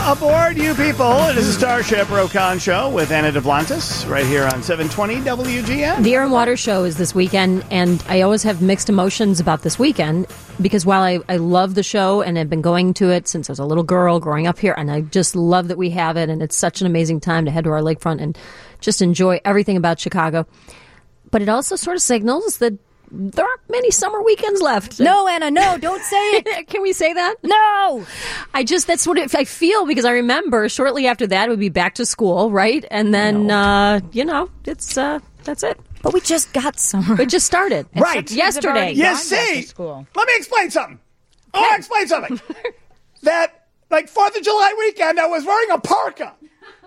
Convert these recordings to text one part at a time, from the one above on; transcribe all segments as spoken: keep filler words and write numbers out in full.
Aboard, you people. It is a Starship Rokon show with Anna Duplantis right here on seven twenty W G N. The Air and Water show is this weekend, and I always have mixed emotions about this weekend because while I, I love the show and I've been going to it since I was a little girl growing up here, and I just love that we have it, and it's such an amazing time to head to our lakefront and just enjoy everything about Chicago. But it also sort of signals that there aren't many summer weekends left. No, Anna, no, don't say it. Can we say that? No. I just, that's what it, I feel, because I remember shortly after that it would be back to school, right? And then, no. uh, you know, it's, uh, that's it. But we just got summer. It just started. Right. Yesterday. You see, let me explain something. I want to explain something. That, like, fourth of July weekend, I was wearing a parka.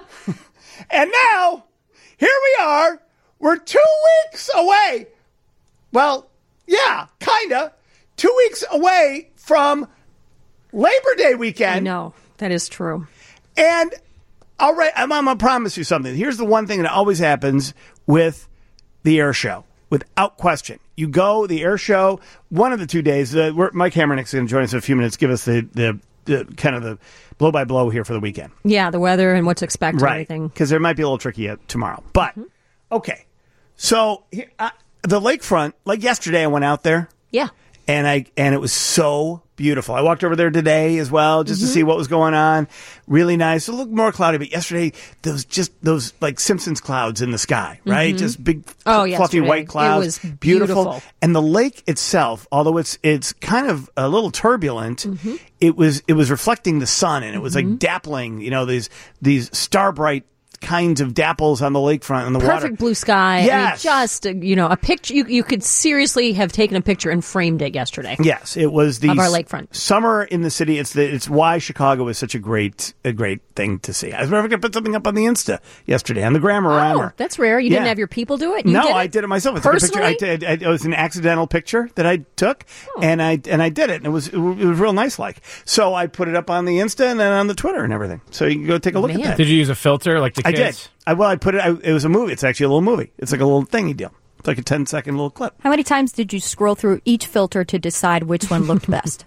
And now, here we are. We're two weeks away. Well, yeah, kind of. Two weeks away from Labor Day weekend. I know. That is true. And, all right, I'm, I'm going to promise you something. Here's the one thing that always happens with the air show, without question. You go, the air show, one of the two days, uh, we're, Mike Hammernick's going to join us in a few minutes, give us the, the, the kind of the blow-by-blow here for the weekend. Yeah, the weather and what to expect right. and everything. Because there might be a little tricky yet tomorrow. But, mm-hmm. okay, so here, uh, the lakefront, like yesterday, I went out there. Yeah. And I and it was so beautiful. I walked over there today as well just mm-hmm. to see what was going on. Really nice. It looked more cloudy, but yesterday there was just those like Simpsons clouds in the sky, right? Mm-hmm. Just big, oh, fluffy yesterday. white clouds. It was beautiful. beautiful. And the lake itself, although it's it's kind of a little turbulent, mm-hmm. it was it was reflecting the sun, and it was mm-hmm. like dappling. You know, these these star bright kinds of dapples on the lakefront and the Perfect water. Perfect blue sky. Yes. I mean, just, uh, you know, a picture. You, you could seriously have taken a picture and framed it yesterday. Yes, it was the of our lakefront. Summer in the city. It's the, it's why Chicago is such a great a great thing to see. I was never going to put something up on the Insta yesterday on the Grammarama. Oh, that's rare. You yeah. didn't have your people do it? You no, did it? I did it myself. I Personally? Took a picture. I did, I, it was an accidental picture that I took, oh. and I and I did it, and it was it was real nice. Like so, I put it up on the Insta and then on the Twitter and everything. So you can go take a look Man. at that. Did you use a filter like the kids? I did. I, well, I put it. I, it was a movie. It's actually a little movie. It's like a little thingy deal. It's like a ten second little clip. How many times did you scroll through each filter to decide which one looked best?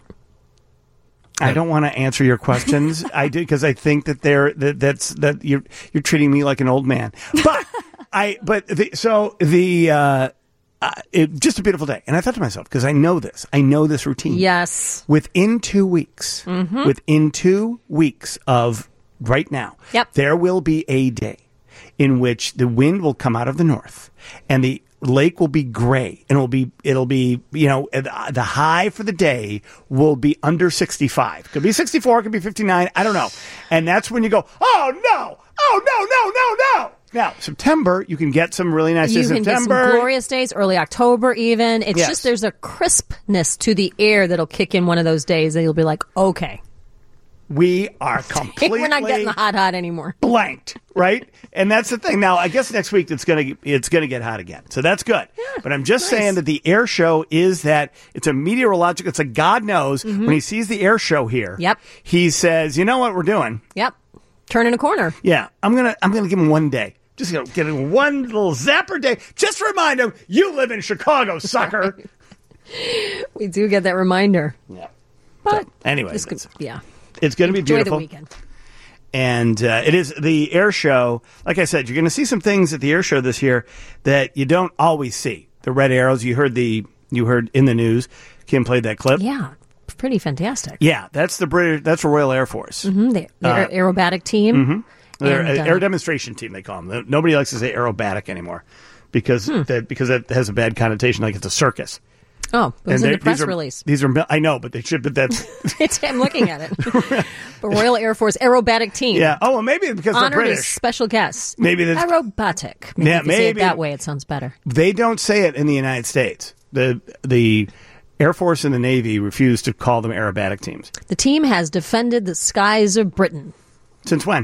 I don't want to answer your questions. I do because I think that they're that that's that you're you're treating me like an old man. But I but the, so the uh, uh, it, just a beautiful day, and I thought to myself because I know this, I know this routine. Yes. Within two weeks, mm-hmm. within two weeks of right now, yep. there will be a day in which the wind will come out of the north and the lake will be gray, and it'll be it'll be you know the high for the day will be under sixty-five. Could be sixty-four, could be fifty-nine. I don't know. And that's when you go, oh no, oh no, no, no, no. Now September, you can get some really nice you days. You can September. get some glorious days, early October even. It's yes. just there's a crispness to the air that'll kick in one of those days, and you'll be like, okay. We are completely We're not getting the hot, hot anymore. Blanked, right? And that's the thing. Now, I guess next week it's gonna it's gonna get hot again, so that's good. Yeah, but I'm just nice. saying that the air show is that it's a meteorological. It's a God knows mm-hmm. when he sees the air show here. Yep. He says, "You know what we're doing? Yep. Turning a corner. Yeah, I'm gonna I'm gonna give him one day. Just you know, get him one little zapper day. Just to remind him you live in Chicago, sucker." We do get that reminder. Yeah. But so, anyway, this could, yeah. It's going to be Enjoy beautiful. the weekend. And uh, it is the air show. Like I said, you're going to see some things at the air show this year that you don't always see. The red arrows. You heard the you heard in the news. Kim played that clip. Yeah, pretty fantastic. Yeah, that's the British. That's the Royal Air Force. Mm-hmm, the the uh, aer- aerobatic team. Mm-hmm. They're and, uh, air demonstration team. They call them. Nobody likes to say aerobatic anymore because hmm. that because that has a bad connotation, like it's a circus. Oh, it was in the press these are, release. These are, I know, but they should, but that's... I'm looking at it. The Royal Air Force Aerobatic Team. Yeah. Oh, well, maybe because Honored they're British. As special guests. Maybe that's... Aerobatic. Maybe yeah, if you maybe. say it that way, it sounds better. They don't say it in the United States. The the Air Force and the Navy refuse to call them aerobatic teams. The team has defended the skies of Britain. Since when?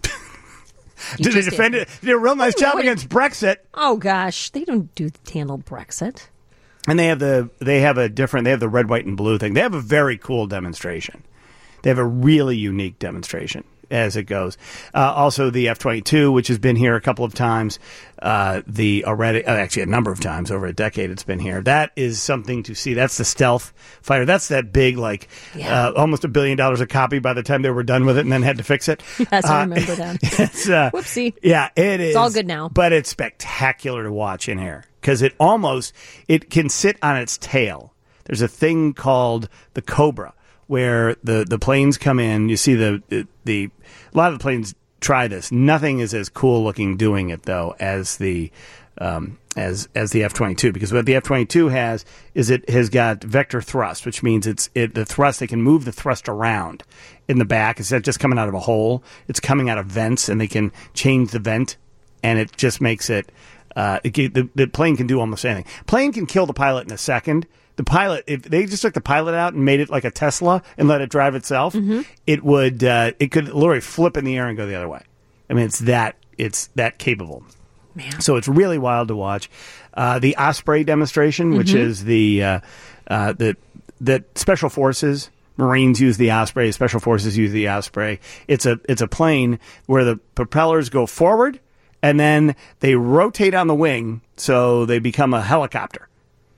Did they defend did. it? They did a real nice job against Brexit. Oh, gosh. They don't do handle Brexit. And they have the they have a different they have the red, white, and blue thing. They have a very cool demonstration. They have a really unique demonstration. as it goes. Uh, also, the F twenty-two, which has been here a couple of times, uh, the already uh, actually a number of times over a decade. It's been here. That is something to see. That's the stealth fighter. That's that big, like Yeah. uh, almost a billion dollars a copy by the time they were done with it, and then had to fix it. Yes, I Uh, remember that. It's, uh, Whoopsie. Yeah, it is. It's all good now. But it's spectacular to watch in air because it almost it can sit on its tail. There's a thing called the Cobra where the, the planes come in. You see the, the the a lot of the planes try this. Nothing is as cool looking doing it though as the um, as as the F twenty-two, because what the F twenty-two has is it has got vector thrust, which means it's it the thrust they can move the thrust around in the back. It's not just coming out of a hole; it's coming out of vents, and they can change the vent, and it just makes it. Uh, it the, the plane can do almost anything. Plane can kill the pilot in a second. The pilot, if they just took the pilot out and made it like a Tesla and let it drive itself, mm-hmm. it would, uh, it could literally flip in the air and go the other way. I mean, it's that, it's that capable. Man. So it's really wild to watch. Uh, the Osprey demonstration, mm-hmm. which is the, uh, uh, the, the Special Forces, Marines use the Osprey, Special Forces use the Osprey. It's a, it's a plane where the propellers go forward and then they rotate on the wing so they become a helicopter.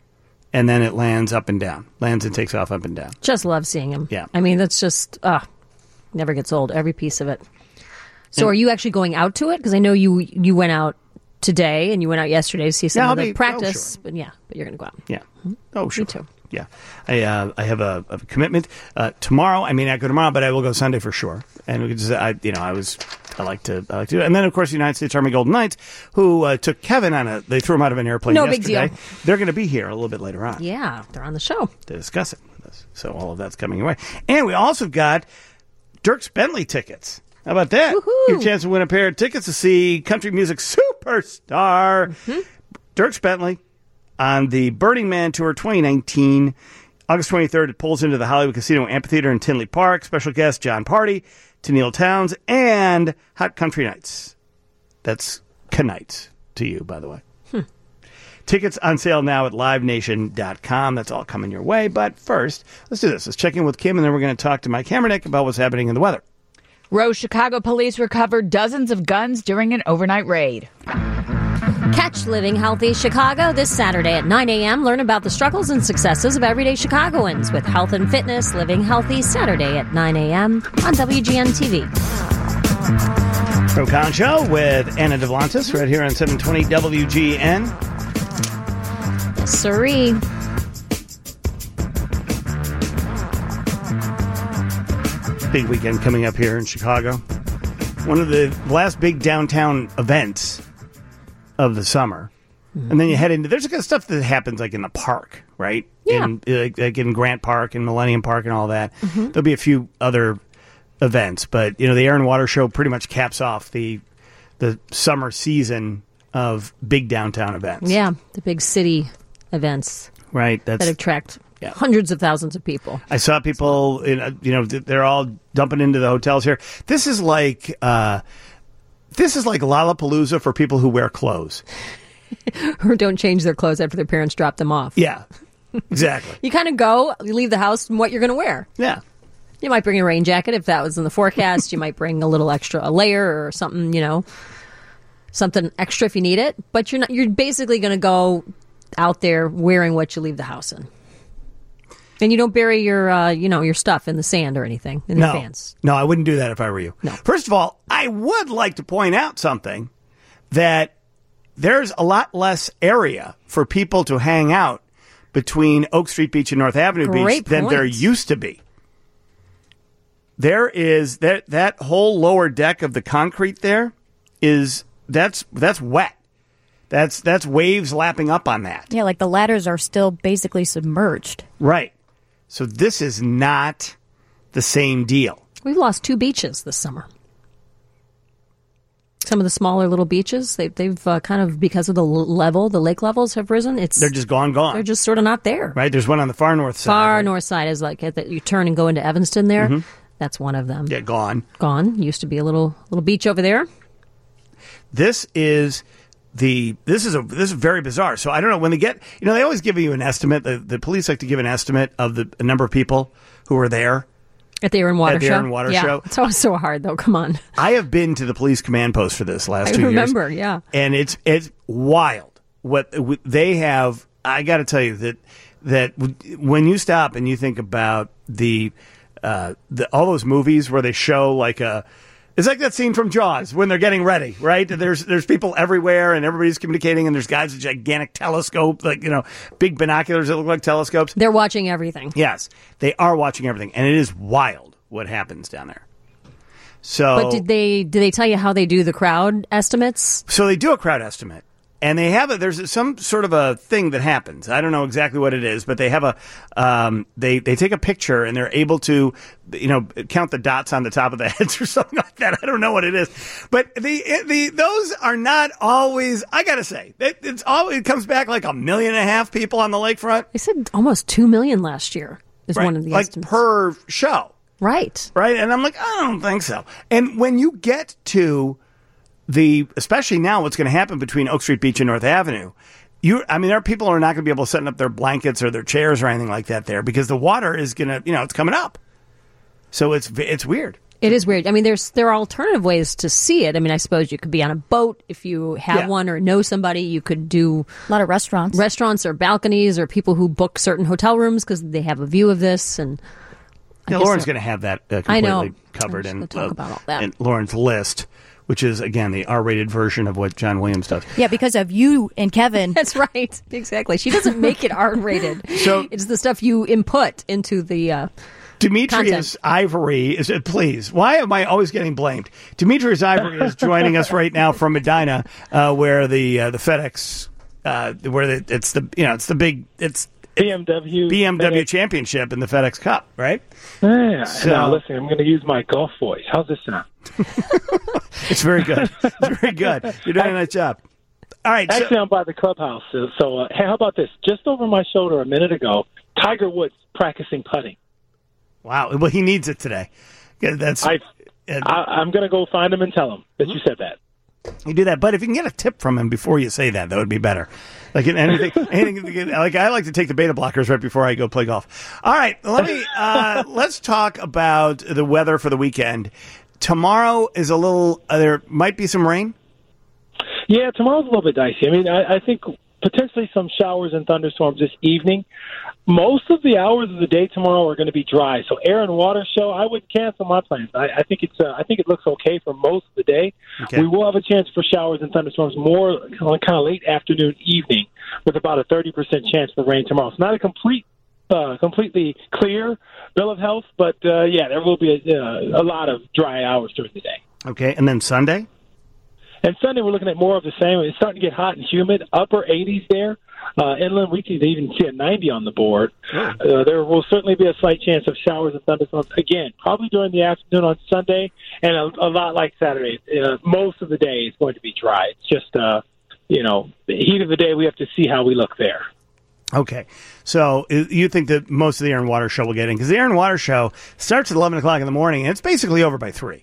And then it lands up and down. Lands and takes off up and down. Just love seeing him. Yeah. I mean, that's just, uh, never gets old, every piece of it. So and, are you actually going out to it? Because I know you you went out today and you went out yesterday to see some yeah, of the be, practice. Oh, sure. But yeah, but you're going to go out. Yeah. Oh, sure. Me too. Yeah. I uh, I have a, a commitment uh, tomorrow. I may not go tomorrow, but I will go Sunday for sure. And we could just, I, you know, I was, I like to, I like to do it. And then, of course, the United States Army Golden Knights, who uh, took Kevin on a, they threw him out of an airplane No yesterday. big deal. They're going to be here a little bit later on. Yeah, they're on the show. To discuss it with us. So all of that's coming your way. And we also got Dierks Bentley tickets. How about that? Woohoo. Your chance to win a pair of tickets to see country music superstar mm-hmm. Dierks Bentley on the Burning Man Tour twenty nineteen. August twenty-third, it pulls into the Hollywood Casino Amphitheater in Tinley Park. Special guest John Party, Tennille Townes, and Hot Country Nights. That's Knights to you, by the way. Hmm. Tickets on sale now at live nation dot com. That's all coming your way. But first, let's do this. Let's check in with Kim, and then we're going to talk to Mike Hammernick about what's happening in the weather. Rose, Chicago police recovered dozens of guns during an overnight raid. Catch Living Healthy Chicago this Saturday at nine a.m. Learn about the struggles and successes of everyday Chicagoans with Health and Fitness Living Healthy Saturday at nine a.m. on W G N T V. Pro Con Show with Anna Devlantis right here on seven twenty W G N. Yes, sirree. Big weekend coming up here in Chicago. One of the last big downtown events of the summer. Mm-hmm. And then you head into, there's kind of stuff that happens like in the park, right? Yeah. In, like, like in Grant Park and Millennium Park and all that. Mm-hmm. There'll be a few other events, but you know, the Air and Water Show pretty much caps off the the summer season of big downtown events. Yeah, the big city events. Right. That's that attract yeah. hundreds of thousands of people. I saw people, in, you know, they're all dumping into the hotels here. This is like, uh, this is like Lollapalooza for people who wear clothes. Or don't change their clothes after their parents drop them off. Yeah, exactly. You kind of go, you leave the house and what you're going to wear. Yeah. You might bring a rain jacket if that was in the forecast. You might bring a little extra, a layer or something, you know, something extra if you need it. But you're not, you're basically going to go out there wearing what you leave the house in. And you don't bury your, uh, you know, your stuff in the sand or anything in no. your pants. No, I wouldn't do that if I were you. No. First of all, I would like to point out something, that there's a lot less area for people to hang out between Oak Street Beach and North Avenue Great Beach than point. there used to be. There is that that whole lower deck of the concrete there is that's that's wet. That's that's waves lapping up on that. Yeah, like the ladders are still basically submerged. Right. So this is not the same deal. We've lost two beaches this summer. Some of the smaller little beaches, they, they've uh, kind of, because of the level, the lake levels have risen. It's They're just gone, gone. They're just sort of not there. Right. There's one on the far north side. Far right? north side is like, that you turn and go into Evanston there. Mm-hmm. That's one of them. Yeah, gone. Gone. Used to be a little little beach over there. This is the this is a this is very bizarre. So I don't know when they get, you know, they always give you an estimate. The, the police like to give an estimate of the, the number of people who are there At the Air and Water At the Show? Air and Water yeah. Show. It's always so hard, though. Come on. I have been to the police command post for this last I two remember, years. yeah. And it's it's wild what they have. I got to tell you that that when you stop and you think about the, uh, the all those movies where they show like a. It's like that scene from Jaws when they're getting ready, right? There's there's people everywhere and everybody's communicating and there's guys with gigantic telescope, like, you know, big binoculars that look like telescopes. They're watching everything. Yes, they are watching everything. And it is wild what happens down there. So, But did they did they tell you how they do the crowd estimates? So they do a crowd estimate. And they have a, there's some sort of a thing that happens. I don't know exactly what it is, but they have a, um, they, they take a picture and they're able to, you know, count the dots on the top of the heads or something like that. I don't know what it is, but the, the, those are not always, I gotta say, it, it's all, it comes back like a million and a half people on the lakefront. They said almost two million last year is Right? one of the like estimates. per show. Right. Right. And I'm like, I don't think so. And when you get to, The especially now, what's going to happen between Oak Street Beach and North Avenue? You, I mean, there are people who are not going to be able to set up their blankets or their chairs or anything like that there because the water is going to, you know, it's coming up. So it's it's weird. It is weird. I mean, there's there are alternative ways to see it. I mean, I suppose you could be on a boat if you have Yeah. one or know somebody. You could do A lot of restaurants. restaurants or balconies or people who book certain hotel rooms because they have a view of this. And I Yeah, guess Lauren's that- going to have that uh, I completely know. covered I'm in, just gonna talk about all that. in Lauren's list, which is, again, the R-rated version of what John Williams does. Yeah, because of you and Kevin. That's right. Exactly. She doesn't make it R-rated. So- it's the stuff you input into the. Uh, Demetrius Content. Ivory is please. Why am I always getting blamed? Demetrius Ivory is joining us right now from Medina, uh, where the uh, the FedEx, uh, where the, it's the you know it's the big it's B M W B M W FedEx. Championship in the FedEx Cup, right? Yeah. So- Now listen, I'm going to use my golf voice. How's this sound? It's very good. It's very good. You're doing a nice job. All right. so- Actually, I'm by the clubhouse. So, so uh, hey, how about this? Just over my shoulder a minute ago, Tiger Woods practicing putting. wow. Well, he needs it today. Yeah, That's I, and I I'm going to go find him and tell him that you said that. you do that. But if you can get a tip from him before you say that, that would be better. Like in anything, anything. Like I like to take the beta blockers right before I go play golf. All right. Let me. Uh, let's talk about the weather for the weekend. Tomorrow is a little. Uh, there might be some rain. Yeah, tomorrow's a little bit dicey. I mean, I, I think potentially some showers and thunderstorms this evening. Most of the hours of the day tomorrow are going to be dry. So air and water show, I would cancel my plans. I, I think it's uh, I think it looks okay for most of the day. Okay. We will have a chance for showers and thunderstorms more kind of late afternoon, evening, with about a thirty percent chance for rain tomorrow. It's not a complete, uh, completely clear bill of health, but uh, yeah, there will be a, uh, a lot of dry hours during the day. Okay, and then Sunday. And Sunday, we're looking at more of the same. It's starting to get hot and humid, upper eighties there. Uh, inland, we can even see a ninety on the board. Uh, there will certainly be a slight chance of showers and thunderstorms. Again, probably during the afternoon on Sunday, and a, a lot like Saturday. Uh, most of the day is going to be dry. It's just, uh, you know, the heat of the day, we have to see how we look there. Okay, so uh, you think that most of the Air and Water Show will get in because the Air and Water Show starts at eleven o'clock in the morning and it's basically over by three.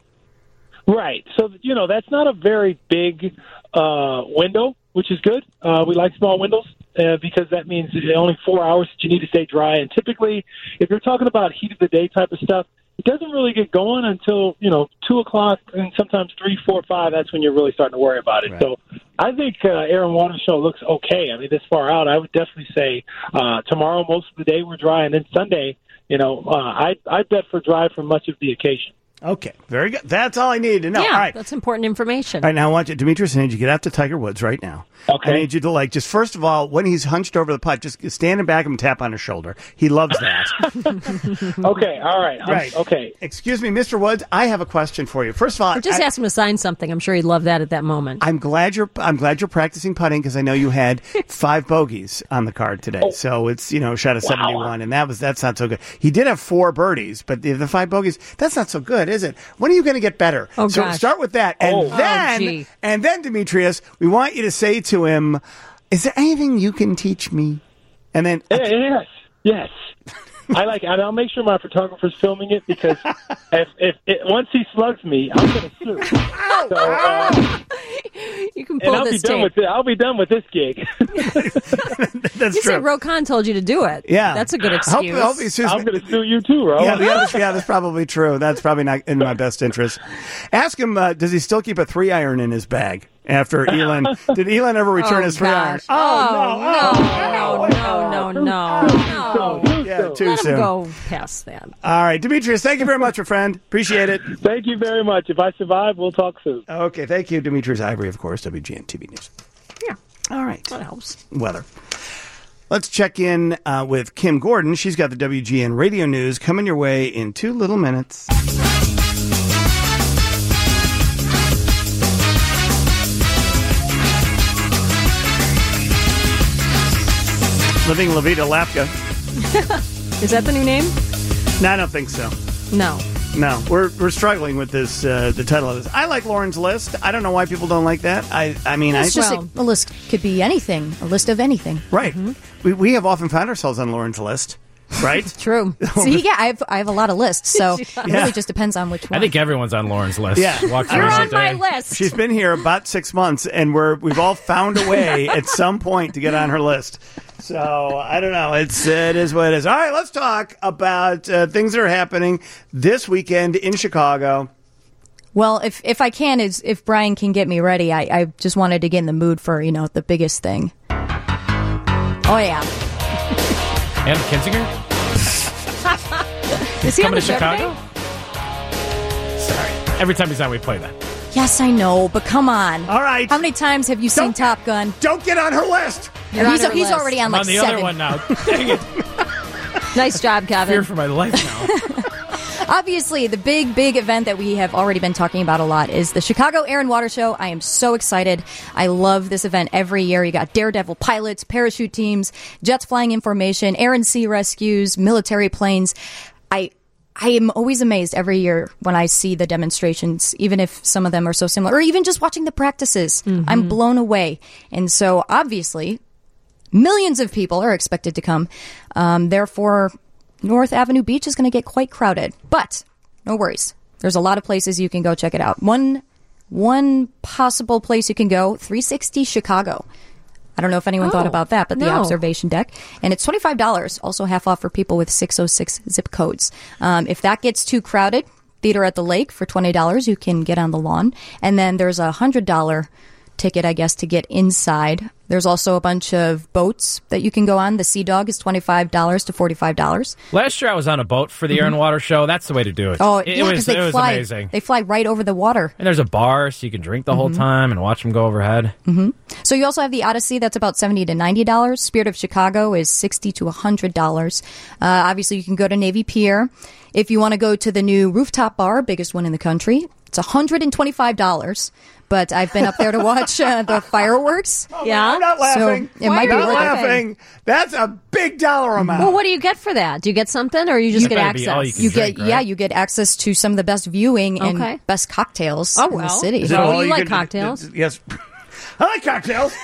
Right. So, you know, that's not a very big uh, window, which is good. Uh, we like small windows uh, because that means only four hours that you need to stay dry. And typically, if you're talking about heat of the day type of stuff, it doesn't really get going until, you know, two o'clock and sometimes three, four, five. That's when you're really starting to worry about it. Right. So I think uh, Air and Water Show looks okay. I mean, this far out, I would definitely say uh, tomorrow, most of the day we're dry. And then Sunday, you know, uh, I I bet for dry for much of the occasion. Okay, very good. That's all I needed to know. yeah, all right. that's important information. All right, now I want you, Demetrius, I need you to get out to Tiger Woods right now. Okay. I need you to, like, just first of all, when he's hunched over the putt, just stand and back him and tap on his shoulder. He loves that. Okay, all right. I'm- Right. Okay. Excuse me, Mister Woods, I have a question for you. First of all, Or just I, ask him to sign something. I'm sure he'd love that at that moment. I'm glad you're I'm glad you're practicing putting because I know you had five bogeys on the card today. Oh. So it's, you know, shot a seventy-one, and that was that's not so good. He did have four birdies, but the, the five bogeys, that's not so good, is it? When are you going to get better? Oh, so gosh. start with that, and Oh. then Oh, gee. and then Demetrius, we want you to say to him, "Is there anything you can teach me?" And then Yeah, Yes, yes. I like, and I'll make sure my photographer's filming it because if if it, once he slugs me, I'm going to sue. So uh, You can and pull I'll this be done tape. with it. I'll be done with this gig. That's You true. said Rokan told you to do it. Yeah. That's a good Hope, excuse. hope he sues I'm me. going to sue you too, Ro. Yeah, yeah, that's, yeah, that's probably true. That's probably not in my best interest. Ask him, uh, does he still keep a three iron in his bag after Elon? Did Elon ever return Oh, his three iron? gosh. Oh, no. No, no, no, no. Oh, no. yeah, too Let him soon. go past that. All right, Demetrius, thank you very much, my friend. Appreciate it. Thank you very much. If I survive, we'll talk soon. Okay, thank you, Demetrius Ivory, of course, W G N T V News. Yeah. All right. That helps. Weather. Let's check in uh, with Kim Gordon. She's got the W G N radio news coming your way in two little minutes. Living La Vida Lapka. Is that the new name? No, I don't think so. No. No, we're we're struggling with this. Uh, the title of this. I like Lauren's list. I don't know why people don't like that. I I mean, It's I just Well- a, a list could be anything, a list of anything. right. We we have often found ourselves on Lauren's list, right? True. See, yeah, I have I have a lot of lists, so it Yeah. really just depends on which one. I think everyone's on Lauren's list. Yeah. Walk through You're it on my today. list. She's been here about six months, and we're we've all found a way at some point to get on her list. So I don't know. It's it is what it is. All right, let's talk about uh, things that are happening this weekend in Chicago. Well, if if I can, is if Brian can get me ready, I, I just wanted to get in the mood for, you know, the biggest thing. Oh yeah, And Kinzinger? Is he on Coming the to show Chicago? today? Sorry. Every time he's on, we play that. yes, I know, but come on. All right. How many times have you seen Don't- Top Gun? Don't get on her list. You're on he's her he's list. already on I'm like on the seven. other one now. Dang it. Nice job, Fear Kevin. for my life now. Obviously, the big, big event that we have already been talking about a lot is the Chicago Air and Water Show. I am so excited. I love this event every year. You got daredevil pilots, parachute teams, jets flying in formation, air and sea rescues, military planes. I I am always amazed every year when I see the demonstrations, even if some of them are so similar, or even just watching the practices. I'm blown away. And so, obviously, millions of people are expected to come. Um, therefore, North Avenue Beach is going to get quite crowded. But no worries. There's a lot of places you can go check it out. One one possible place you can go, three sixty Chicago. I don't know if anyone Oh, thought about that, but the no. observation deck. And it's twenty-five dollars, also half off for people with six oh six zip codes. Um, if that gets too crowded, Theater at the Lake for twenty dollars, you can get on the lawn. And then there's a one hundred dollars ticket, I guess, to get inside. There's also a bunch of boats that you can go on. The Sea Dog is twenty-five dollars to forty-five dollars. Last year I was on a boat for the Air and Water Show. That's the way to do it. Oh, it, yeah, it was, because they it was fly. amazing. They fly right over the water. And there's a bar so you can drink the whole time and watch them go overhead. So you also have the Odyssey. That's about seventy to ninety dollars. Spirit of Chicago is sixty to one hundred dollars. Uh, obviously, you can go to Navy Pier. If you want to go to the new rooftop bar, biggest one in the country, it's one hundred twenty-five dollars. But I've been up there to watch uh, the fireworks. Yeah. I'm not laughing. So it might I'm be not worth it. laughing. That's a big dollar amount. Well, what do you get for that? Do you get something, or you just It get better be all access? you You can drink, get right? yeah, you get access to some of the best viewing and Okay. best cocktails Oh, in the well. city. Is it Oh, all you like can- cocktails? Yes. I like cocktails.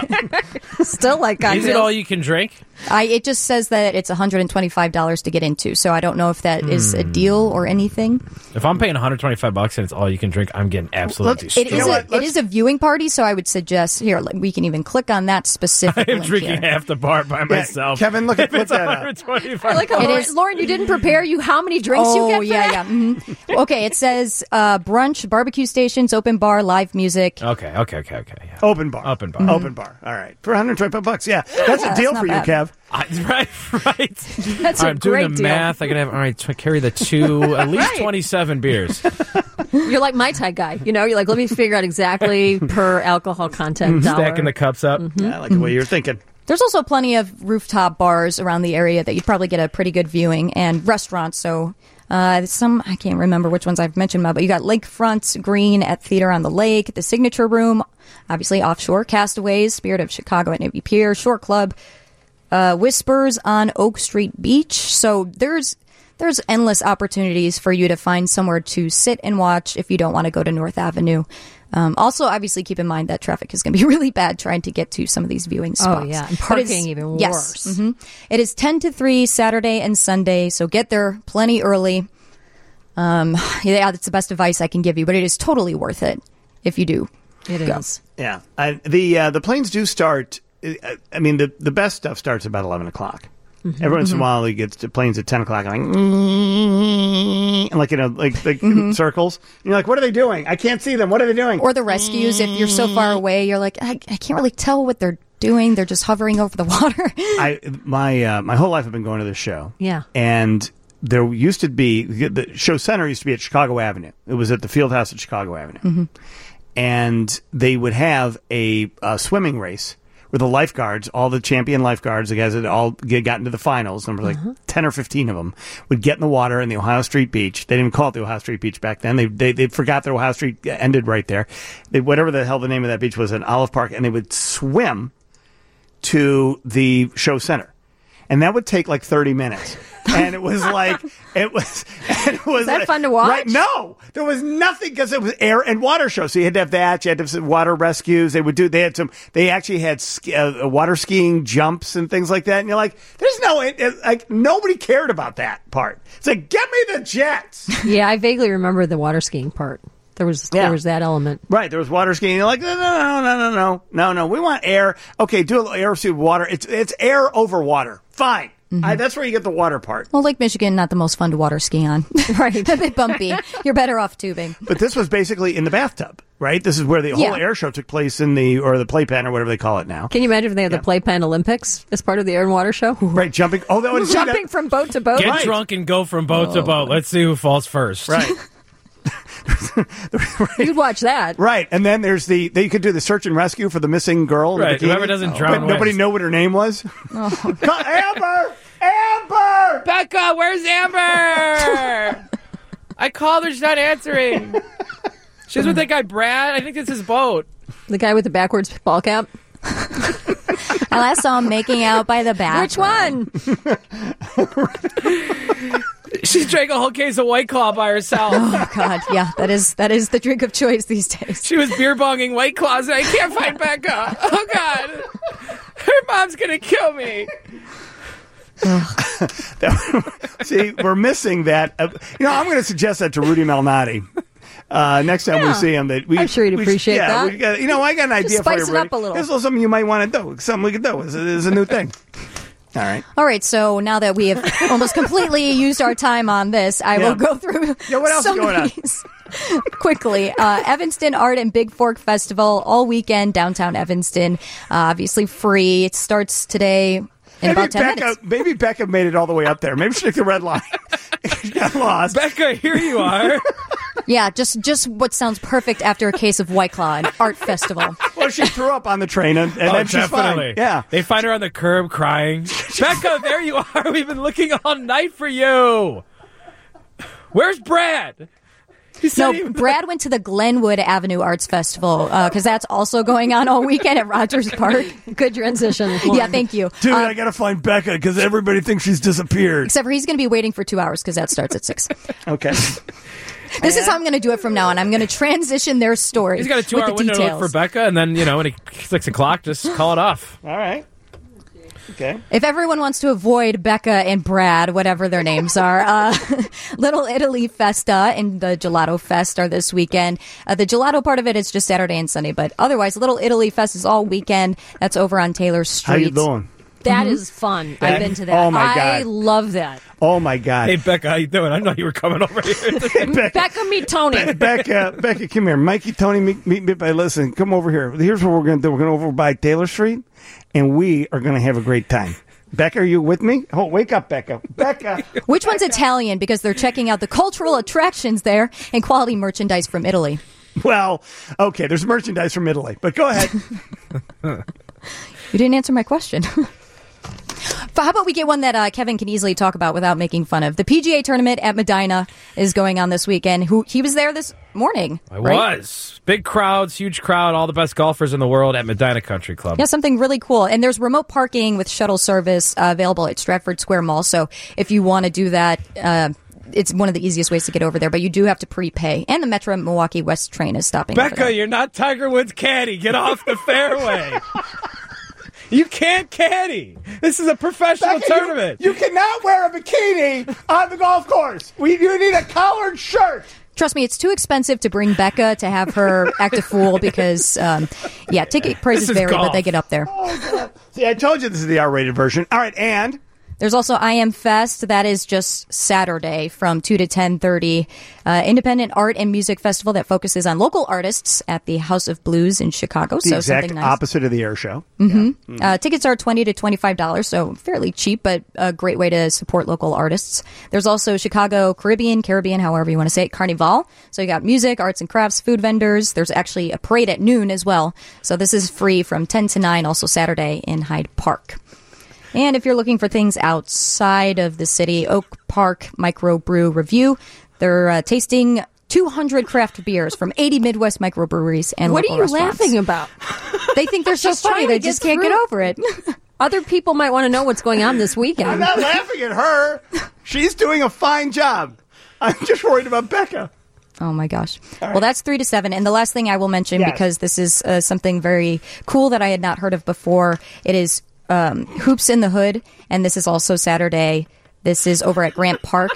Still like cocktails. Is it all you can drink? I it just says that it's one hundred twenty-five dollars to get into, so I don't know if that is a deal or anything. If I'm paying one hundred twenty-five bucks and it's all you can drink, I'm getting absolutely Let's- It destroyed. is know a what? it Let's- is a viewing party, so I would suggest here like, we can even click on that specific I'm link drinking here. half the bar by myself. Kevin, look at- if look it's that up. one hundred twenty-five. Like, oh, It Lauren, is- Lauren, you didn't prepare you how many drinks you Oh get for yeah, that? yeah. mhm. Okay, it says uh, brunch, barbecue stations, open bar, live music. Okay, okay, okay, okay. Yeah. Open bar. Open bar. Open bar. All right. For one hundred twenty-five bucks. Yeah. That's Yeah, a deal that's for you, not bad. Kev. I, right, right. That's All a right, I'm doing great the deal. math. I gotta have all right. To carry the two, at least Right. twenty-seven beers. You're like my Thai guy. You know, you're like, let me figure out exactly per alcohol content dollar. Stacking the cups up. Yeah, I like the way you're thinking. There's also plenty of rooftop bars around the area that you'd probably get a pretty good viewing, and restaurants. So uh, some, I can't remember which ones I've mentioned, but you got Lakefront Green at Theater on the Lake, the Signature Room, obviously offshore, Castaways, Spirit of Chicago at Navy Pier, Shore Club, uh, Whispers on Oak Street Beach. So there's there's endless opportunities for you to find somewhere to sit and watch if you don't want to go to North Avenue. Um, also, obviously, keep in mind that traffic is going to be really bad trying to get to some of these viewing spots. Oh, yeah. And But it's- parking even yes, worse. mhm. It is ten to three Saturday and Sunday, so get there plenty early. Um, yeah, that's the best advice I can give you, but it is totally worth it if you do It is. Yeah. I, the uh, the planes do start. I mean, the, the best stuff starts about eleven o'clock. Mm-hmm. Every once mm-hmm. in a while, he gets to planes at ten o'clock, and like, and like, you know, like, like mm-hmm. circles. And you're like, what are they doing? I can't see them. What are they doing? Or the rescues. If you're so far away, you're like, I, I can't really tell what they're doing. They're just hovering over the water. I my uh, my whole life I've been going to this show. Yeah. And there used to be, the show center used to be at Chicago Avenue. It was at the field house at Chicago Avenue. Mm-hmm. And they would have a, a swimming race where the lifeguards, all the champion lifeguards, the guys that all get, got into the finals, there were like uh-huh. ten or fifteen of them, would get in the water in the Ohio Street Beach. They didn't even call it the Ohio Street Beach back then. They they, they forgot that Ohio Street ended right there. They, whatever the hell the name of that beach was, in Olive Park, and they would swim to the show center. And that would take like thirty minutes. And it was like, it was, and it was, was that like, fun to watch? Right, no, there was nothing because it was air and water show. So you had to have that. You had to have some water rescues. They would do, they had some, they actually had ski, uh, water skiing jumps and things like that. And you're like, there's no, it, it, like, nobody cared about that part. It's like, get me the jets. Yeah, I vaguely remember the water skiing part. There was yeah. there was that element. Right, there was water skiing. You're like, no, no, no, no, no, no, no, no. We want air. Okay, do a little air suit water. It's it's air over water. Fine. Mm-hmm. I, that's where you get the water part. Well, Lake Michigan, not the most fun to water ski on. Right. A bit bumpy. You're better off tubing. But this was basically in the bathtub, right? This is where the whole yeah. air show took place in the, or the playpen or whatever they call it now. Can you imagine if they had yeah. the Playpen Olympics as part of the air and water show? Right, jumping. Oh, that would Jumping that. from boat to boat. Get right. drunk and go from boat oh. to boat. Let's see who falls first. Right. Right. You'd watch that. Right. And then there's the, they could do the search and rescue for the missing girl. Right. Whoever doesn't oh. drown. But nobody know what her name was. Oh. Amber! Amber! Becca, where's Amber? I called her. She's not answering. She's with that guy, Brad. I think it's his boat. The guy with the backwards ball cap? I last saw him making out by the bathroom. Which one? She drank a whole case of White Claw by herself. Oh, God. Yeah, that is that is the drink of choice these days. She was beer bonging White Claws, and I can't find Becca. Oh, God. Her mom's going to kill me. See, we're missing that. Uh, you know, I'm going to suggest that to Rudy Malnati. Uh, next time yeah. we see him, that we, I'm sure he'd we, appreciate yeah, that. We got, you know, I got an idea Just for you, spice it Rudy. up a little. This is something you might want to do. Something we could do. It's, it's a new thing. All right. All right. So now that we have almost completely used our time on this, I yeah. will go through yeah, what else some is going of these quickly. Uh, Evanston Art and Big Fork Festival all weekend, downtown Evanston. Uh, obviously free. It starts today in maybe about ten Becca, minutes. Maybe Becca made it all the way up there. Maybe she took the red line. She got lost. Becca, here you are. Yeah, just just what sounds perfect after a case of White Claw, an art festival. Well, she threw up on the train, and, and oh, then she's definitely. fine. Yeah. They find her on the curb crying. Becca, there you are. We've been looking all night for you. Where's Brad? No, Brad went to the Glenwood Avenue Arts Festival because uh, that's also going on all weekend at Rogers Park. Good transition. Yeah, thank you. Dude, um, I got to find Becca because everybody thinks she's disappeared. Except for he's going to be waiting for two hours because that starts at six. Okay. This is how I'm going to do it from now on. I'm going to transition their story. He's got a two-hour window to look for Becca, and then, you know, when it's six o'clock, just call it off. All right. Okay. If everyone wants to avoid Becca and Brad, whatever their names are, uh, Little Italy Festa and the Gelato Fest are this weekend. Uh, the gelato part of it is just Saturday and Sunday, but otherwise, Little Italy Fest is all weekend. That's over on Taylor Street. How you doing? That mm-hmm. is fun. That, I've been to that. Oh, my God. I love that. Oh, my God. Hey, Becca, how you doing? I know you were coming over here. Hey, Becca, Becca, meet Tony. Be- Becca, Becca, come here. Mikey, Tony, meet, meet me. By, listen, come over here. Here's what we're going to do. We're going to over by Taylor Street, and we are going to have a great time. Becca, are you with me? Oh, wake up, Becca. Becca. Which one's Italian? Because they're checking out the cultural attractions there and quality merchandise from Italy. Well, okay, there's merchandise from Italy, but go ahead. You didn't answer my question. How about we get one that uh, Kevin can easily talk about without making fun of? The P G A tournament at Medina is going on this weekend. Who he was there this morning. I right? was. Big crowds, huge crowd, all the best golfers in the world at Medina Country Club. Yeah, something really cool. And there's remote parking with shuttle service uh, available at Stratford Square Mall. So if you want to do that, uh, it's one of the easiest ways to get over there. But you do have to prepay. And the Metro Milwaukee West train is stopping. Becca, you're not Tiger Woods caddy. Get off the fairway. You can't caddy. This is a professional Becca, tournament. You, you cannot wear a bikini on the golf course. We, you need a collared shirt. Trust me, it's too expensive to bring Becca to have her act a fool because, um, yeah, ticket prices is vary, golf. but they get up there. See, I told you this is the R-rated version. All right, and There's also I Am Fest. That is just Saturday from two to ten thirty. Uh, independent art and music festival that focuses on local artists at the House of Blues in Chicago. the so exact something nice. opposite of the air show. Mm-hmm. Uh, tickets are twenty to twenty-five dollars, so fairly cheap, but a great way to support local artists. There's also Chicago Caribbean, Caribbean, however you want to say it, Carnival. So you got music, arts and crafts, food vendors. There's actually a parade at noon as well. So this is free from ten to nine, also Saturday in Hyde Park. And if you're looking for things outside of the city, Oak Park Microbrew Review. They're uh, tasting two hundred craft beers from eighty Midwest microbreweries and What are local you restaurants. laughing about? They think they're so Just funny. trying They to just get can't get through. over it. Other people might want to know what's going on this I'm weekend. not laughing at her. She's doing a fine job. I'm just worried about Becca. Oh my gosh. Well, that's three to seven. And the last thing I will mention, Yes. because this is uh, something very cool that I had not heard of before, it is um, Hoops in the Hood, and this is also Saturday. This is over at Grant Park.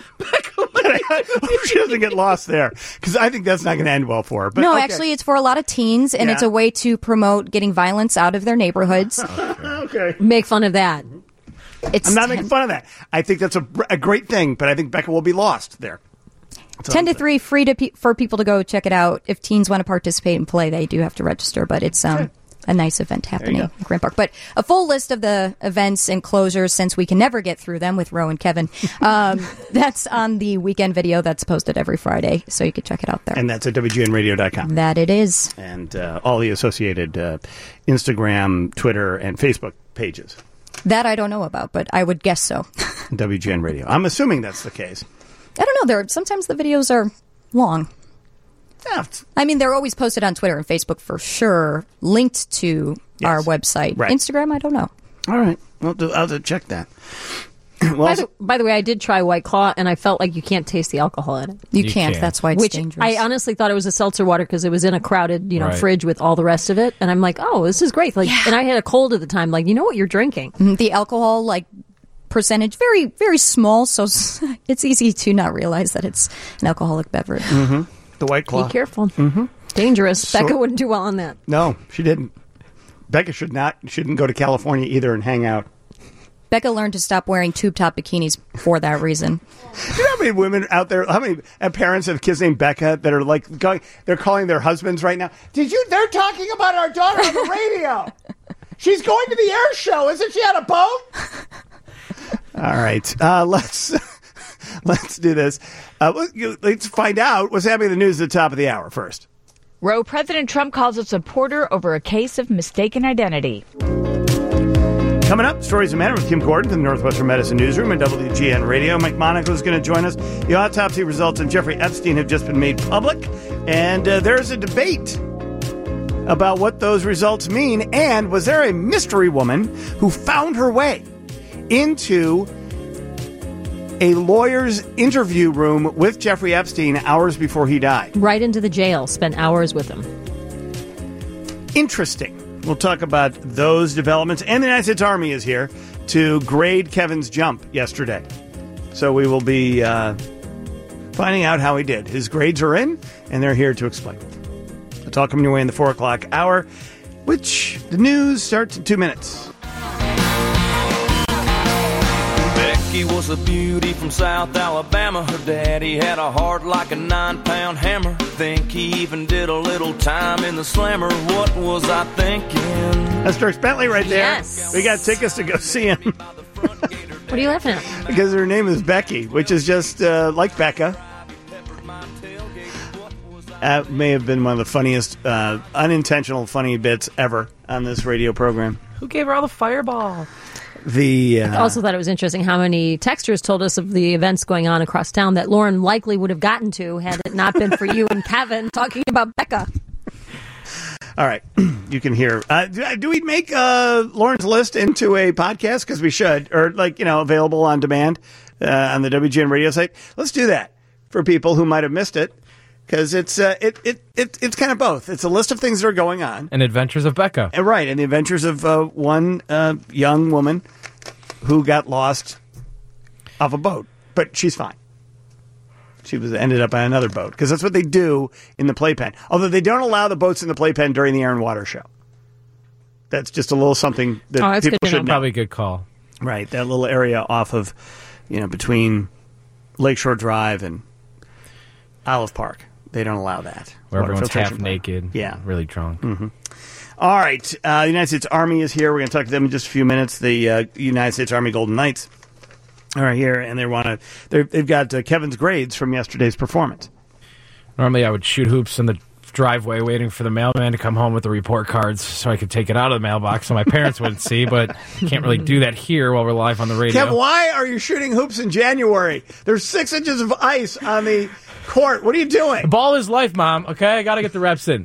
I hope she doesn't get lost there, because I think that's not going to end well for her. But no, okay. actually, it's for a lot of teens, and Yeah. it's a way to promote getting violence out of their neighborhoods. Okay. Make fun of that. It's I'm not ten, making fun of that. I think that's a, a great thing, but I think Becca will be lost there. That's ten all to three, free to pe- for people to go check it out. If teens want to participate and play, they do have to register, but it's um, a nice event happening go. in Grant Park. But a full list of the events and closures, since we can never get through them with Ro and Kevin, um, that's on the weekend video that's posted every Friday, so you can check it out there. And that's at W G N radio dot com. That it is. And uh, all the associated uh, Instagram, Twitter, and Facebook pages. That I don't know about, but I would guess so. W G N Radio. I'm assuming that's the case. I don't know. There sometimes the videos are long. Yeah, it's- I mean, they're always posted on Twitter and Facebook for sure, linked to Yes. our website. Right. Instagram, I don't know. all right. Well, do- I'll have to check that. well, By the, by the way, I did try White Claw, and I felt like you can't taste the alcohol in it. You, You can't. can't. That's why it's Which dangerous. I honestly thought it was a seltzer water because it was in a crowded, you know, Right. fridge with all the rest of it, and I'm like, oh, this is great. Like, and I had a cold at the time. Like, you know what you're drinking? Mhm. The alcohol, like, percentage, very, very small, so s- it's easy to not realize that it's an alcoholic beverage. the White Claw. Be careful. Mm-hmm. Dangerous. So- Becca wouldn't do well on that. No, she didn't. Becca should not shouldn't go to California either and hang out. Becca learned to stop wearing tube top bikinis for that reason. Do you know how many women out there, how many uh, parents have kids named Becca that are like going, they're calling their husbands right now? Did you? They're talking about our daughter on the radio. She's going to the air show. Isn't she on a boat? All right, uh, let's let's do this. Uh, let- you- let's find out what's happening in the news at the top of the hour first. Roe, President Trump calls a supporter over a case of mistaken identity. Coming up, Stories of Matter with Kim Gordon from the Northwestern Medicine Newsroom and W G N Radio. Mike Monaco is going to join us. The autopsy results on Jeffrey Epstein have just been made public, and uh, there's a debate about what those results mean. And was there a mystery woman who found her way into a lawyer's interview room with Jeffrey Epstein hours before he died? Right into the jail. Spent hours with him. Interesting. We'll talk about those developments. And the United States Army is here to grade Kevin's jump yesterday. So we will be uh, finding out how he did. His grades are in, and they're here to explain. It's all coming your way in the four o'clock hour, which the news starts in two minutes. Becky was a beauty from South Alabama. Her daddy had a heart like a nine-pound hammer. Think he even did a little time in the slammer. What was I thinking? That's Dirk Bentley right there. Yes. We got tickets to go see him What are you laughing at? because her name is Becky, which is just uh, like Becca. That may have been one of the funniest, uh, unintentional funny bits ever on this radio program. Who gave her all the fireball? The I uh, also thought it was interesting how many texters told us of the events going on across town that Lauren likely would have gotten to had it not been for you and Kevin talking about Becca. all right, you can hear. Uh, do, do we make uh, Lauren's list into a podcast? Because we should, or like you know, available on demand uh, on the W G N radio site. Let's do that for people who might have missed it, because it's uh, it, it it it's kind of both. It's a list of things that are going on. And Adventures of Becca. And right, and the adventures of uh, one uh, young woman who got lost off a boat, but she's fine. She was ended up on another boat because that's what they do in the playpen. Although they don't allow the boats in the playpen during the air and water show. That's just a little something that oh, that's people good to should know. know. Probably a good call. Right, that little area off of, you know, between Lakeshore Drive and Olive Park. They don't allow that. Where Water everyone's filtration half plant. naked. Yeah. Really drunk. Mm-hmm. All right. Uh, the United States Army is here. We're going to talk to them in just a few minutes. The uh, United States Army Golden Knights are here, and they want to. They've got uh, Kevin's grades from yesterday's performance. Normally, I would shoot hoops in the driveway waiting for the mailman to come home with the report cards so I could take it out of the mailbox so my parents wouldn't see, but can't really do that here while we're live on the radio. Kev, why are you shooting hoops in January? There's six inches of ice on the court. What are you doing? The ball is life, Mom. Okay, I got to get the reps in.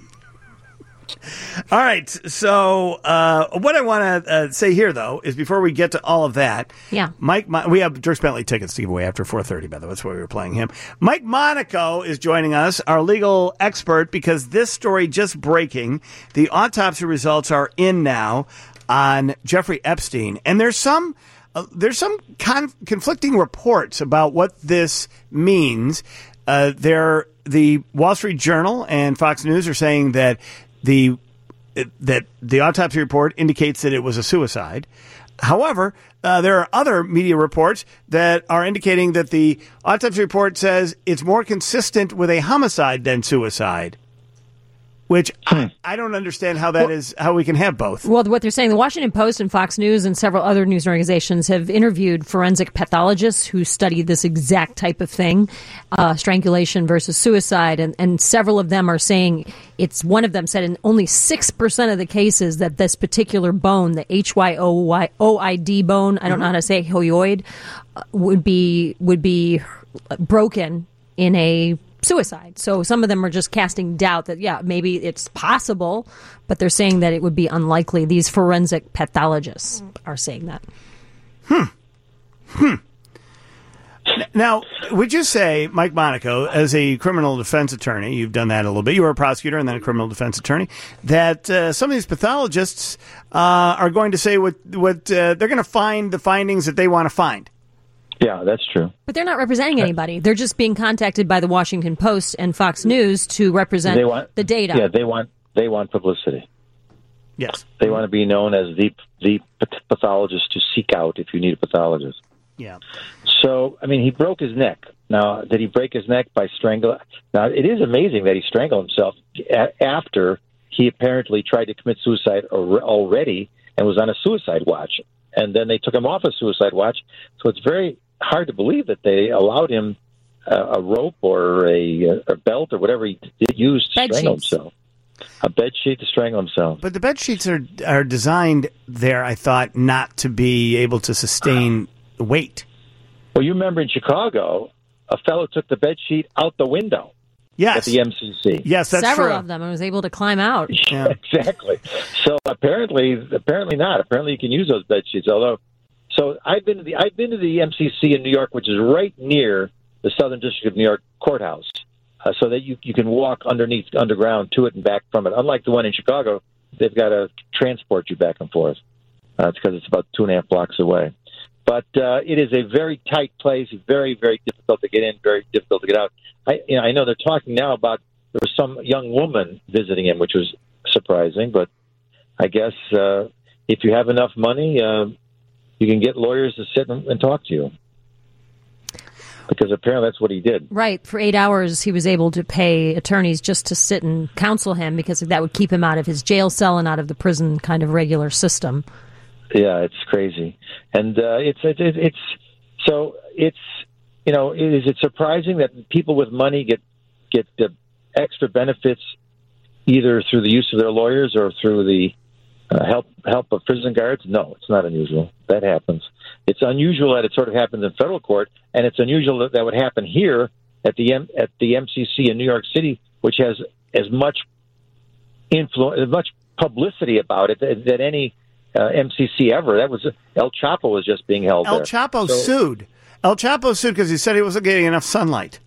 All right, so uh, what I want to uh, say here, though, is before we get to all of that, yeah, Mike, Mon- we have Dirk Bentley tickets to give away after four thirty, by the way. That's why we were playing him. Mike Monaco is joining us, our legal expert, because this story just breaking. The autopsy results are in now on Jeffrey Epstein, and there's some uh, there's some con- conflicting reports about what this means. Uh, there, the Wall Street Journal and Fox News are saying that the that the autopsy report indicates that it was a suicide. However, uh, there are other media reports that are indicating that the autopsy report says it's more consistent with a homicide than suicide. Which I, I don't understand how that well, is, how we can have both. Well, what they're saying, the Washington Post and Fox News and several other news organizations have interviewed forensic pathologists who study this exact type of thing, uh, strangulation versus suicide, and, and several of them are saying it's, one of them said in only six percent of the cases that this particular bone, the H Y O I D bone, I don't mm-hmm. know how to say it, hyoid, uh, would be, would be broken in a suicide. So some of them are just casting doubt that, yeah, maybe it's possible, but they're saying that it would be unlikely. These forensic pathologists are saying that. Hmm. Hmm. Now, would you say, Mike Monaco, as a criminal defense attorney, you've done that a little bit, you were a prosecutor and then a criminal defense attorney, that uh, some of these pathologists uh, are going to say what, what uh, they're going to find the findings that they want to find? Yeah, that's true. But they're not representing anybody. They're just being contacted by the Washington Post and Fox News to represent they want, the data. Yeah, they want they want publicity. Yes. They want to be known as the the pathologist to seek out if you need a pathologist. Yeah. So, I mean, he broke his neck. Now, did he break his neck by strangling? Now, it is amazing that he strangled himself a- after he apparently tried to commit suicide or- already and was on a suicide watch. And then they took him off a suicide watch. So it's very hard to believe that they allowed him uh, a rope or a, a belt or whatever he did use to bed strangle sheets. himself. A bed sheet to strangle himself. But the bed sheets are are designed there, I thought, not to be able to sustain weight. Well, you remember in Chicago, a fellow took the bed sheet out the window. Yes. At the M C C. Yes, that's Several true. of them. I was able to climb out. Yeah. Exactly. So apparently, apparently not. Apparently, you can use those bed sheets. Although, so I've been to the I've been to the M C C in New York, which is right near the Southern District of New York courthouse, uh, so that you you can walk underneath underground to it and back from it. Unlike the one in Chicago, they've got to transport you back and forth. Uh, it's because it's about two and a half blocks away. But uh, it is a very tight place, very, very difficult to get in, very difficult to get out. I, you know, I know they're talking now about there was some young woman visiting him, which was surprising. But I guess uh, if you have enough money, uh, you can get lawyers to sit and, and talk to you. Because apparently that's what he did. Right. For eight hours, he was able to pay attorneys just to sit and counsel him because that would keep him out of his jail cell and out of the prison kind of regular system. Yeah, it's crazy, and uh, it's it, it's so it's you know is it surprising that people with money get get the extra benefits either through the use of their lawyers or through the uh, help help of prison guards? No, it's not unusual. That happens. It's unusual that it sort of happens in federal court, and it's unusual that that would happen here at the M- at the M C C in New York City, which has as much influence, as much publicity about it that, that any. Uh, M C C ever. That was El Chapo was just being held El there. Chapo so, sued. El Chapo sued because he said he wasn't getting enough sunlight.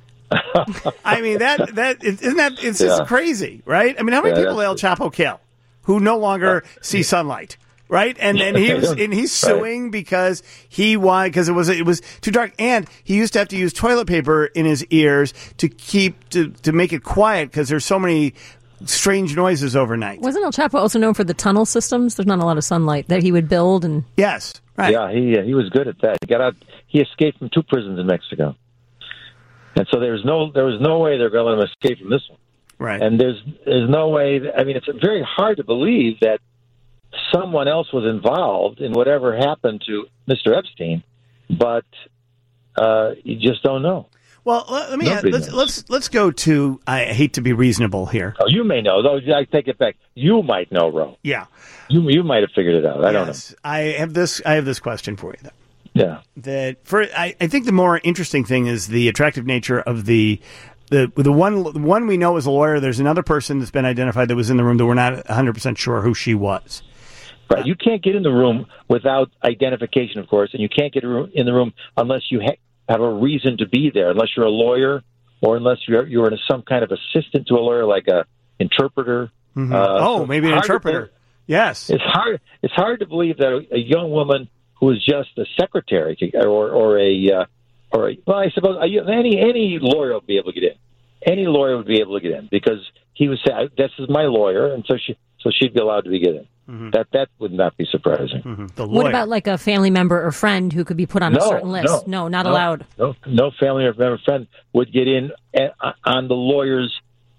I mean that that isn't that it's yeah. just crazy, right? I mean, how many Yeah, people did El Chapo kill who no longer uh, see sunlight? right? And and he was and he's suing right. because he wanted because it was it was too dark, and he used to have to use toilet paper in his ears to keep to to make it quiet because there's so many strange noises overnight. Wasn't El Chapo also known for the tunnel systems? There's not a lot of sunlight that he would build, and yes, right. Yeah, he uh, he was good at that. He got out. He escaped from two prisons in Mexico, and so there was no there was no way they're going to let him escape from this one. Right. And there's there's no way. That, I mean, it's very hard to believe that someone else was involved in whatever happened to Mister Epstein, but uh, you just don't know. Well, let me add, let's let's let's go to. I hate to be reasonable here. Oh, you may know, though. I take it back. You might know, Ro. Yeah, you you might have figured it out. I yes, don't know. I have this. I have this question for you, though. Yeah. That for I, I think the more interesting thing is the attractive nature of the the the one the one we know is a lawyer. There's another person that's been identified that was in the room that we're not one hundred percent sure who she was. Right. You can't get in the room without identification, of course, and you can't get in the room unless you ha- have a reason to be there, unless you're a lawyer or unless you're you're some kind of assistant to a lawyer, like a interpreter. Mm-hmm. Uh, oh, so maybe an interpreter. To, yes. It's hard. It's hard to believe that a, a young woman who is just a secretary or or a uh, or a, well, I suppose any any lawyer will be able to get in. Any lawyer would be able to get in because he would say, "This is my lawyer," and so she so she'd be allowed to get in. Mm-hmm. That that would not be surprising. Mm-hmm. The what about like a family member or friend who could be put on no, a certain list? No, no not no, allowed. No, no family or member friend would get in at, on the lawyer's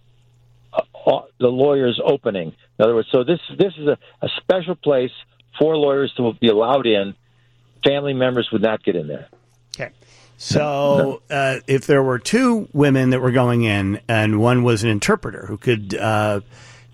uh, the lawyer's opening. In other words, so this this is a, a special place for lawyers to be allowed in. Family members would not get in there. Okay. So uh, if there were two women that were going in and one was an interpreter who could uh,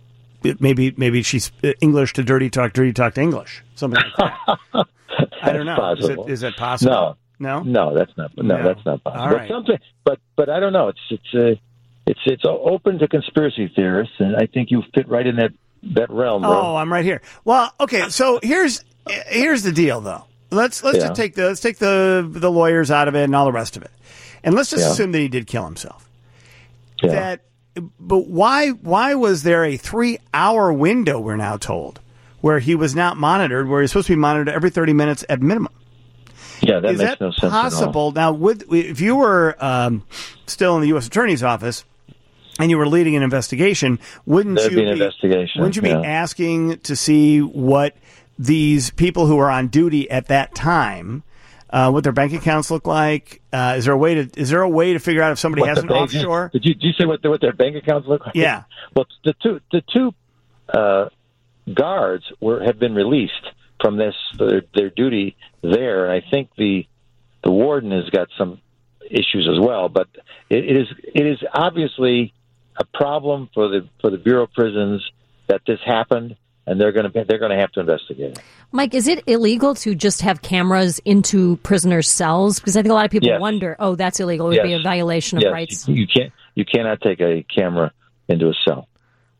maybe maybe she's English to dirty talk, dirty talk to English, something like that. I don't know. Is it, is it possible? No. No? No, that's not no, no. that's not possible. All right. But something but but I don't know. It's it's uh, it's it's open to conspiracy theorists, and I think you fit right in that, that realm, bro. Oh, I'm right here. Well, okay, so here's here's the deal though. Let's let's yeah. just take the let's take the the lawyers out of it and all the rest of it, and let's just yeah. assume that he did kill himself. Yeah. That, but why why was there a three hour window? We're now told where he was not monitored, where he's supposed to be monitored every thirty minutes at minimum. Yeah, that Is makes that no sense possible? at all. Now, would if you were um, still in the U S Attorney's office and you were leading an investigation, wouldn't There'd you be an be, investigation? Wouldn't you be yeah. asking to see what these people who are on duty at that time, uh, what their bank accounts look like? Uh, is there a way to is there a way to figure out if somebody what has an bank, offshore? Did you, did you say what, the, what their bank accounts look like? Yeah. Well, the two the two uh, guards were have been released from this their, their duty there, and I think the the warden has got some issues as well. But it, it is it is obviously a problem for the for the Bureau of Prisons that this happened. And they're going to they're going to have to investigate it. Mike, is it illegal to just have cameras into prisoners' cells? Because I think a lot of people yes. wonder, oh, that's illegal. It would yes. be a violation of yes. rights. You, you can't you cannot take a camera into a cell.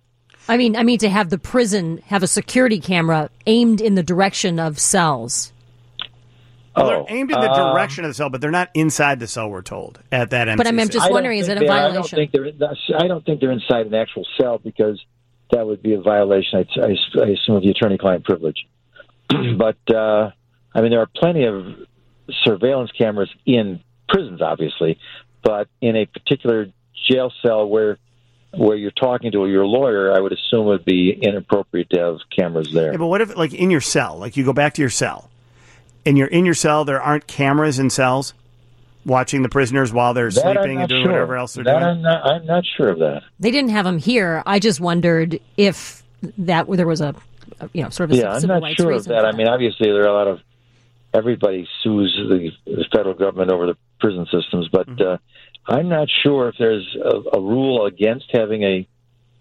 I mean, I mean to have the prison have a security camera aimed in the direction of cells. Well, oh, they're aimed in the um, direction of the cell, but they're not inside the cell. We're told at that M C C. But I mean, I'm just I wondering, is it a they, violation? I don't think they're in, I don't think they're inside an actual cell because that would be a violation, I, I, I assume, of the attorney-client privilege. But, uh, I mean, there are plenty of surveillance cameras in prisons, obviously, but in a particular jail cell where where you're talking to your lawyer, I would assume it would be inappropriate to have cameras there. Yeah, but what if, like, in your cell, like you go back to your cell, and you're in your cell, there aren't cameras in cells watching the prisoners while they're that sleeping and doing sure. whatever else they're that doing? I'm not, I'm not sure of that. They didn't have them here. I just wondered if that there was a, you know, sort of a yeah, I'm civil not rights sure of reason that. for I mean, obviously, there are a lot of everybody sues the, the federal government over the prison systems, but mm-hmm. uh, I'm not sure if there's a, a rule against having a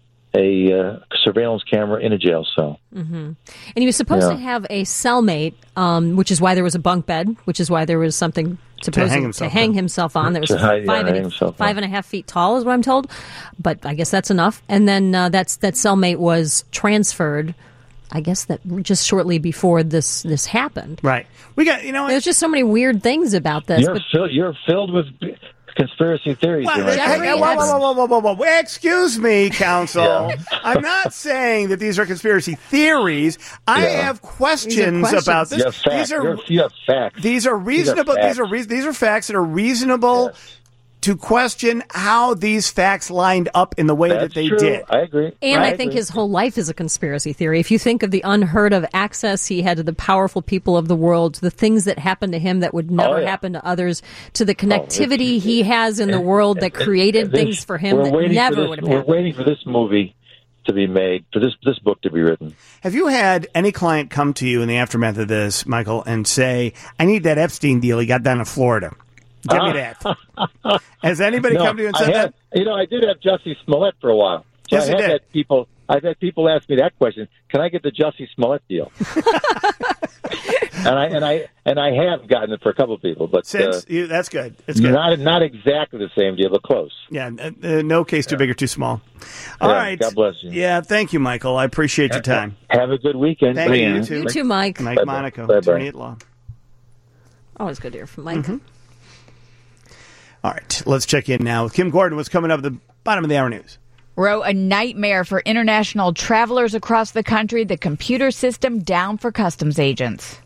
a uh, surveillance camera in a jail cell. Mm-hmm. And he was supposed yeah. to have a cellmate, um, which is why there was a bunk bed, which is why there was something supposed to hang to hang himself, hang on. himself on. That was To hide- five, yeah, and, hang himself five on. and a half feet tall, is what I'm told. But I guess that's enough. And then uh, that's that cellmate was transferred. I guess that just shortly before this this happened. Right. We got you know. There's just so many weird things about this. You're but filled. You're filled with conspiracy theories. Well, in my hey, opinion. whoa, whoa, whoa, whoa, whoa, whoa, whoa. Excuse me, counsel. Yeah. I'm not saying that these are conspiracy theories. I Yeah. have questions, questions. about this. You have facts. These are You're- you have facts. these are reasonable. facts. These are re- these are facts that are reasonable Yes. to question how these facts lined up in the way That's that they true. did. I agree. And I I think agree. his whole life is a conspiracy theory. If you think of the unheard of access he had to the powerful people of the world, to the things that happened to him that would never Oh, yeah. happen to others, to the connectivity it's- he has in the and- world that and- created and this- things for him we're that waiting for never this- would have We're happened. waiting for this movie to be made, for this this book to be written. Have you had any client come to you in the aftermath of this, Michael, and say, "I need that Epstein deal he got down in Florida. Give me that." Has anybody No, come to you and I said had, that? You know, I did have Jussie Smollett for a while. So Yes, I you have did. had people. I've had people ask me that question: can I get the Jussie Smollett deal? and I and I and I have gotten it for a couple of people, but Since uh, you, that's good. It's good. not not exactly the same deal, but close. Yeah, uh, uh, no case too big or too small. All Yeah, right. God bless you. Yeah, thank you, Michael. I appreciate your time. Have a good weekend. Thank you, Leanne. you too. You too, Mike. Mike Bye-bye. Monaco, Bye-bye. attorney at law. Always good to hear from Mike. Mm-hmm. All right, let's check in now with Kim Gordon. What's coming up at the bottom of the hour news? Row, a nightmare for international travelers across the country. The computer system down for customs agents.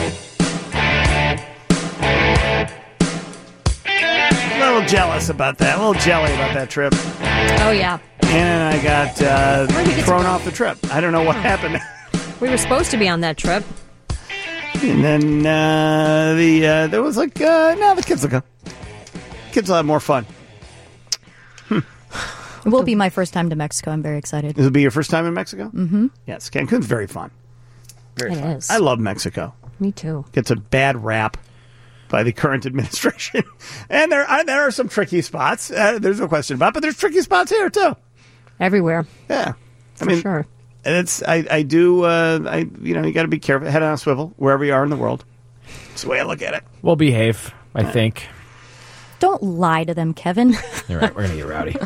A little jealous about that. A little jelly about that trip. Oh, yeah. And I got uh, Where'd we get to thrown go? off the trip. I don't know what happened. We were supposed to be on that trip. And then uh, the uh, there was like, uh, no, the kids will go. Kids will have more fun. It will be my first time to Mexico. I'm very excited. This will be your first time in Mexico? Mm-hmm. Yes, Cancun's very fun. Very It fun. is. I love Mexico. Me too. Gets a bad rap by the current administration. And there are, there are some tricky spots. Uh, there's no question about it, but there's tricky spots here, too. Everywhere. Yeah. For sure. And it's, I, I do, uh, I, you know, you got to be careful. Head on a swivel, wherever you are in the world. That's the way I look at it. We'll behave, I think. Don't lie to them, Kevin. You're right. We're going to get rowdy.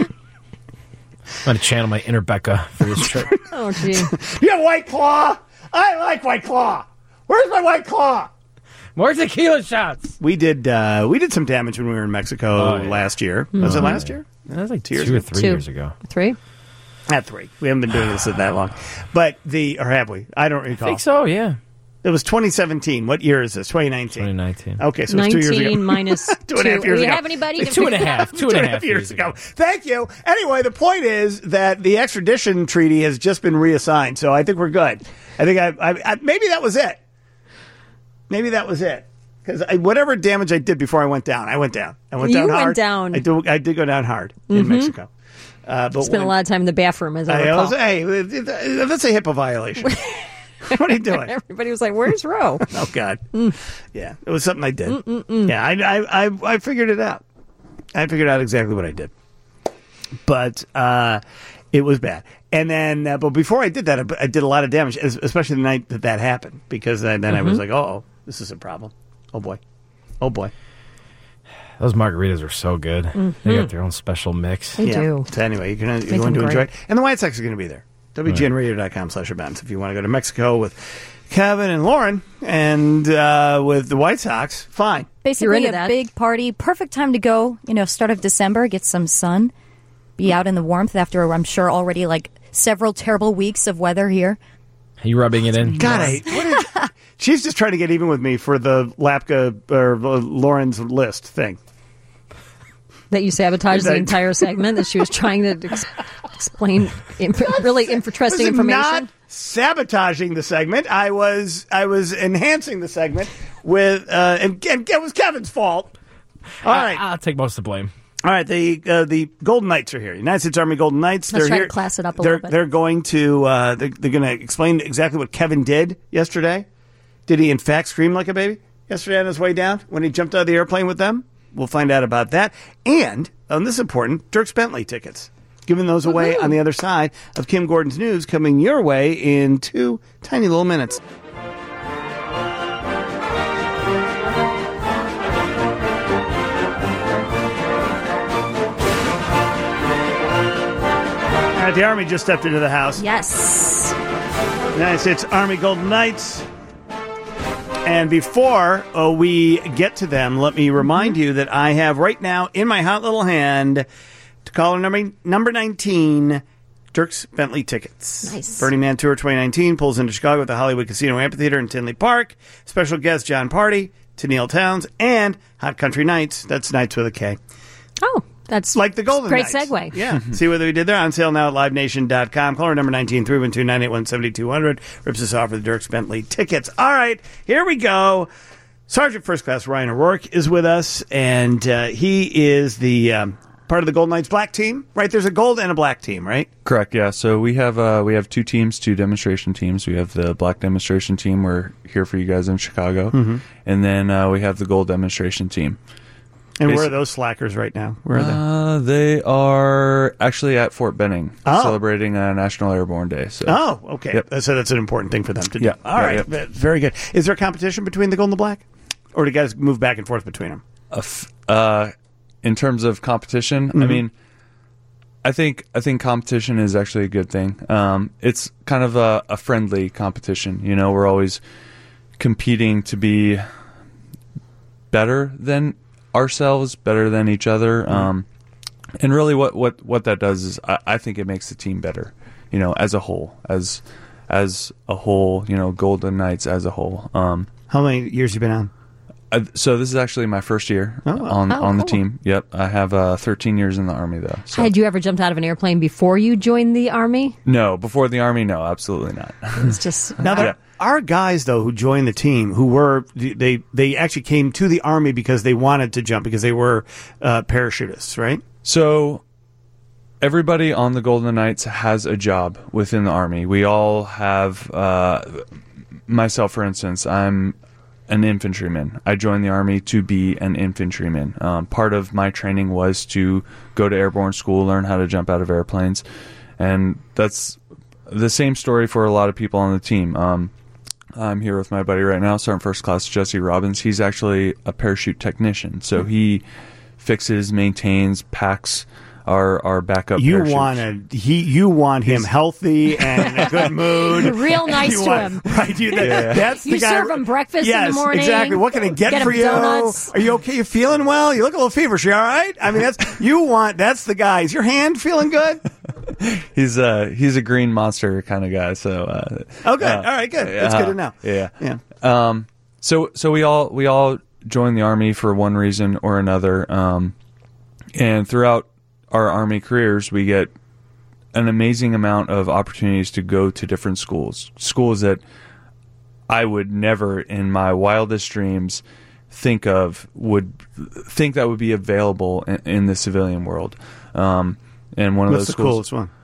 I'm going to channel my inner Becca for this trip. Oh, gee. You have White Claw? I like White Claw. Where's my White Claw? More tequila shots. We did, uh, we did some damage when we were in Mexico Oh, yeah. last year. Was it last year? That was like two, years or ago. three Two. years ago. Three? At three. We haven't been doing this that long. But the, or have we? I don't recall. I think so, yeah. It was twenty seventeen. What year is this? twenty nineteen. twenty nineteen. Okay, so it was two years ago. nineteen minus Two and a half two. years Do we ago. have anybody? to- Two and a half. Two and a half years ago. Thank you. Anyway, the point is that the extradition treaty has just been reassigned, so I think we're good. I think I, I, I maybe that was it. Maybe that was it. Because whatever damage I did before I went down, I went down. I went You down went hard. down. I, do, I did go down hard in Mexico. Uh, but Spent a when- lot of time in the bathroom, as I, I recall. was, hey, that's a HIPAA violation. What are you doing? Everybody was like, "Where's Roe?" Oh God, yeah, it was something I did. Yeah, I, I, I, I figured it out. I figured out exactly what I did, but uh, it was bad. And then, uh, but before I did that, I, I did a lot of damage, es- especially the night that that happened, because then, then I was like, oh, this is a problem. Oh boy, oh boy. Those margaritas are so good. They got their own special mix. They yeah. do. So anyway, you're gonna you're Make going to them enjoy it, great. and the White Sox are going to be there. W G N radio dot com slash events if you want to go to Mexico with Kevin and Lauren and uh, with the White Sox. Fine. Basically, into a that. big party. Perfect time to go. You know, start of December, get some sun, be out in the warmth after, I'm sure, already like several terrible weeks of weather here. Are you rubbing it in? God, I, what is, she's just trying to get even with me for the Lapka or uh, Lauren's list thing. That you sabotaged the That- entire segment. That she was trying to ex- explain inf- really interesting I was information. not sabotaging the segment. I was I was enhancing the segment with uh, and, and it was Kevin's fault. All right, I, I'll take most of the blame. all right. The uh, the Golden Knights are here. United States Army Golden Knights. Let's they're try to here. class it up a they're, little bit. They're going to uh, they're, they're going to explain exactly what Kevin did yesterday. Did he in fact scream like a baby yesterday on his way down when he jumped out of the airplane with them? We'll find out about that. And, and this is important, Dierks Bentley tickets. Giving those away on the other side of Kim Gordon's news coming your way in two tiny little minutes. All right, the Army just stepped into the house. Yes. United States Army Golden Knights And before uh, we get to them, let me remind you that I have right now in my hot little hand to caller number number nineteen, Dierks Bentley tickets. Nice. Burning Man Tour twenty nineteen pulls into Chicago at the Hollywood Casino Amphitheater in Tinley Park. Special guest John Party, Tenille Towns, and Hot Country Nights. That's Nights with a K. Oh, that's like the Golden great Knights. segue. Yeah. See what we did there? On sale now at live nation dot com. Caller number nineteen, three one two, nine eight one, seven two zero zero. Rips us off for the Dierks Bentley tickets. All right, here we go. Sergeant First Class Ryan O'Rourke is with us, and uh, he is the um, part of the Golden Knights black team, right? There's a gold and a black team, right? Correct, yeah. So we have uh, we have two teams, two demonstration teams. We have the black demonstration team. We're here for you guys in Chicago. Mm-hmm. And then uh, we have the gold demonstration team. And Basically, where are those slackers right now? Where are they? Uh, they are actually at Fort Benning, Oh. celebrating uh, National Airborne Day. So. Oh, okay. Yep. So that's an important thing for them to do. Yeah. All Yeah, right. yeah. Very good. Is there a competition between the gold and the black? Or do you guys move back and forth between them? Uh, f- uh, in terms of competition, Mm-hmm. I mean, I think I think competition is actually a good thing. Um, it's kind of a, a friendly competition. You know, we're always competing to be better than ourselves, better than each other. Mm-hmm. Um, and really, what, what, what that does is, I, I think it makes the team better. You know, as a whole, as as a whole. You know, Golden Knights as a whole. Um, How many years you been on? Uh, so this is actually my first year Oh. on Oh, on the cool. team. Yep, I have uh, thirteen years in the Army though. So. Had you ever jumped out of an airplane before you joined the Army? No, before the Army, no, absolutely not. It's just Now, there Yeah. are guys, though, who joined the team who were, they they actually came to the Army because they wanted to jump, because they were uh, parachutists, right? So everybody on the Golden Knights has a job within the Army. We all have, uh, myself for instance, I'm an infantryman. I joined the Army to be an infantryman. Um, part of my training was to go to airborne school, learn how to jump out of airplanes. And that's the same story for a lot of people on the team. Um, I'm here with my buddy right now, Sergeant First Class Jesse Robbins. He's actually a parachute technician. So he fixes, maintains, packs our our backup You parachutes. want to, he, you want him healthy and in a good mood. real nice You to want- him. Right? You, that, Yeah. That's the You guy. serve him breakfast in the yes, morning. exactly. What can I get, Get for him you? donuts. Are you okay? You feeling well? You look a little feverish. You all right? I mean, that's you want. That's the guy. Is your hand feeling good? He's uh he's a green monster kind of guy. So uh, Oh, good. uh, all right, good. That's uh, good to know. Yeah. Yeah. Um. So so we all we all joined the Army for one reason or another. Um. And throughout our Army careers, we get an amazing amount of opportunities to go to different schools, schools that I would never, in my wildest dreams, think of would think that would be available in, in the civilian world. Um. And one of What's those the schools. coolest one?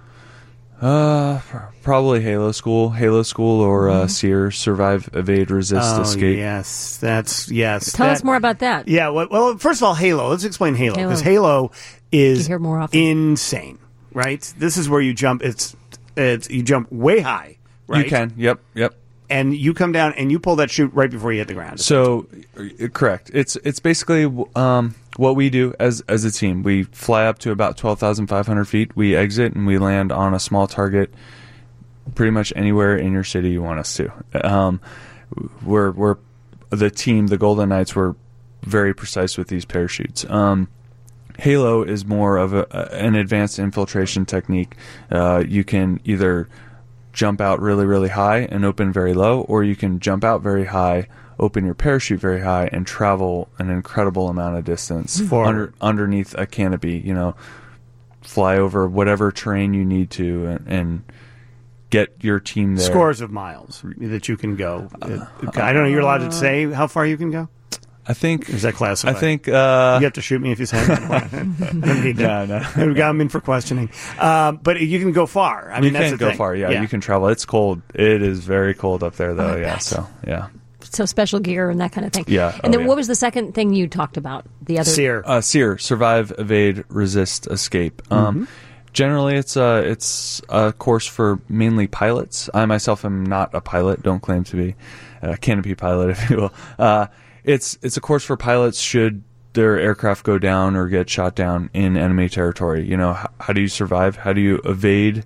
Uh, pr- probably Halo School, Halo School, or uh, SEER, Survive, Evade, Resist, Oh, Escape. yes. That's yes. Tell that- us more about that. Yeah, well, well, first of all, Halo. Let's explain Halo, Halo. because Halo is You hear more often. insane, right? This is where you jump. It's it's you jump way high, right? You can. Yep. Yep. and you come down and you pull that chute right before you hit the ground. So, uh, correct. It's it's basically um, what we do as as a team. We fly up to about twelve thousand five hundred feet. We exit and we land on a small target, pretty much anywhere in your city you want us to. Um, we're we're the team, the Golden Knights. We're very precise with these parachutes. Um, Halo is more of a, an advanced infiltration technique. Uh, you can either jump out really, really high and open very low, or you can jump out very high, open your parachute very high, and travel an incredible amount of distance under, underneath a canopy. You know, fly over whatever terrain you need to, and, and get your team there. Scores of miles that you can go. I don't know. You're allowed to say how far you can go? I think. Or is that classified? I think. Uh, you have to shoot me if you say that. I don't need to. No, no. We got him in for questioning. Um, but you can go far. I mean, you that's can the go thing. far, yeah, You can travel. It's cold. It is very cold up there, though. I yeah. bet. So yeah. So special gear and that kind of thing. Yeah. And Oh, then yeah. what was the second thing you talked about? The other Sear. Uh, SEER, survive, evade, resist, escape. Um, generally, it's a it's a course for mainly pilots. I myself am not a pilot. Don't claim to be a canopy pilot, if you will. Uh, it's it's a course for pilots should their aircraft go down or get shot down in enemy territory. You know, how, how do you survive? How do you evade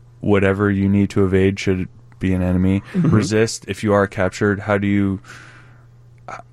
whatever you need to evade should it be an enemy? Resist if you are captured. How do you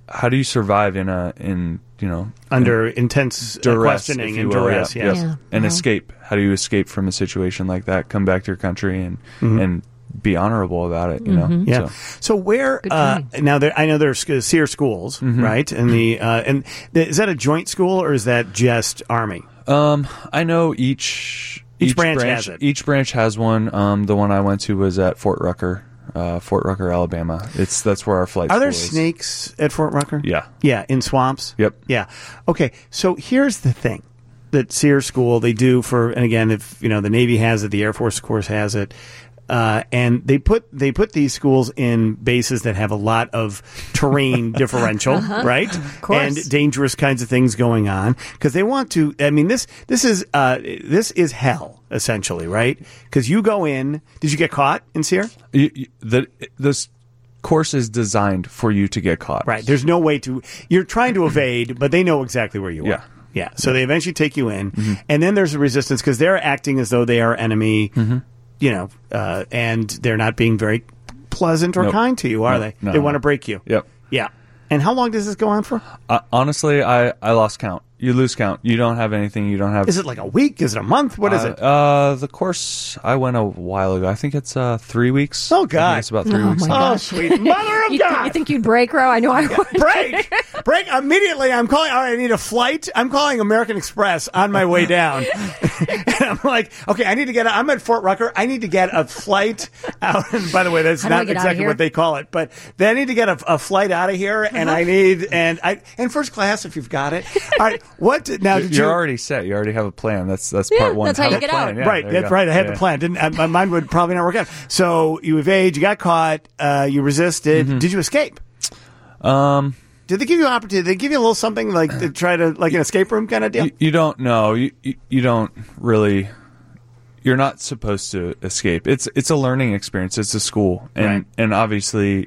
how do you survive in a in you know under intense duress, questioning and will, duress, yeah, yes. yes. Yeah. and Uh-huh. escape. How do you escape from a situation like that? Come back to your country and Mm-hmm. and be honorable about it. You know. Yeah. So, So where uh, now? There, I know there's uh, SEER schools, Mm-hmm. right? And the uh, and the, is that a joint school or is that just Army? um, I know each Each branch has it. Each branch has one. Um, the one I went to was at Fort Rucker, uh, Fort Rucker, Alabama. It's that's where our flight. Are there school is. snakes at Fort Rucker? Yeah. Yeah, in swamps? Yep. Yeah. Okay, so here's the thing that SEER school, they do for, and again, if, you know, the Navy has it, the Air Force, of course, has it, uh, and they put they put these schools in bases that have a lot of terrain differential, right? Of course. And dangerous kinds of things going on because they want to. I mean, this this is uh, this is hell essentially, right? Because you go in. Did you get caught in SEER? You, you, the this course is designed for you to get caught. Right. There's no way to. You're trying to evade, but they know exactly where you Yeah. are. Yeah. So they eventually take you in, and then there's a resistance because they're acting as though they are enemy. You know, uh, and they're not being very pleasant or Nope. kind to you, are No, they? no, they no. want to break you. Yep. Yeah. And how long does this go on for? Uh, honestly, I, I lost count. You lose count. You don't have anything. You don't have. Is it like a week? Is it a month? What is uh, it? Uh, the course I went a while ago. I think it's uh three weeks. Oh, I God. think it's about three Oh, weeks. my now. Oh, gosh. sweet mother of You, God! you think you'd break, Ro? I know I would. break, break immediately. I'm calling. All right, I need a flight. I'm calling American Express on my way down. And I'm like, okay, I need to get. I'm at Fort Rucker. I need to get a flight out. And by the way, that's How do I not get out of exactly here? what they call it, but then I need to get a, a flight out of here, and I need and I and first class if you've got it. All right, what now? Did You're you? already set. You already have a plan. That's that's Yeah, part one. that's how Have you a get plan. out. Yeah, Right, there you that's go. right. I had Yeah. the plan. Didn't uh, my mind would probably not work out. So you evade, you got caught, uh, you resisted. Did you escape? Mm-hmm. Um, Did they give you an opportunity? Did they give you a little something like to try to like an escape room kind of deal? you, you don't know. You, you you don't really. You're not supposed to escape. It's it's a learning experience. It's a school, and Right. and obviously,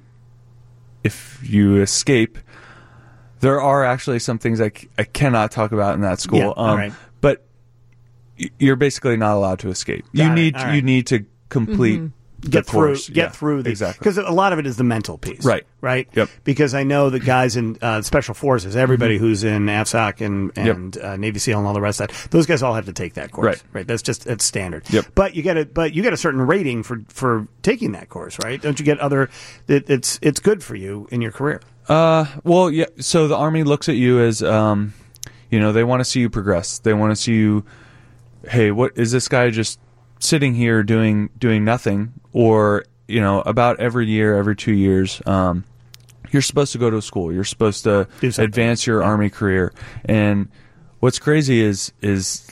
if you escape, there are actually some things I, c- I cannot talk about in that school. Yeah, all right. But y- you're basically not allowed to escape. You Got it, need all right. you need to complete the Get through, course. get Yeah, through the exactly. because a lot of it is the mental piece, Right. Right. Yep. Because I know the guys in uh, special forces, everybody who's in AFSOC and and uh, Navy SEAL and all the rest of that, those guys all have to take that course, Right. Right. That's just it's standard. Yep. But you get a but you get a certain rating for for taking that course, right? Don't you get other? It, it's it's good for you in your career. Uh, well, yeah. So the Army looks at you as, um, you know, they want to see you progress. They want to see you. Hey, what is this guy just sitting here doing doing nothing? Or you know, about every year, every two years, um, you're supposed to go to school. You're supposed to Do something. advance your Army career. And what's crazy is is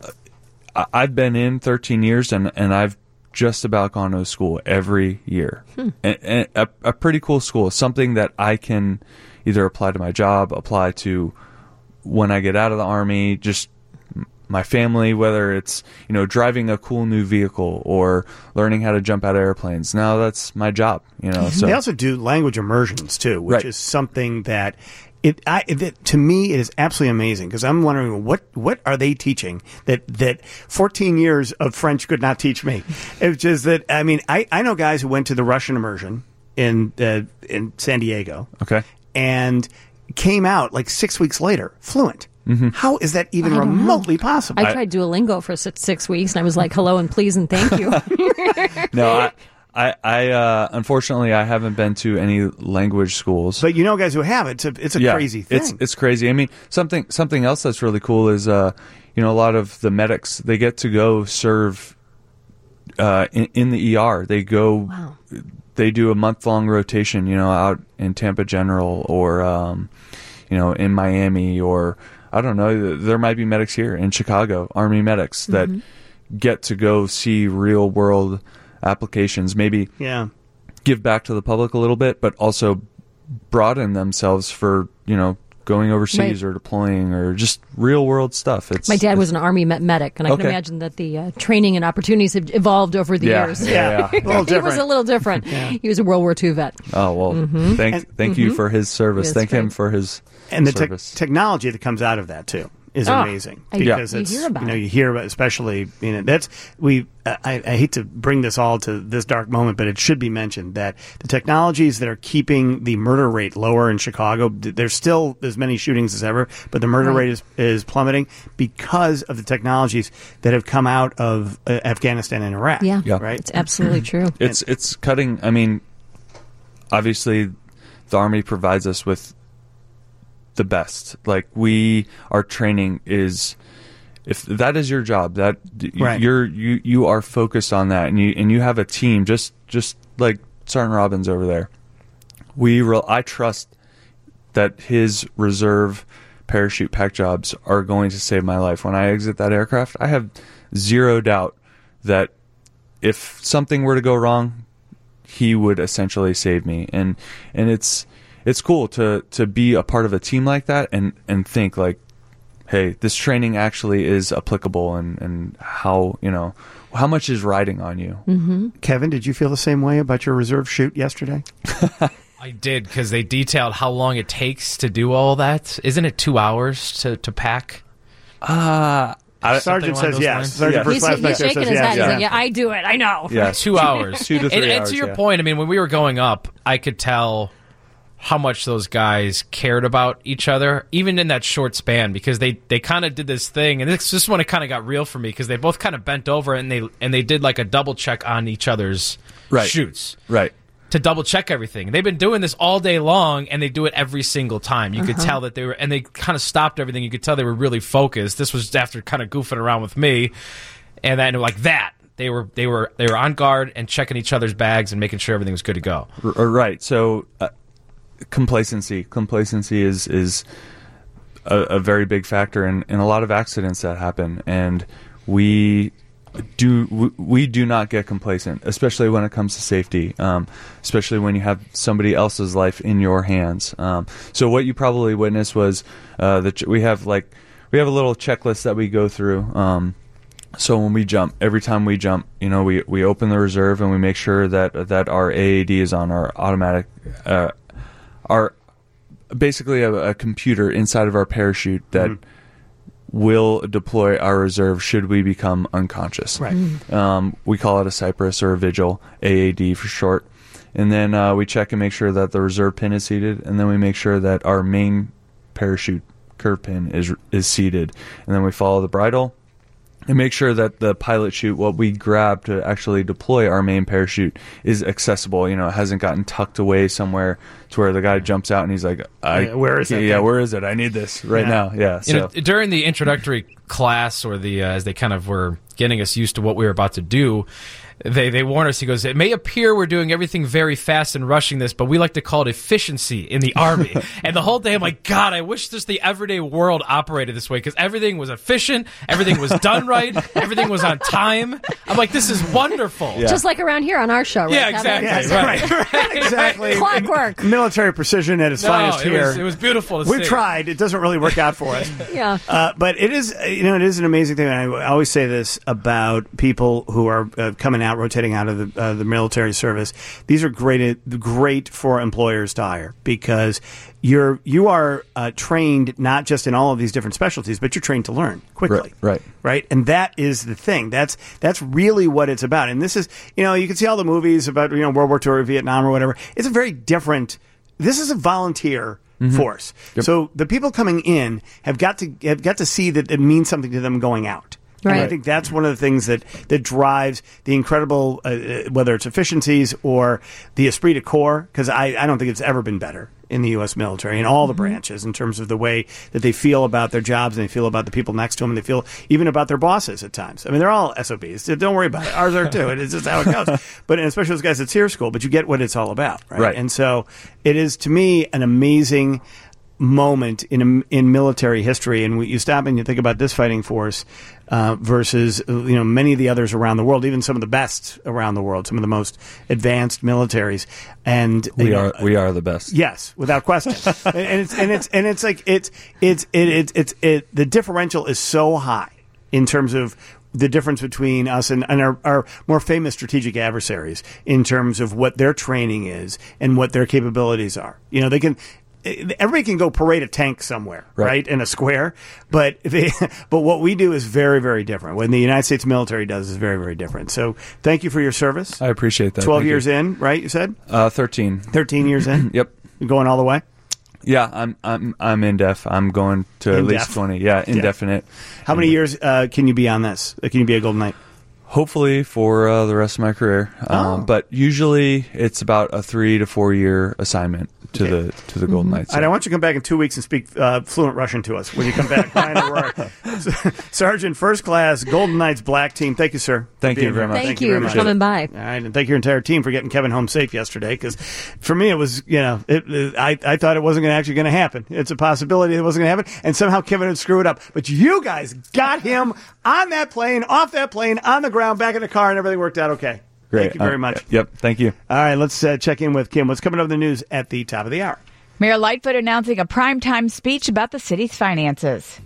uh, I- I've been in thirteen years, and and I've just about gone to school every year. Hmm. And, and a, a pretty cool school, something that I can either apply to my job, apply to when I get out of the Army, just my family, whether it's, you know, driving a cool new vehicle or learning how to jump out of airplanes. Now that's my job, you know. So They also do language immersions too, which Right. is something that it, I, it to me it is absolutely amazing because I'm wondering what what are they teaching that that fourteen years of French could not teach me. It's just that I mean I, I know guys who went to the Russian immersion in uh, in San Diego, okay. and came out like six weeks later fluent. Mm-hmm. How is that even I don't know. remotely possible? I tried Duolingo for six, six weeks, and I was like, hello and please and thank you. No, I, I, I uh, unfortunately, I haven't been to any language schools. but you know guys who have it. It's a, it's a yeah, crazy thing. It's it's crazy. I mean, something something else that's really cool is, uh, you know, a lot of the medics, they get to go serve uh, in, in the E R. They go, Wow. they do a month long rotation, you know, out in Tampa General or, um, you know, in Miami, or I don't know. There might be medics here in Chicago, Army medics that get to go see real world applications. Maybe yeah. give back to the public a little bit, but also broaden themselves for, you know, going overseas Right. or deploying or just real world stuff. It's My dad was an Army med- medic, and I can Okay. imagine that the uh, training and opportunities have evolved over the Yeah, years. yeah, A yeah. little He was different. a little different. He was a World War Two vet. Oh well, Mm-hmm. thank And- thank you for his service. Yes, thank him right. for his and the tech service. technology that comes out of that too is Oh, amazing I- because you it's hear about you know it. you hear about, especially you know that's we I, I hate to bring this all to this dark moment, but it should be mentioned that the technologies that are keeping the murder rate lower in Chicago, there's still as many shootings as ever, but the murder Right. rate is is plummeting because of the technologies that have come out of uh, Afghanistan and Iraq. Yeah. Yeah. right. It's absolutely true. It's it's cutting. I mean, obviously, the Army provides us with the best. Like we, our training is, if that is your job, that Right. you're you you are focused on that, and you and you have a team. Just just like Sergeant Robbins over there, we re- I trust that his reserve parachute pack jobs are going to save my life when I exit that aircraft. I have zero doubt that if something were to go wrong, he would essentially save me. And and it's it's cool to to be a part of a team like that and and think like, hey, this training actually is applicable, and and how, you know, how much is riding on you. Mm-hmm. Kevin, did you feel the same way about your reserve shoot yesterday? I did, because they detailed how long it takes to do all that. Isn't it two hours to, to pack? Uh, I, Sergeant along says those yes. lines? Sergeant Yeah. First He's, Class he's back there shaking says his yes. head. He's Yeah. like, yeah, I do it. I know. yeah, Two hours. two to three and, and hours. to your yeah. point, I mean, when we were going up, I could tell how much those guys cared about each other, even in that short span, because they, they kind of did this thing, and this, this is when it kind of got real for me, because they both kind of bent over and they and they did like a double check on each other's Right. shoots. Right. To double check everything. They've been doing this all day long, and they do it every single time. You could tell that they were, and they kind of stopped everything. You could tell they were really focused. This was after kind of goofing around with me, and then like that, they were they were they were on guard and checking each other's bags and making sure everything was good to go. R- right. So, uh, complacency. Complacency is is a, a very big factor in, in a lot of accidents that happen, and we do we, we do not get complacent, especially when it comes to safety. Um, especially when you have somebody else's life in your hands. Um, so, what you probably witnessed was uh, that we have like we have a little checklist that we go through. Um, So when we jump, every time we jump, you know, we, we open the reserve and we make sure that that our A A D is on, our automatic, uh, our basically a, a computer inside of our parachute that mm-hmm. will deploy our reserve should we become unconscious. Right. Mm-hmm. Um, we call it a Cypress or a Vigil, A A D for short. And then uh, we check and make sure that the reserve pin is seated, and then we make sure that our main parachute curve pin is is seated, and then we follow the bridle. And make sure that the pilot chute, what we grab to actually deploy our main parachute, is accessible. You know, it hasn't gotten tucked away somewhere to where the guy jumps out and he's like, I, Yeah, where is it? Yeah, where is it? I need this right Yeah. now. Yeah. You So know, during the introductory class, or the uh, as they kind of were getting us used to what we were about to do, they they warned us. He goes, it may appear we're doing everything very fast and rushing this, but we like to call it efficiency in the Army. And the whole day, I'm like, God, I wish just the everyday world operated this way, because everything was efficient, everything was done right, everything was on time. I'm like, this is wonderful. Yeah. Just like around here on our show, right? Yeah, Kevin? exactly. Yeah, Right. right. right. Exactly. Clockwork. Military precision at its No, finest it here. was, it was beautiful to We've see. tried. It doesn't really work out for us. Yeah. Uh, but it is, you know, it is an amazing thing. And I always say this about people who are uh, coming out, rotating out of the uh, the military service. These are great, great for employers to hire, because you're you are uh, trained not just in all of these different specialties, but you're trained to learn quickly. Right, right. Right. And that is the thing. That's that's really what it's about. And this is, you know, you can see all the movies about, you know, World War Two or Vietnam or whatever. It's a very different. This is a volunteer force. Yep. So the people coming in have got to have got to see that it means something to them going out. And I Right. think that's one of the things that, that drives the incredible, uh, whether it's efficiencies or the esprit de corps, because I, I don't think it's ever been better in the U S military, in all the branches, in terms of the way that they feel about their jobs and they feel about the people next to them, and they feel even about their bosses at times. I mean, they're all S O Bs. Don't worry about it. Ours are too. It's just how it goes. But and especially those guys at SEER School, but you get what it's all about, right? Right. And so it is, to me, an amazing moment in in military history. And you stop and you think about this fighting force uh, versus you know many of the others around the world, even some of the best around the world, some of the most advanced militaries. And we you know, are we are the best. Yes, without question. and it's and it's and it's like it's it's it, it, it's it the differential is so high in terms of the difference between us and, and our, our more famous strategic adversaries in terms of what their training is and what their capabilities are. You know, they can. everybody can go parade a tank somewhere, right, Right. in a square. But they, but what we do is very, very different. When the United States military does is very, very different. So thank you for your service. I appreciate that. Twelve Thank years you. in, right? You said Uh, thirteen. thirteen years in. Yep. You're going all the way. Yeah, I'm I'm I'm in def. I'm going to at In least def. twenty. Yeah, indefinite. How many years uh, can you be on this? Uh, Can you be a Golden Knight? Hopefully for uh, the rest of my career. Oh. Um, but usually it's about a three to four year assignment to Okay. the to the Golden Knights. And I want you to come back in two weeks and speak uh, fluent Russian to us when you come back. Ryan O'Rourke. Sergeant, first class, Golden Knights Black Team. Thank you, sir. for Thank you being very here. much. Thank, you very for much. coming by. All right, and thank your entire team for getting Kevin home safe yesterday. Because for me, it was, you know, it, it, I, I thought it wasn't gonna actually going to happen. It's a possibility it wasn't going to happen, and somehow Kevin would screw it up. But you guys got him on that plane, off that plane, on the ground, back in the car, and everything worked out okay. Great. Thank you very Uh, much. Yep. Thank you. All right, let's uh, check in with Kim. What's coming up in the news at the top of the hour? Mayor Lightfoot announcing a primetime speech about the city's finances.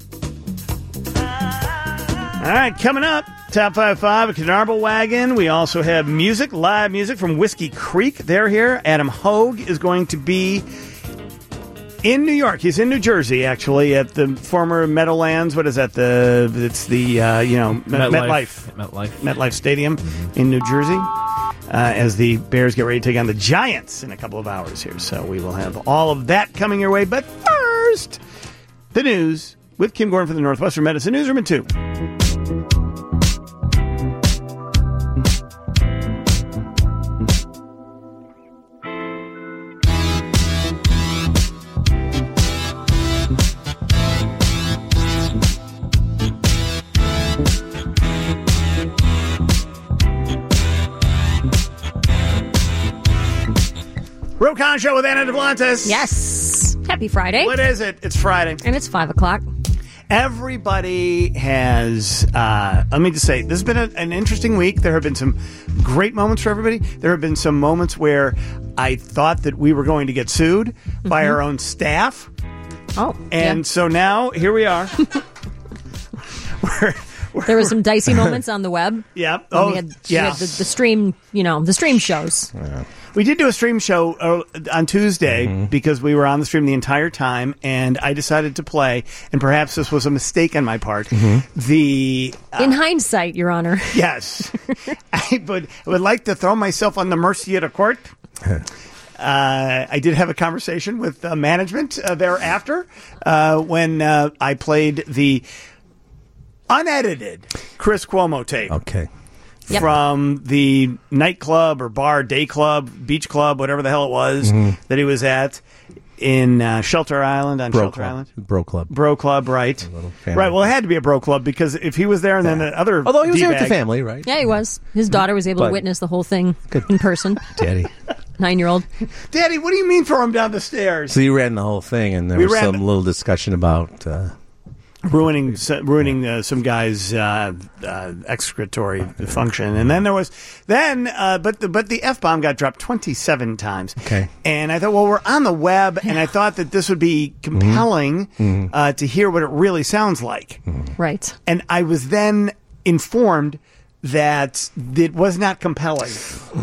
All right, coming up, Top five five, a Knarble Wagon. We also have music, live music from Whiskey Creek. They're here. Adam Hogue is going to be in New York. He's in New Jersey, actually, at the former Meadowlands. What is that? The It's the, uh, you know, MetLife. MetLife. MetLife Stadium in New Jersey. Uh, as the Bears get ready to take on the Giants in a couple of hours here. So we will have all of that coming your way. But first, the news with Kim Gordon from the Northwestern Medicine Newsroom at two. Roe Conn Show with Anna DeVlantis. Yes. Happy Friday. What is it? It's Friday. And it's five o'clock. Everybody has, uh, let me just say, this has been a, an interesting week. There have been some great moments for everybody. There have been some moments where I thought that we were going to get sued mm-hmm. by our own staff. Oh. And yeah. so now, here we are. we're, we're, there were some dicey moments on the web. Yeah. Oh, oh, we had, yeah. we had the, the stream, you know, the stream shows. Yeah. We did do a stream show uh, on Tuesday mm-hmm. because we were on the stream the entire time, and I decided to play, and perhaps this was a mistake on my part. Mm-hmm. The uh, In hindsight, Your Honor. Yes. I would, I would like to throw myself on the mercy of the court. Uh, I did have a conversation with uh, management uh, thereafter uh, when uh, I played the unedited Chris Cuomo tape. Okay. Yep. From the nightclub or bar, day club, beach club, whatever the hell it was mm-hmm. that he was at in uh, Shelter Island on Bro Shelter Club. Island. Bro Club. Bro Club, right. Right, well, it had to be a Bro Club because if he was there and yeah. then the other Although he was D-bag, there with the family, right? Yeah, he was. His daughter was able but, to witness the whole thing good. in person. Daddy. Nine-year-old. Daddy, what do you mean throw him down the stairs? So you ran the whole thing, and there we was some the- little discussion about... Uh, ruining ruining uh, some guy's uh, uh, excretory function, and then there was then uh, but the but the F bomb got dropped twenty-seven times. Okay, and I thought, well, we're on the web, and I thought that this would be compelling mm-hmm. uh, to hear what it really sounds like. Mm-hmm. Right, and I was then informed that it was not compelling.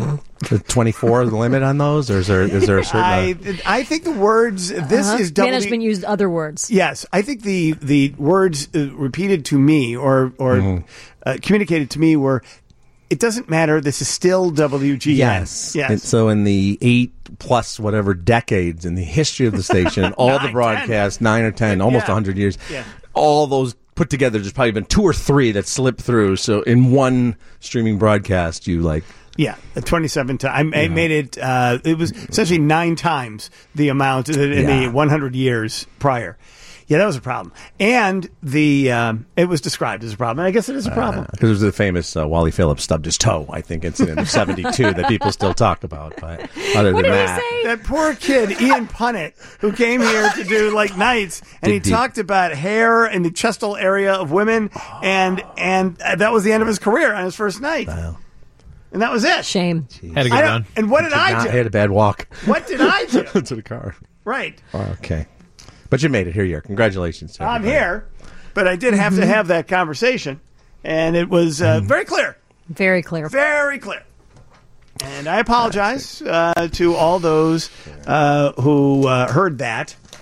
The twenty-four the limit on those, or is there is there a certain? I I think the words this uh-huh. is double management the, used other words. Yes, I think the the words uh, repeated to me or or mm-hmm. uh, communicated to me were, it doesn't matter. This is still W G N. Yes, yes. And so in the eight plus whatever decades in the history of the station, all nine, the broadcasts, ten. nine or ten, almost yeah. a hundred years, yeah. all those put together, there's probably been two or three that slipped through. So in one streaming broadcast, you like. Yeah, twenty-seven times. I, I made it, uh, it was essentially nine times the amount in yeah. the one hundred years prior. Yeah, that was a problem. And the um, it was described as a problem. And I guess it is a problem. Because uh, there was the famous uh, Wally Phillips stubbed his toe, I think, incident of seventy-two that people still talk about. But other what than did that. He say? That poor kid, Ian Punnett, who came here to do like nights, and he did, talked did. about hair and the chestal area of women, and and that was the end of his career on his first night. Wow. And that was it. Shame. Jeez. Had a good run. And what did I not, do? I had a bad walk. What did I do? To the car. Right. Oh, okay. But you made it. Here you are. Congratulations. To I'm everybody. here, but I did have mm-hmm. to have that conversation, and it was uh, mm. very clear. Very clear. Very clear. And I apologize uh, to all those uh, who uh, heard that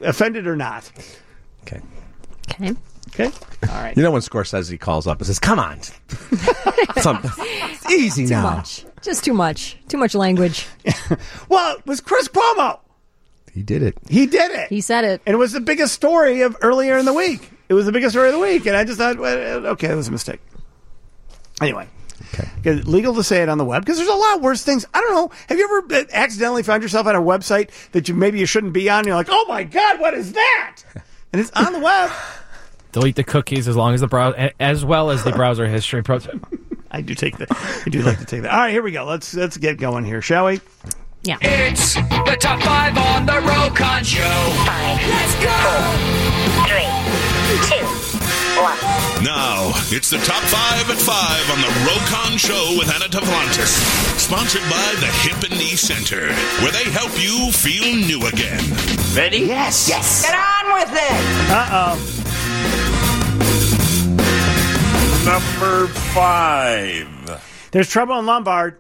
offended or not? Okay. Okay. Okay. All right. You know when Scorsese calls up and says, "Come on, Some, easy Too now." much. Just too much. Too much language. Well, it was Chris Cuomo. He did it. He did it. He said it. And it was the biggest story of earlier in the week. It was the biggest story of the week. And I just thought, well, okay, it was a mistake. Anyway. Okay. Legal to say it on the web because there's a lot worse things. I don't know. Have you ever accidentally found yourself on a website that you maybe you shouldn't be on? And you're like, oh my God, what is that? And it's on the web. Delete the cookies as long as the browser, as well as the browser history. Pro tip. I do take the. I do like to take that. All right, here we go. Let's let's get going here, shall we? Yeah. It's the top five on the Rokon Show. Five. Let's go. Four, three, two, one. Now it's the top five at five on the Rokon Show with Anna Duplantis, sponsored by the Hip and Knee Center, where they help you feel new again. Ready? Yes. Yes. Get on with it. Uh oh. Number five. There's trouble in Lombard.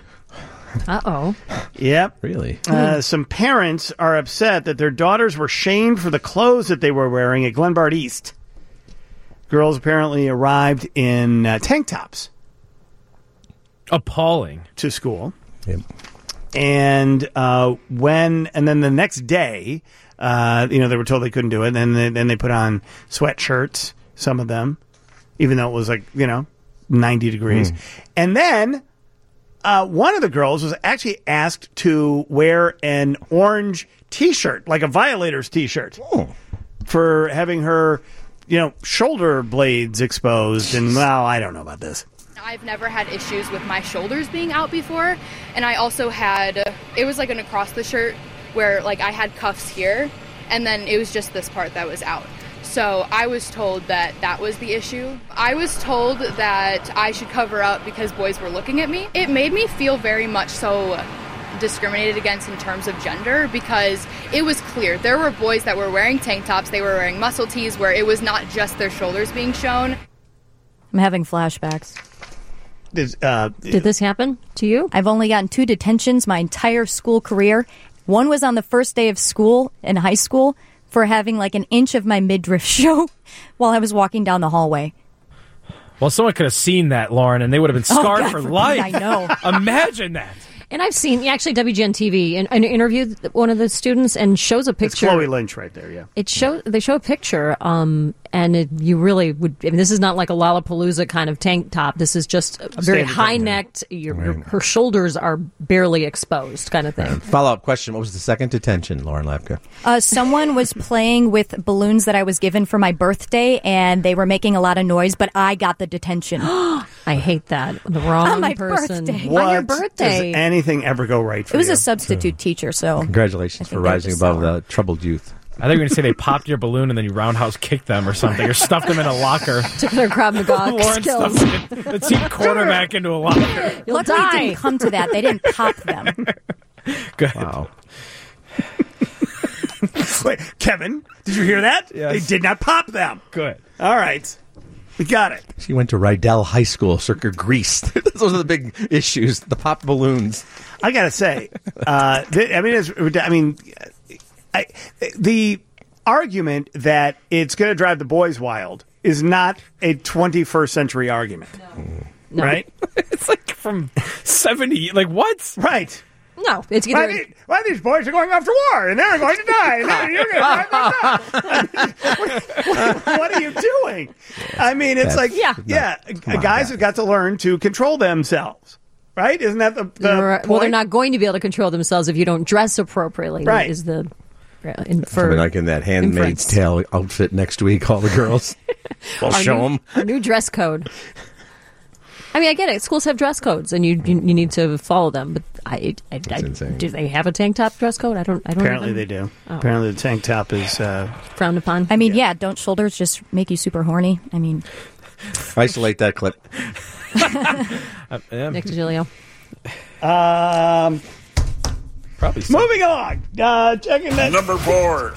Uh-oh. Yep. Really? Uh, some parents are upset that their daughters were shamed for the clothes that they were wearing at Glenbard East. Girls apparently arrived in uh, tank tops. Appalling. To school. Yep. And uh, when, and then the next day, uh, you know, they were told they couldn't do it. And then they, then they put on sweatshirts, some of them, even though it was like, you know, ninety degrees. Mm. And then uh, one of the girls was actually asked to wear an orange T-shirt, like a Violators T-shirt, oh. for having her, you know, shoulder blades exposed. And, well, I don't know about this. I've never had issues with my shoulders being out before. And I also had, it was like an across the shirt where, like, I had cuffs here. And then it was just this part that was out. So I was told that that was the issue. I was told that I should cover up because boys were looking at me. It made me feel very much so discriminated against in terms of gender because it was clear. There were boys that were wearing tank tops, they were wearing muscle tees where it was not just their shoulders being shown. I'm having flashbacks. Did, uh, Did this happen to you? I've only gotten two detentions my entire school career. One was on the first day of school in high school for having like an inch of my midriff show while I was walking down the hallway. Well, someone could have seen that, Lauren, and they would have been scarred oh, God, for for life. I know. Imagine that. And I've seen, actually, W G N T V and, and interviewed one of the students and shows a picture. It's Chloe Lynch right there, yeah. It show they show a picture, um, and it, you really would. I mean, this is not like a Lollapalooza kind of tank top. This is just a very high necked. Your, your, her shoulders are barely exposed, kind of thing. Follow up question: what was the second detention, Lauren Lapka? Uh, someone was playing with balloons that I was given for my birthday, and they were making a lot of noise. But I got the detention. I hate that. The wrong on my person birthday. What on your birthday. Does anything ever go right for you? It was a substitute teacher, so congratulations for rising above the troubled youth. I think you're going to say they popped your balloon and then you roundhouse kicked them or something, or stuffed them in a locker. Took their Krav Maga Lauren skills. stuffed the team quarterback into a locker. You'll Luckily, die. it didn't come to that. They didn't pop them. Good. Wow. Wait, Kevin, did you hear that? Yes. They did not pop them. Good. All right. We got it. She went to Rydell High School, circa Greece. Those are the big issues. The pop balloons. I gotta say, uh, th- I mean, it's, I mean, I, the argument that it's going to drive the boys wild is not a twenty-first century argument, No. right? It's like from seventy. Like what? Right. No, it's either. Why, these, why these boys are going off to war and they're going to die and then you're going to die. what, what are you doing? I mean, it's That's like, yeah, not- yeah, come on, guys guys. have got to learn to control themselves, right? Isn't that the, the They're- point? well, they're not going to be able to control themselves if you don't dress appropriately. Right. Is the uh, in, for Something like in that Handmaid's inference. Tale outfit next week, all the girls. We'll Our show new- them. Our new dress code. I mean, I get it. Schools have dress codes, and you you, you need to follow them. But I, I, I insane. do they have a tank top dress code? I don't. I don't. Apparently even, they do. Oh. Apparently the tank top is... Uh, frowned upon. I mean, yeah, don't shoulders just make you super horny? I mean, Isolate that clip. Uh, yeah, Nick DiGilio. um, probably. So. moving along. Uh, checking that... Number four.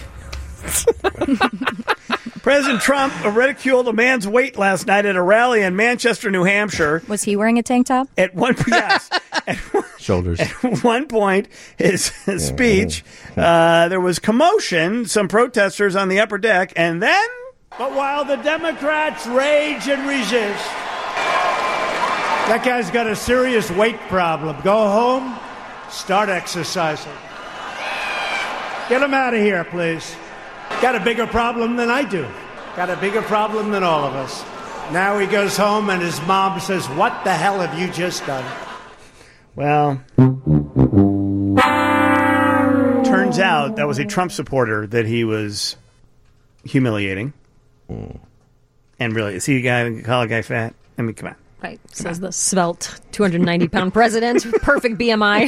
President Trump ridiculed a man's weight last night at a rally in Manchester, New Hampshire. was he wearing a tank top? At one, yes, Shoulders. At one point, his, his speech, uh, there was commotion, some protesters on the upper deck, and then... But while the Democrats rage and resist, that guy's got a serious weight problem. Go home, start exercising. Get him out of here, please. Got a bigger problem than I do. Got a bigger problem than all of us. Now he goes home and his mom says, "What the hell have you just done?" Well, turns out that was a Trump supporter that he was humiliating. Mm. And really, is he a guy call a guy fat? I mean, come on. Right, come says on. The svelte two hundred ninety pound president, perfect B M I.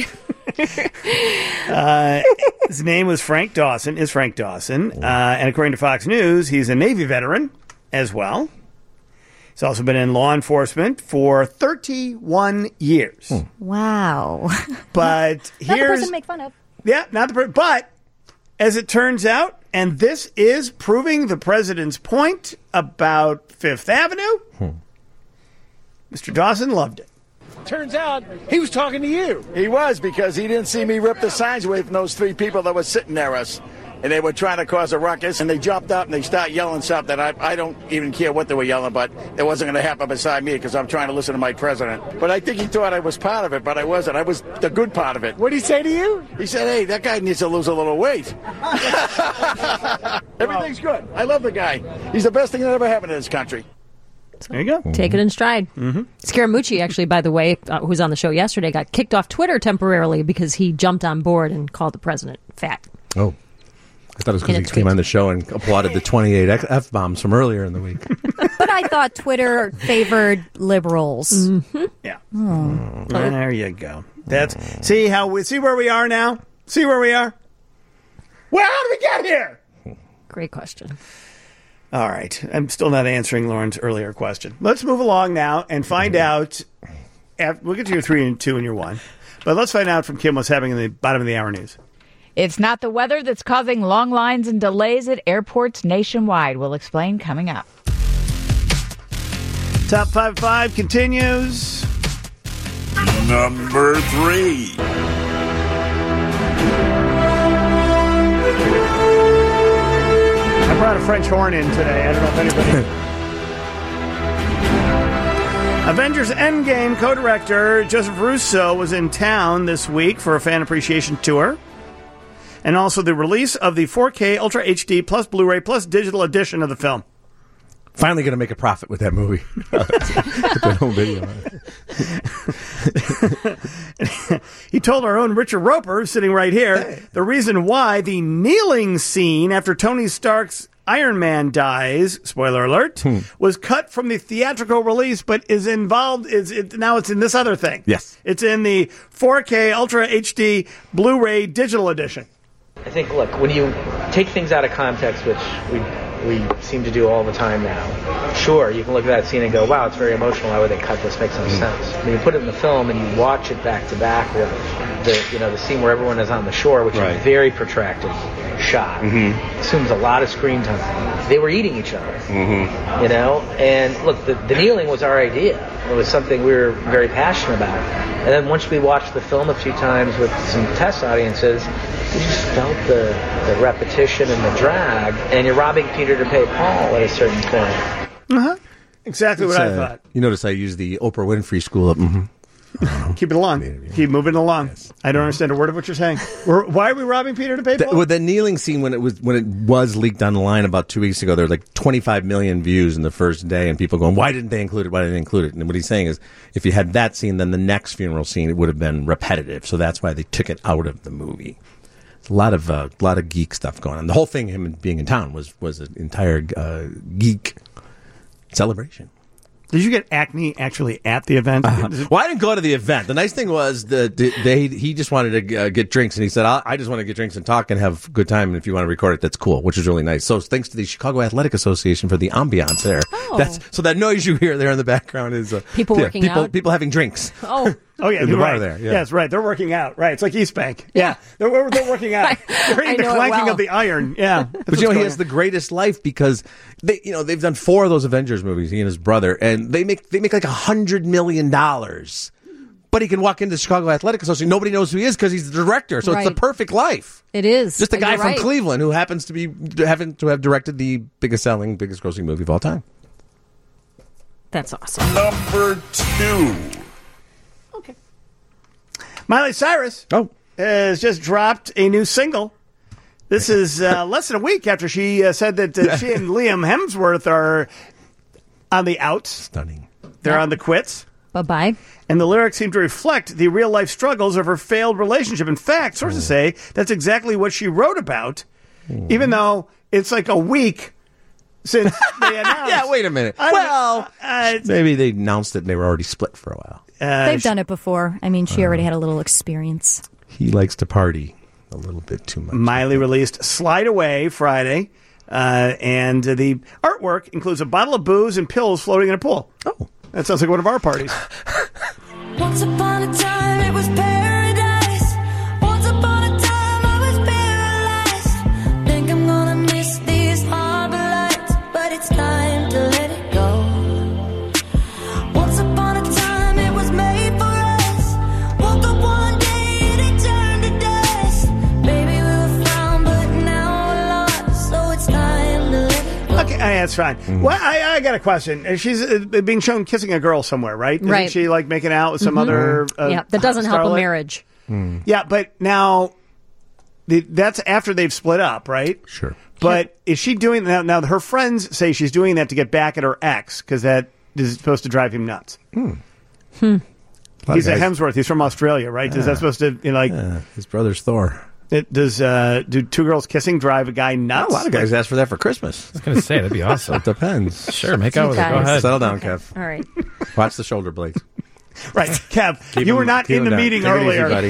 uh, his name was Frank Dawson, is Frank Dawson. Uh, and according to Fox News, he's a Navy veteran as well. He's also been in law enforcement for thirty-one years. Hmm. Wow. But here's... Not the person to make fun of. Yeah, not the person. But as it turns out, and this is proving the president's point about Fifth Avenue, hmm. Mister Dawson loved it. Turns out he was talking to you. He was, because he didn't see me rip the signs away from those three people that were sitting near us. And they were trying to cause a ruckus, and they jumped up and they start yelling something. I, I don't even care what they were yelling, but it wasn't going to happen beside me because I'm trying to listen to my president. But I think he thought I was part of it, but I wasn't. I was the good part of it. What did he say to you? He said, "Hey, that guy needs to lose a little weight." Everything's good. I love the guy. He's the best thing that ever happened in this country. There you go. Take it in stride. Mm-hmm. Scaramucci, actually, by the way, uh, who was on the show yesterday, got kicked off Twitter temporarily because he jumped on board and called the president fat. Oh. I thought it was because he tweet. came on the show and applauded the twenty-eight F-bombs from earlier in the week. But I thought Twitter favored liberals. Mm-hmm. Yeah. Oh. There you go. That's see how we see where we are now? See where we are? Well, how did we get here? Great question. All right. I'm still not answering Lauren's earlier question. Let's move along now and find out. After, we'll get to your three and two and your one. But let's find out from Kim what's happening in the bottom of the hour news. It's not the weather that's causing long lines and delays at airports nationwide. We'll explain coming up. Top five five continues. Number three. I brought a French horn in today. I don't know if anybody... Avengers Endgame co-director Joseph Russo was in town this week for a fan appreciation tour. And also the release of the four K Ultra H D plus Blu-ray plus digital edition of the film. Finally going to make a profit with that movie. home video. He told our own Richard Roper, sitting right here, hey. the reason why the kneeling scene after Tony Stark's Iron Man dies, spoiler alert, hmm. was cut from the theatrical release, but is involved, is it, now it's in this other thing. Yes. It's in the four K Ultra H D Blu-ray digital edition. I think, look, when you take things out of context, which we we seem to do all the time now, sure, you can look at that scene and go, wow, it's very emotional. Why would they cut this? Makes no mm-hmm. sense. When you put it in the film and you watch it back to back with the, you know, the scene where everyone is on the shore, which right. is a very protracted shot, mm-hmm. assumes a lot of screen time. They were eating each other, mm-hmm. you know? And look, the, the kneeling was our idea. It was something we were very passionate about. And then once we watched the film a few times with some test audiences, you just felt the, the repetition and the drag, and you're robbing Peter to pay Paul at a certain point. Uh-huh. Exactly it's, what I uh, thought. You notice I use the Oprah Winfrey school of, mm-hmm. Keep it along. Keep moving along. Yes. I don't understand a word of what you're saying. We're, why are we robbing Peter to pay Paul? With the kneeling scene, when it was when it was leaked online about two weeks ago, there were like twenty-five million views in the first day, and people going, "Why didn't they include it? Why didn't they include it?" And what he's saying is, if you had that scene, then the next funeral scene it would have been repetitive. So that's why they took it out of the movie. A lot of uh, a lot of geek stuff going on. The whole thing, him being in town, was was an entire uh, geek celebration. Did you get acne actually at the event? Uh, well, I didn't go to the event. The nice thing was that they he just wanted to uh, get drinks, and he said, I, "I just want to get drinks and talk and have a good time. And if you want to record it, that's cool," which is really nice. So thanks to the Chicago Athletic Association for the ambiance there. Oh. That's, so that noise you hear there in the background is uh, people yeah, working people, out. People having drinks. Oh. Oh, yeah, in the right. bar there. Yeah. Yes, right. They're working out. Right. It's like East Bank. Yeah. yeah. They're, they're working out. They're hearing the clanking well. of the iron. Yeah. But you know, he has the greatest life because they, you know, they've done four of those Avengers movies, he and his brother, and they make they make like a hundred million dollars but he can walk into Chicago Athletic Association. Nobody knows who he is because he's the director. So Right. it's the perfect life. It is. Just a guy You're from right. Cleveland who happens to be having to have directed the biggest selling, biggest grossing movie of all time. That's awesome. Number two. Miley Cyrus oh. has just dropped a new single. This is uh, less than a week after she uh, said that uh, she and Liam Hemsworth are on the outs. Stunning. They're Yeah. on the quits. Bye-bye. And the lyrics seem to reflect the real-life struggles of her failed relationship. In fact, sources say that's exactly what she wrote about, even though it's like a week since they announced. Yeah, wait a minute. I- well, uh, maybe they announced it and they were already split for a while. Uh, They've done it before. I mean, she already had a little experience. He likes to party a little bit too much. Miley released Slide Away Friday, uh, and the artwork includes a bottle of booze and pills floating in a pool. Oh. That sounds like one of our parties. Once upon a time it was paradise. Once upon a time I was paralyzed. Think I'm gonna miss these harbor lights, but it's time to let it go. Once upon a time it was made for us. Woke up one day and it turned to dust. Baby, we were found, but now we're lost. So it's time to let it go. Okay, uh, that's fine. Well, I, I got a question. She's uh, being shown kissing a girl somewhere, right? Isn't Right. she like making out with some Mhm. other? Uh, yeah, that doesn't help a starlet? marriage. Yeah, but now the, that's after they've split up, right? Sure. But is she doing now? Now her friends say she's doing that to get back at her ex because that is supposed to drive him nuts. Hmm. Hmm. He's a Hemsworth. He's from Australia, right? Is Yeah. that supposed to, you know, like Yeah, his brother's Thor. it, does uh, do two girls kissing drive a guy nuts? A lot of guys ask for that for Christmas. I was going to say, that'd be awesome. It depends. Sure, make out with her. Go guys. ahead. Settle down, Kev. All right. Watch the shoulder blades. Right, Kev. Keep you him- were not keep in him the down. meeting Take it easy, earlier, buddy.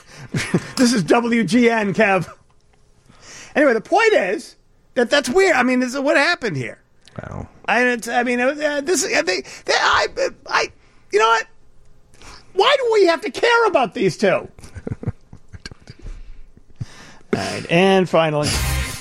This is W G N, Kev. Anyway, the point is that that's weird. I mean, this is what happened here. Wow. I, it's, I mean, uh, this. I think that I, I, you know what? Why do we have to care about these two? All right, and finally,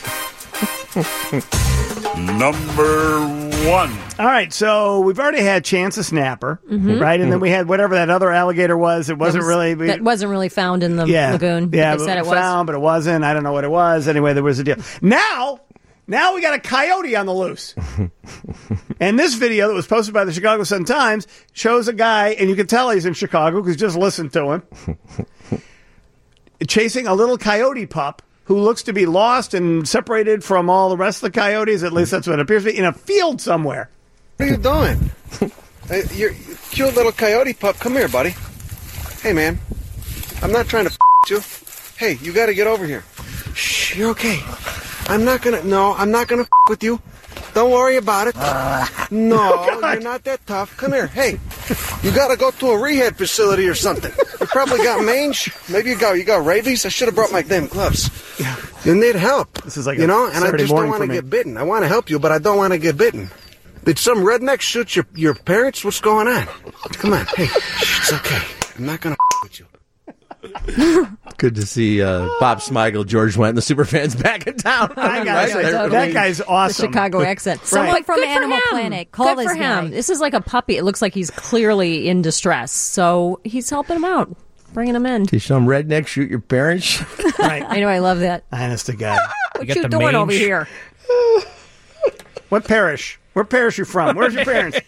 Number one. all right. So we've already had Chance the Snapper, Mhm. right? And then we had whatever that other alligator was. It wasn't That was- really. we- that wasn't really found in the yeah, lagoon. Yeah, but they said it was. found, but it wasn't. I don't know what it was. Anyway, there was a deal. Now, now we got a coyote on the loose. And this video that was posted by the Chicago Sun-Times shows a guy, and you can tell he's in Chicago because just listen to him, chasing a little coyote pup who looks to be lost and separated from all the rest of the coyotes. At least that's what it appears to be, in a field somewhere. What are you doing? Hey, you're you cute little coyote pup. Come here, buddy. Hey, man. I'm not trying to f- you. Hey, you got to get over here. Shh, you're okay. I'm not gonna. No, I'm not gonna f- with you. Don't worry about it. No, you're not that tough. Come here. Hey, you got to go to a rehab facility or something. You probably got mange. Maybe you got you got rabies. I should have brought my damn gloves. You need help. This is like you a know, and I Saturday just don't morning want for to me. get bitten. I want to help you, but I don't want to get bitten. Did some redneck shoot your your parents? What's going on? Come on. Hey, shh, it's okay. I'm not gonna f- with you. Good to see uh, Bob Smigel, George Wendt, and the Superfans back in town. I gotta Right? say, They're- that guy's awesome. The Chicago accent. Right. But from good for Animal him. Planet. Call Good this for him. guy. This is like a puppy. It looks like he's clearly in distress. So he's helping him out, bringing him in. See some redneck shoot your parents. Right. I know. I love that. Honest to God. What got you, the doing mange. over here? What parish? Where parish you from? Where's your parents?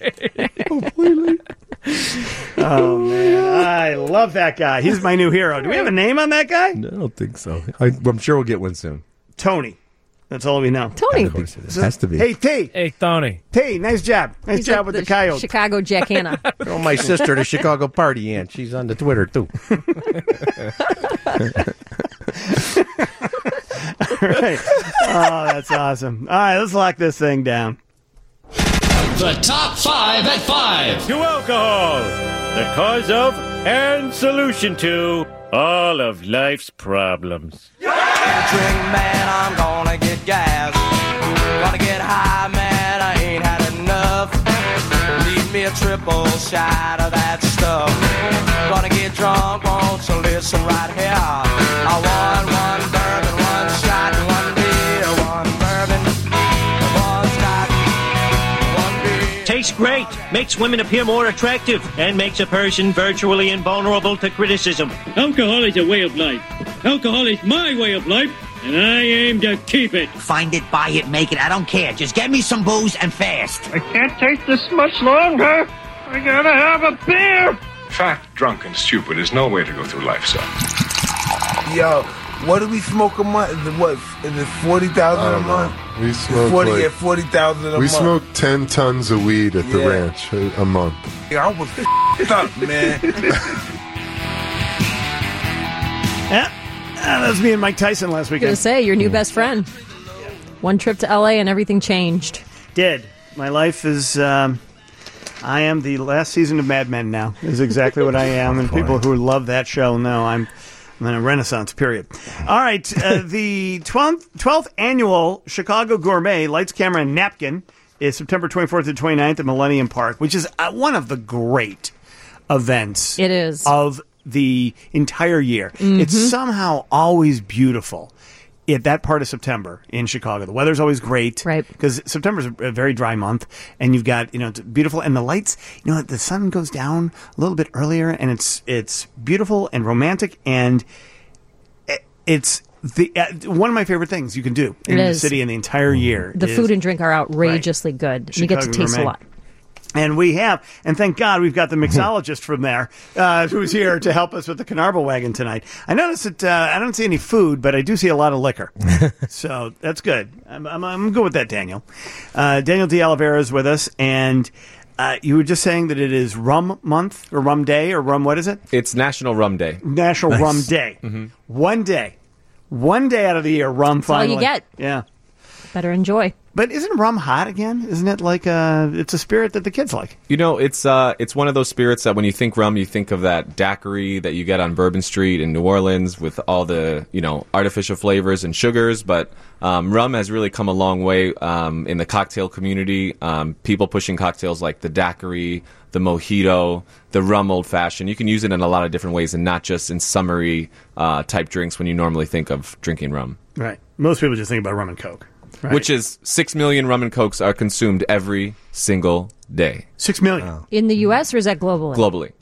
Oh, man. I love that guy. He's my new hero. Do we have a name on that guy? No, I don't think so. I, I'm sure we'll get one soon. Tony. That's all we know. Tony. Of course it is. Has to be. Hey, T. Hey, Tony. T, nice job. Nice He's job like with the, coyote. Chicago Jack Hanna. Oh, my sister, the Chicago party aunt. She's on the Twitter, too. All right. Oh, that's awesome. All right, let's lock this thing down. The top five at five. To alcohol, the cause of and solution to all of life's problems. Drink, man, I'm gonna get gas. Gonna get high, man, I ain't had enough. Need me a triple shot of that stuff. Gonna get drunk, won't you listen right here? I want one bourbon, one shot, one beer, one bourbon, one scotch, one beer. Tastes great. makes women appear more attractive and makes a person virtually invulnerable to criticism. Alcohol is a way of life. Alcohol is my way of life, and I aim to keep it. Find it, buy it, make it. I don't care. Just get me some booze and fast. I can't take this much longer. I gotta have a beer. Fat, drunk, and stupid is no way to go through life, son. Yo, what do we smoke a month? What is it? Forty thousand a month. We smoke forty, like, yeah, forty thousand a we month. smoke ten tons of weed at the Yeah. ranch a, a month. Yeah, I was f***ed up, man. Yeah, uh, that was me and Mike Tyson last I'm weekend. going to say, your new best friend. One trip to L A and everything changed. Did. My life is, um, I am the last season of Mad Men now, is exactly what I am. And people who love that show know I'm, I'm in a renaissance period. All right, uh, the twelfth, twelfth annual Chicago Gourmet Lights, Camera, and Napkin is September twenty-fourth to twenty-ninth at Millennium Park, which is uh, one of the great events. It is. Of the entire year. Mhm. It's somehow always beautiful at that part of September in Chicago. The weather's always great. Right. Because September's a a very dry month, and you've got, you know, it's beautiful, and the lights, you know, the sun goes down a little bit earlier, and it's it's beautiful and romantic, and it- it's the uh, one of my favorite things you can do in It the is. city in the entire year. The is- food and drink are outrageously good. You get to Chicago taste Gourmet. a lot. And we have, and thank God we've got the mixologist from there uh, who's here to help us with the Canarble wagon tonight. I notice that uh, I don't see any food, but I do see a lot of liquor. So that's good. I'm, I'm, I'm good with that, Daniel. Uh, Daniel D. Oliveira is with us, and uh, you were just saying that it is Rum Month, or Rum Day, or Rum, what is it? It's National Rum Day. National Nice. Rum Day. One day. One day out of the year, rum That's all finally. you get. Yeah. Better enjoy. But isn't rum hot again? Isn't it like a, it's a spirit that the kids like? You know, it's uh, it's one of those spirits that when you think rum, you think of that daiquiri that you get on Bourbon Street in New Orleans with all the, you know, artificial flavors and sugars. But um, rum has really come a long way um, in the cocktail community. Um, people pushing cocktails like the daiquiri, the mojito, the rum old fashioned. You can use it in a lot of different ways and not just in summery uh, type drinks when you normally think of drinking rum. Right. Most people just think about rum and Coke. Right. Which is six million rum and cokes are consumed every single day. Six million. In the U S or is that globally? Globally.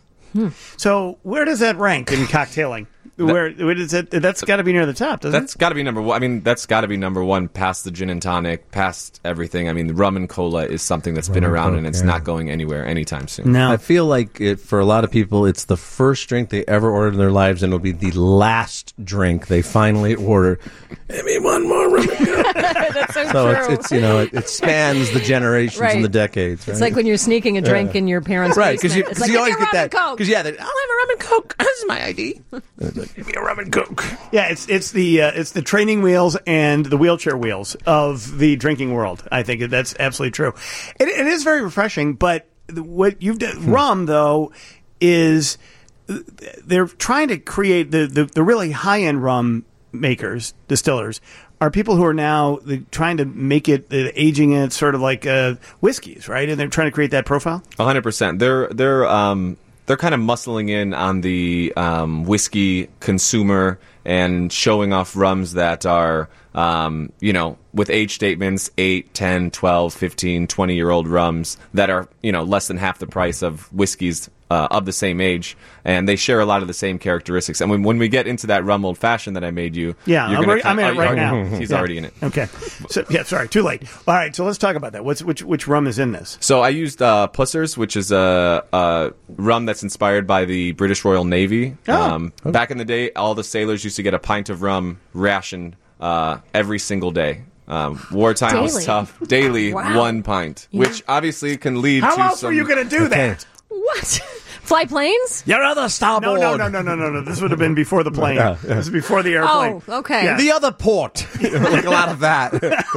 So where does that rank in cocktailing? Where, where does it? That's got to be near the top, doesn't That's got to be number one. I mean, that's got to be number one past the gin and tonic, past everything. I mean, the rum and cola is something that's been Rum and around Coke, and it's yeah. not going anywhere anytime soon. I feel like it, for a lot of people, it's the first drink they ever ordered in their lives, and it'll be the last drink they finally order. Give me one more rum and Coke. That's so, So true. it's, it's you know it, it spans the generations Right. and the decades. Right? It's like when you're sneaking a drink Yeah. in your parents' right because you, basement. It's 'cause like, you always "Give me get a rum that and Coke." because yeah, they, I'll have a rum and Coke. This is my I D. Give me a rum and Coke. Yeah, it's it's the uh, it's the training wheels and the wheelchair wheels of the drinking world. I think that's absolutely true. It, it is very refreshing, but what you've done, rum though, is they're trying to create the the, the really high end rum makers, distillers. Are people who are now the, trying to make it, uh, aging it sort of like uh, whiskeys, right? And they're trying to create that profile. A hundred percent. They're they're um they're kind of muscling in on the um, whiskey consumer and showing off rums that are um, you know, with age statements, eight, ten, twelve, fifteen, twenty year old rums that are, you know, less than half the price of whiskeys uh, of the same age, and they share a lot of the same characteristics. And when, when we get into that rum old fashioned that I made you, Yeah, you're I'm, gonna re- I'm in oh, it you right already- now. He's Yeah. already in it. Okay. So, yeah, sorry, too late. All right, so let's talk about that. What's which which rum is in this? So I used uh, Pussers, which is a, a rum that's inspired by the British Royal Navy. Oh. Um, back in the day, all the sailors used to get a pint of rum rationed uh, every single day. Um, wartime was Daily? tough. Daily, Wow. one pint, Yeah. which obviously can lead How to else some... were you going to do that? What? Fly planes? Your other No, starboard. no, no, no, no, no, no. This would have been before the plane. Yeah, yeah. This is before the airplane. Oh, okay. Yeah. The other port. like a lot of that.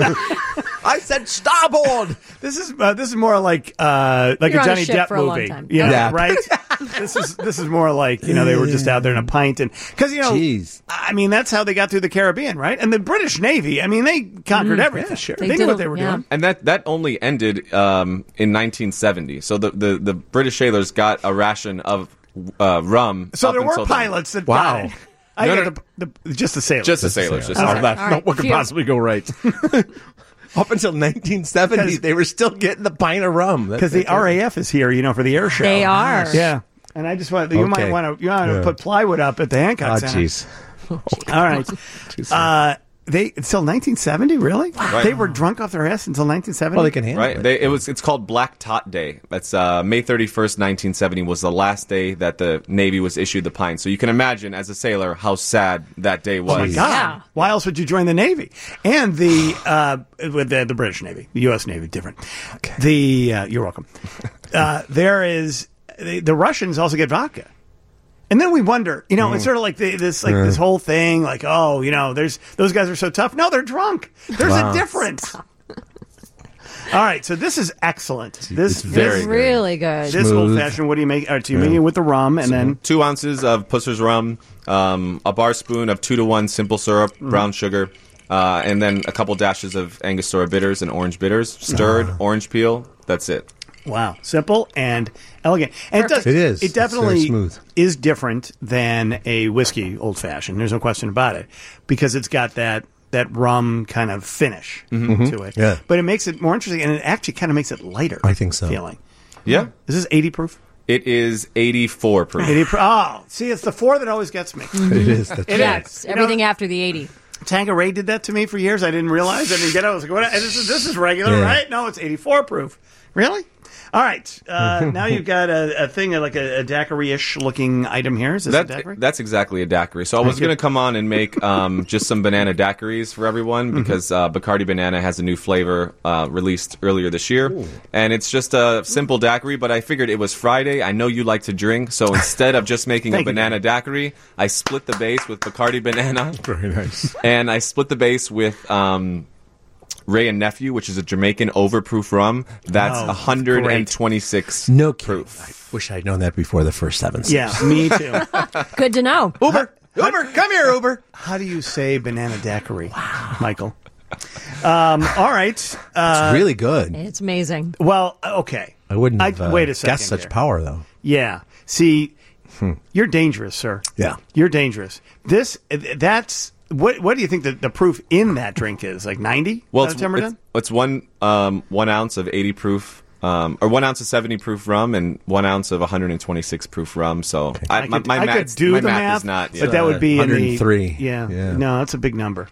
I said starboard. This is uh, this is more like uh, like You're a on a Johnny ship Depp for a long movie. time. Yeah, Yeah. right. this is this is more like, you know, they were just out there in a pint, and because, you know, Jeez. I mean, that's how they got through the Caribbean, right? And the British Navy, I mean, they conquered Mm, everything. yeah, sure. They, They knew did what a- they were yeah. doing. And that, that only ended um, in nineteen seventy. So the, the, the British sailors got a ration of uh, rum. So up there were until then. pilots that Wow. got it. I No, got no, the, the, just the sailors. Just the sailors. Just the Okay. sailors. That, All right, what could phew. possibly go right? Up until nineteen seventy, they were still getting the pint of rum. Because the R A F is here, you know, for the air show. They are. Yeah. And I just want, you Okay. might want to, you want to Yeah. put plywood up at the Hancock Oh, Center. jeez. All right. Uh, they until nineteen seventy, really? Right. They were drunk off their ass until nineteen seventy. Well, they can handle Right. it. They, it was. It's called Black Tot Day. That's uh, May thirty-first, nineteen seventy was the last day that the Navy was issued the pint. So you can imagine, as a sailor, how sad that day was. Oh my God! Yeah. Why else would you join the Navy and the uh, with the, the British Navy, the U S Navy, different. Okay. The uh, you're welcome. Uh, there is the, the Russians also get vodka. And then we wonder, you know, it's sort of like the, this, like this whole thing, like, oh, you know, there's those guys are so tough. No, they're drunk. There's Wow. a difference. All right, so this is excellent. This It's very this, It's really good. this Smooth. old fashioned. What do you make? Or do you make it with the rum and then Two ounces of Pusser's rum, um, a bar spoon of two to one simple syrup, brown sugar, uh, and then a couple dashes of Angostura bitters and orange bitters, stirred, orange peel. That's it. wow, simple and elegant. And it does. It is. It It's very definitely smooth. is different than a whiskey old fashioned. There's no question about it because it's got that. That rum kind of finish to it, Yeah. but it makes it more interesting, and it actually kind of makes it lighter. I think so. Feeling. Yeah. Is this eighty proof? It is eighty-four proof. eighty proof. Oh, see, it's the four that always gets me. It is. That's It right. is. Yes, everything after the eighty. Tanqueray did that to me for years. I didn't realize. I didn't get it. I was like, what? This is, this is regular, Yeah. right? No, it's eighty-four proof. Really? All right. Uh, now you've got a, a thing like a, a daiquiri-ish looking item here. Is this That, a daiquiri? that's exactly a daiquiri. So I was you. going to come on and make um, just some banana daiquiris for everyone because uh, Bacardi Banana has a new flavor uh, released earlier this year. And it's just a simple daiquiri, but I figured it was Friday. I know you like to drink, so instead of just making a Thank you. banana daiquiri, I split the base with Bacardi Banana. Very nice. And I split the base with um, Ray and Nephew, which is a Jamaican overproof rum. That's Oh, one hundred twenty-six No proof. proof. Wish I'd known that before the first seven. sips. Yeah, me too. Good to know. Uber. Uber, come here, Uber. How do you say banana daiquiri, Michael? Um, all right. Uh, It's really good. It's amazing. well, okay. I wouldn't I- have uh, wait a second guessed such here. power, though. Yeah. See, you're dangerous, sir. Yeah. You're dangerous. This, that's, what What do you think the, the proof in that drink is? Like ninety? Well, by the it's, time we're it's, done? it's one um, one ounce of eighty proof, um, or one ounce of seventy proof rum, and one ounce of one hundred twenty-six proof rum. So I, I my, could, my I math, could do my the math, math, is not. but that would be one in hundred the three. Yeah, Yeah. no, that's a big number.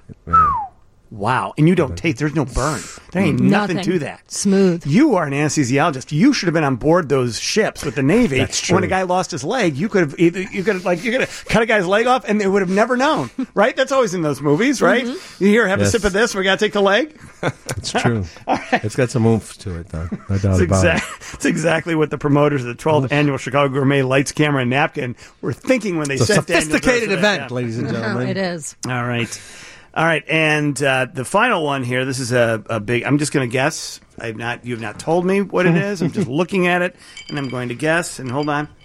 Wow, and you don't taste. There's no burn. There ain't nothing, Nothing. to that. Smooth. You are an anesthesiologist. You should have been on board those ships with the Navy. That's true. When a guy lost his leg, you could have either you could have like you could have cut a guy's leg off, and they would have never known. Right? That's always in those movies, right? You hear, have Yes. a sip of this. We got to take the leg. It's true. It's got some oomph to it, though. No doubt It's, about exact, it's exactly what the promoters of the twelfth annual Chicago Gourmet Lights, Camera, and Napkin were thinking when they it. It's a set Daniel's sophisticated recipe. event, Yeah. ladies and gentlemen. It is. All right. All right. And uh, the final one here, this is a, a big, I'm just going to guess. I've not, you've not told me what it is. I'm just looking at it, and I'm going to guess. And hold on.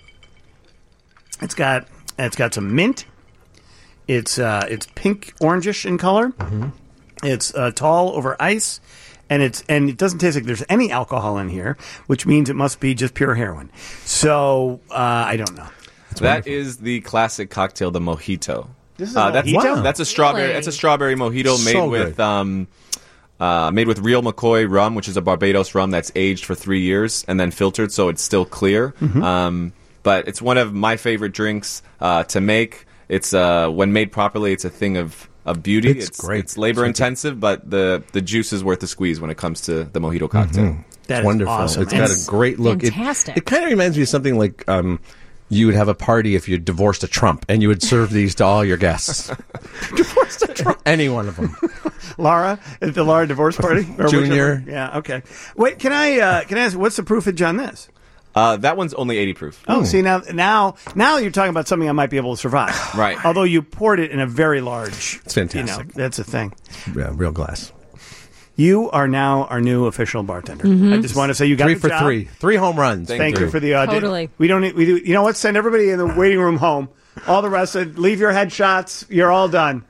It's got, it's got some mint. It's, uh, it's pink orangish in color. It's uh, tall over ice. And it's and it doesn't taste like there's any alcohol in here, which means it must be just pure heroin. So uh, I don't know. That is the classic cocktail, the mojito. This is a Uh, that's mojito? that's a strawberry. Really? That's a strawberry mojito made So with good. um, uh, made with real McCoy rum, which is a Barbados rum that's aged for three years and then filtered, so it's still clear. Mm-hmm. Um, but it's one of my favorite drinks uh, to make. It's uh, when made properly, it's a thing of. Of beauty, It's it's great. It's labor intensive, but the the juice is worth the squeeze when it comes to the mojito cocktail. That It's is wonderful. awesome. It's got And a great look. It- fantastic. It, kind of reminds me of something like um, you would have a party if you divorced a Trump, and you would serve these to all your guests. Divorced a Trump. Any one of them. Laura at the Laura divorce party, Or Junior. whichever. Yeah. Okay. Wait. Can I uh, can I ask what's the proofage on this? Uh, that one's only eighty proof. Oh, see now now now you're talking about something I might be able to survive. Right. Although you poured it in a very large. It's fantastic. You know, that's a thing. Yeah, real glass. You are now our new official bartender. I just want to say you got Three the for job. three. Three home runs. Thank Three. you for the uh, Totally. We don't. Need, we do. You know what? Send everybody in the waiting room home. All the rest of leave your headshots. You're all done.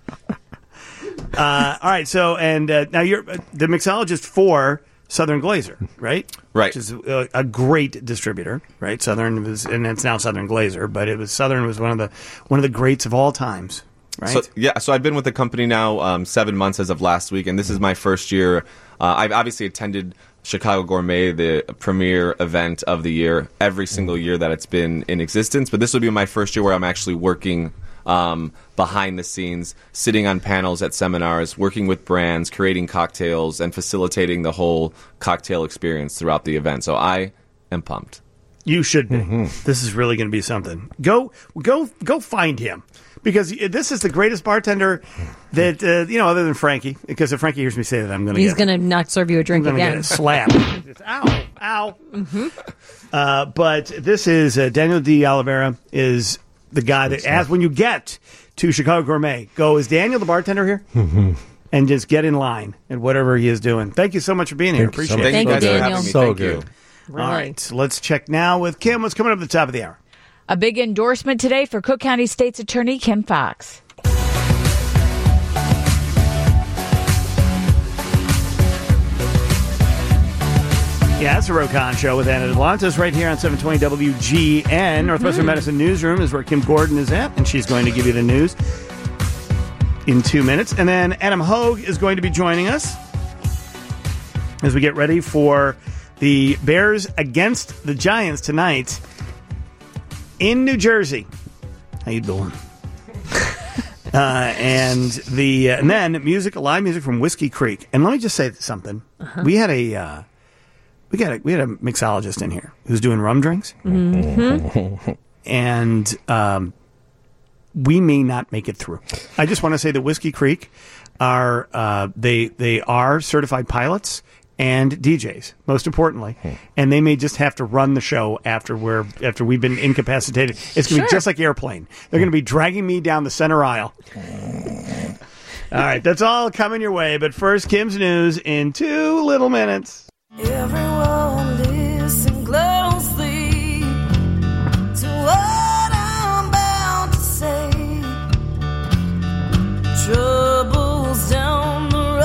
Uh, all right. So and uh, now you're uh, the mixologist for Southern Glazer, right? Right. Which is a, a great distributor, right? Southern was, and it's now Southern Glazer, but it was Southern was one of the one of the greats of all times. right? So, yeah, so I've been with the company now um, seven months as of last week, and this is my first year. Uh, I've obviously attended Chicago Gourmet, the premier event of the year, every single year that it's been in existence, but this will be my first year where I'm actually working um, behind the scenes, sitting on panels at seminars, working with brands, creating cocktails, and facilitating the whole cocktail experience throughout the event. So I am pumped. You should be. This is really going to be something. Go, go, go find him, because this is the greatest bartender that uh, you know, other than Frankie. Because if Frankie hears me say that, I'm going to. He's get, going to not serve you a drink I'm gonna again. Get a slap. Just, ow, ow. Mm-hmm. Uh, but this is uh, Daniel De Oliveira is the guy that, as when you get to Chicago Gourmet, go, is Daniel the bartender here? Mm-hmm. And just get in line at whatever he is doing. Thank you so much for being here. Thank you so Appreciate much. it. Thank you, Daniel. So Thank good. you. All right, let's check now with Kim. What's coming up at the top of the hour? A big endorsement today for Cook County State's Attorney Kim Fox. Yeah, it's the Rokon Show with Anna Delontis right here on seven twenty W G N. Northwestern Medicine Newsroom is where Kim Gordon is at, and she's going to give you the news in two minutes. And then Adam Hogue is going to be joining us as we get ready for the Bears against the Giants tonight in New Jersey. How you doing? uh, and the uh, and then music, live music from Whiskey Creek. And let me just say something. Uh-huh. We had a uh, we got a, we had a mixologist in here who's doing rum drinks, Mm-hmm. and um, we may not make it through. I just want to say that Whiskey Creek are uh, they they are certified pilots and D Js, most importantly, and they may just have to run the show after we're after we've been incapacitated. It's going to Sure. be just like Airplane. They're going to be dragging me down the center aisle. All right, that's all coming your way. But first, Kim's news in two little minutes. Everyone listen closely to what I'm about to say. Troubles down the road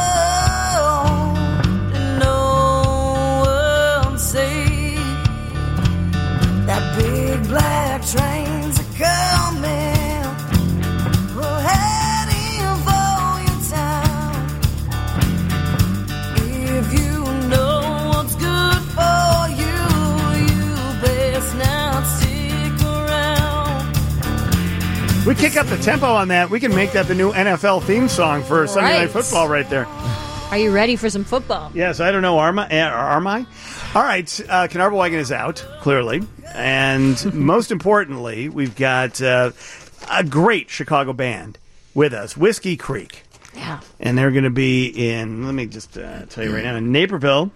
and no one's safe. That big black train's a coming. We're heading for your town. If you know what's good for you, you best not stick around. We kick up the tempo on that. We can make that the new N F L theme song for Sunday Night Right. Football right there. Are you ready for some football? Yes, I don't know. Am I? Am I? All right. Uh, Canarva Wagon is out, clearly. And most importantly, we've got uh, a great Chicago band with us, Whiskey Creek. Yeah. And they're going to be in, let me just uh, tell you right now, in Naperville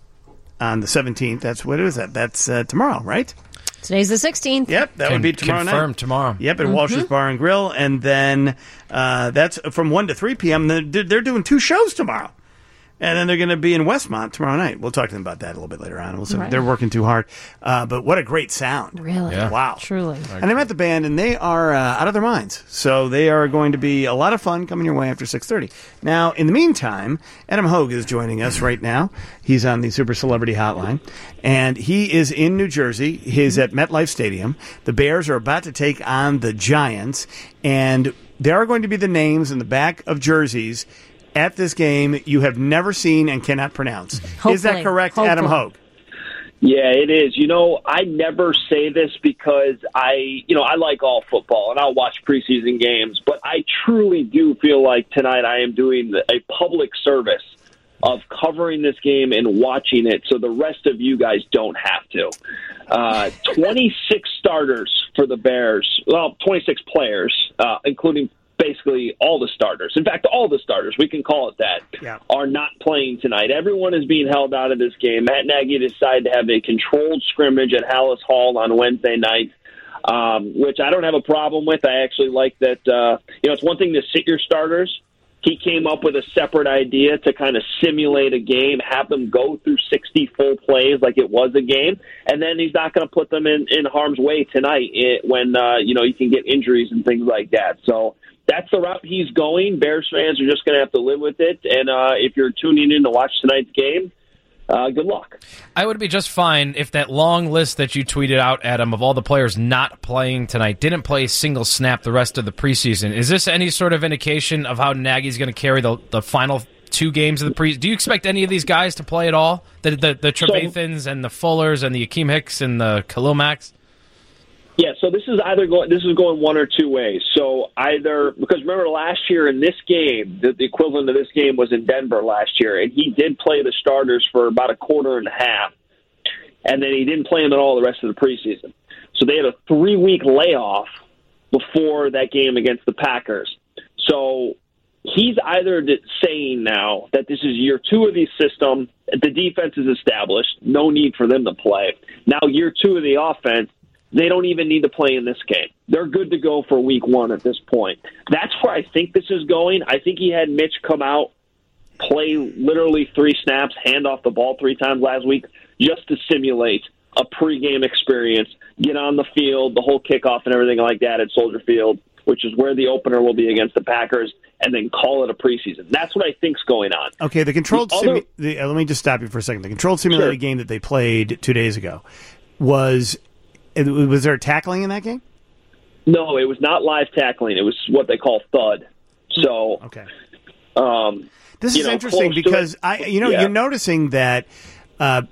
on the seventeenth. That's what is that? That's uh, tomorrow, right? Today's the sixteenth. Yep, that Con- would be tomorrow night. confirmed tomorrow. Yep, at Walsh's Bar and Grill. And then uh, that's from one to three p.m. They're, they're doing two shows tomorrow. And then they're going to be in Westmont tomorrow night. We'll talk to them about that a little bit later on. We'll see. Right. They're working too hard. Uh, but what a great sound. Really? Yeah. Wow. Truly. And I met the band, and they are uh, out of their minds. So they are going to be a lot of fun coming your way after six thirty. Now, in the meantime, Adam Hogue is joining us right now. He's on the Super Celebrity Hotline, and he is in New Jersey. He's at MetLife Stadium. The Bears are about to take on the Giants, and there are going to be the names in the back of jerseys at this game you have never seen and cannot pronounce. Is that Hopefully. correct, Hopefully. Adam Hogue? Yeah, it is. You know, I never say this because I, you know, I like all football and I'll watch preseason games, but I truly do feel like tonight I am doing a public service of covering this game and watching it so the rest of you guys don't have to. Uh, twenty-six starters for the Bears, well, twenty-six players, uh, including basically all the starters. In fact, all the starters, we can call it that, Yeah. are not playing tonight. Everyone is being held out of this game. Matt Nagy decided to have a controlled scrimmage at Hallis Hall on Wednesday night, um, which I don't have a problem with. I actually like that. Uh, you know, it's one thing to sit your starters. He came up with a separate idea to kind of simulate a game, have them go through sixty full plays like it was a game, and then he's not going to put them in, in harm's way tonight when, uh, you know, you can get injuries and things like that. So that's the route he's going. Bears fans are just going to have to live with it. And uh, if you're tuning in to watch tonight's game, uh, good luck. I would be just fine if that long list that you tweeted out, Adam, of all the players not playing tonight didn't play a single snap the rest of the preseason. Is this any sort of indication of how Nagy's going to carry the the final two games of the pre? Do you expect any of these guys to play at all? The the, the Trevathans and the Fullers and the Akeem Hicks and the Khalil Macks? Yeah, so this is either going this is going one or two ways. So either because remember last year in this game, the, the equivalent of this game was in Denver last year, and he did play the starters for about a quarter and a half, and then he didn't play them at all the rest of the preseason. So they had a three week layoff before that game against the Packers. So he's either saying now that this is year two of the system, the defense is established, no need for them to play. Now year two of the offense. They don't even need to play in this game. They're good to go for week one at this point. That's where I think this is going. I think he had Mitch come out, play literally three snaps, hand off the ball three times last week just to simulate a pregame experience, get on the field, the whole kickoff and everything like that at Soldier Field, which is where the opener will be against the Packers, and then call it a preseason. That's what I think's going on. Okay, the controlled the other, simu- the, uh, let me just stop you for a second. The controlled simulated sure. game that they played two days ago was... Was there tackling in that game? No, it was not live tackling. It was what they call thud. So, okay. Um, this is know, interesting because I, you know, yeah. you're noticing that, uh,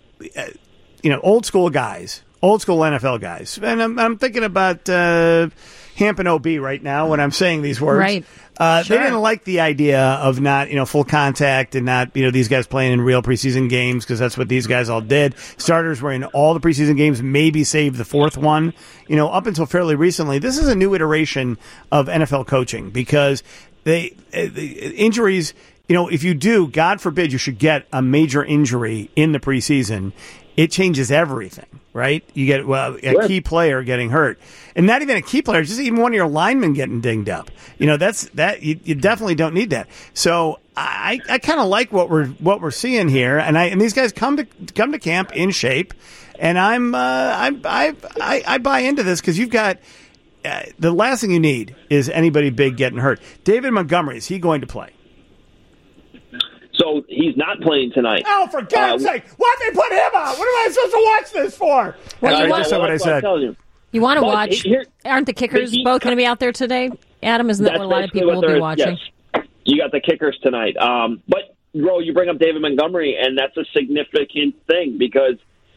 you know, old school guys, old school N F L guys, and I'm, I'm thinking about uh, Hamp and O B right now when I'm saying these words. Right. Uh, Sure. They didn't like the idea of not, you know, full contact and not, you know, these guys playing in real preseason games because that's what these guys all did. Starters were in all the preseason games, maybe save the fourth one. You know, up until fairly recently, this is a new iteration of N F L coaching because they uh, the injuries. You know, if you do, God forbid, you should get a major injury in the preseason. It changes everything, right? You get well, a Sure. key player getting hurt, and not even a key player, just even one of your linemen getting dinged up. You know, that's that. You, you definitely don't need that. So I, I kind of like what we're what we're seeing here, and I and these guys come to come to camp in shape, and I'm uh, I'm I, I I buy into this because you've got uh, the last thing you need is anybody big getting hurt. David Montgomery, is he going to play? So he's not playing tonight. Oh, for God's Uh, sake! Why'd they put him out? What am I supposed to watch this for? Well, I you just said what I That's what I'm said. telling you. You want to But watch? here- Aren't the kickers he- both going to be out there today? Adam, isn't that That's what a lot of basically people what will be they're- watching? Yes. You got the kickers tonight. Um, but, Ro, you bring up David Montgomery, and that's a significant thing because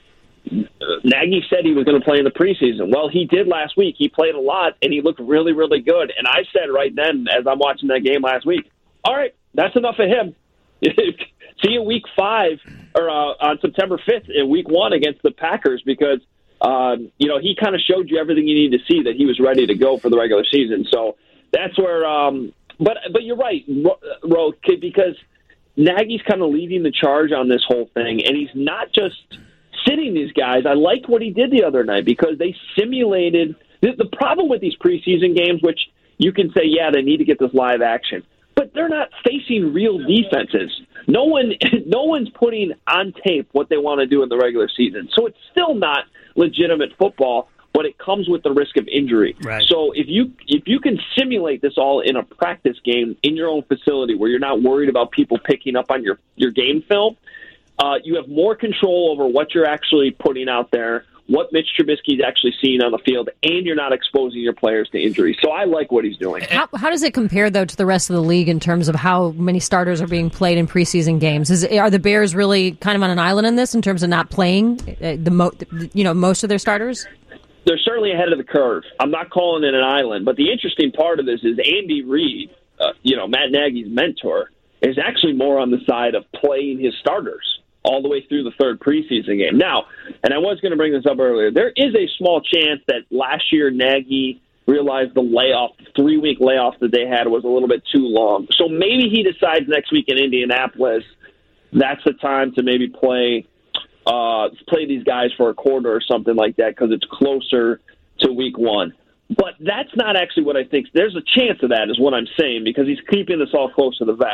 Nagy said he was going to play in the preseason. Well, he did last week. He played a lot, and he looked really, really good. And I said right then, as I'm watching that game last week, all right, that's enough of him. See you week five or uh, on September fifth in week one against the Packers because, um, you know, he kind of showed you everything you need to see that he was ready to go for the regular season. So that's where um, – but but you're right, Ro, because Nagy's kind of leading the charge on this whole thing, and he's not just sitting these guys. I liked what he did the other night because they simulated the, the problem with these preseason games, which you can say, yeah, they need to get this live action. But they're not facing real defenses. No one, no one's putting on tape what they want to do in the regular season. So it's still not legitimate football, but it comes with the risk of injury. Right. So if you if you can simulate this all in a practice game in your own facility where you're not worried about people picking up on your, your game film, uh, you have more control over what you're actually putting out there, what Mitch Trubisky's actually seeing on the field, and you're not exposing your players to injury. So I like what he's doing. How, how does it compare, though, to the rest of the league in terms of how many starters are being played in preseason games? Is, are the Bears really kind of on an island in this in terms of not playing uh, the mo- you know most of their starters? They're certainly ahead of the curve. I'm not calling it an island, but the interesting part of this is Andy Reid, uh, you know, Matt Nagy's mentor, is actually more on the side of playing his starters all the way through the third preseason game. Now, and I was going to bring this up earlier, there is a small chance that last year Nagy realized the layoff, the three-week layoff that they had was a little bit too long. So maybe he decides next week in Indianapolis that's the time to maybe play uh, play these guys for a quarter or something like that because it's closer to week one. But that's not actually what I think. There's a chance of that is what I'm saying because he's keeping this all close to the vest.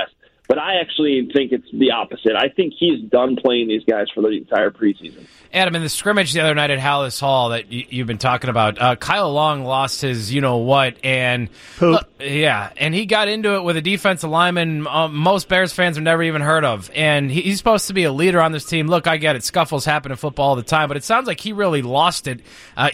But I actually think it's the opposite. I think he's done playing these guys for the entire preseason. Adam, in the scrimmage the other night at Hallis Hall that y- you've been talking about, uh, Kyle Long lost his you-know-what, and uh, yeah, and he got into it with a defensive lineman uh, most Bears fans have never even heard of, and he- he's supposed to be a leader on this team. Look, I get it. Scuffles happen in football all the time, but it sounds like he really lost it. Uh,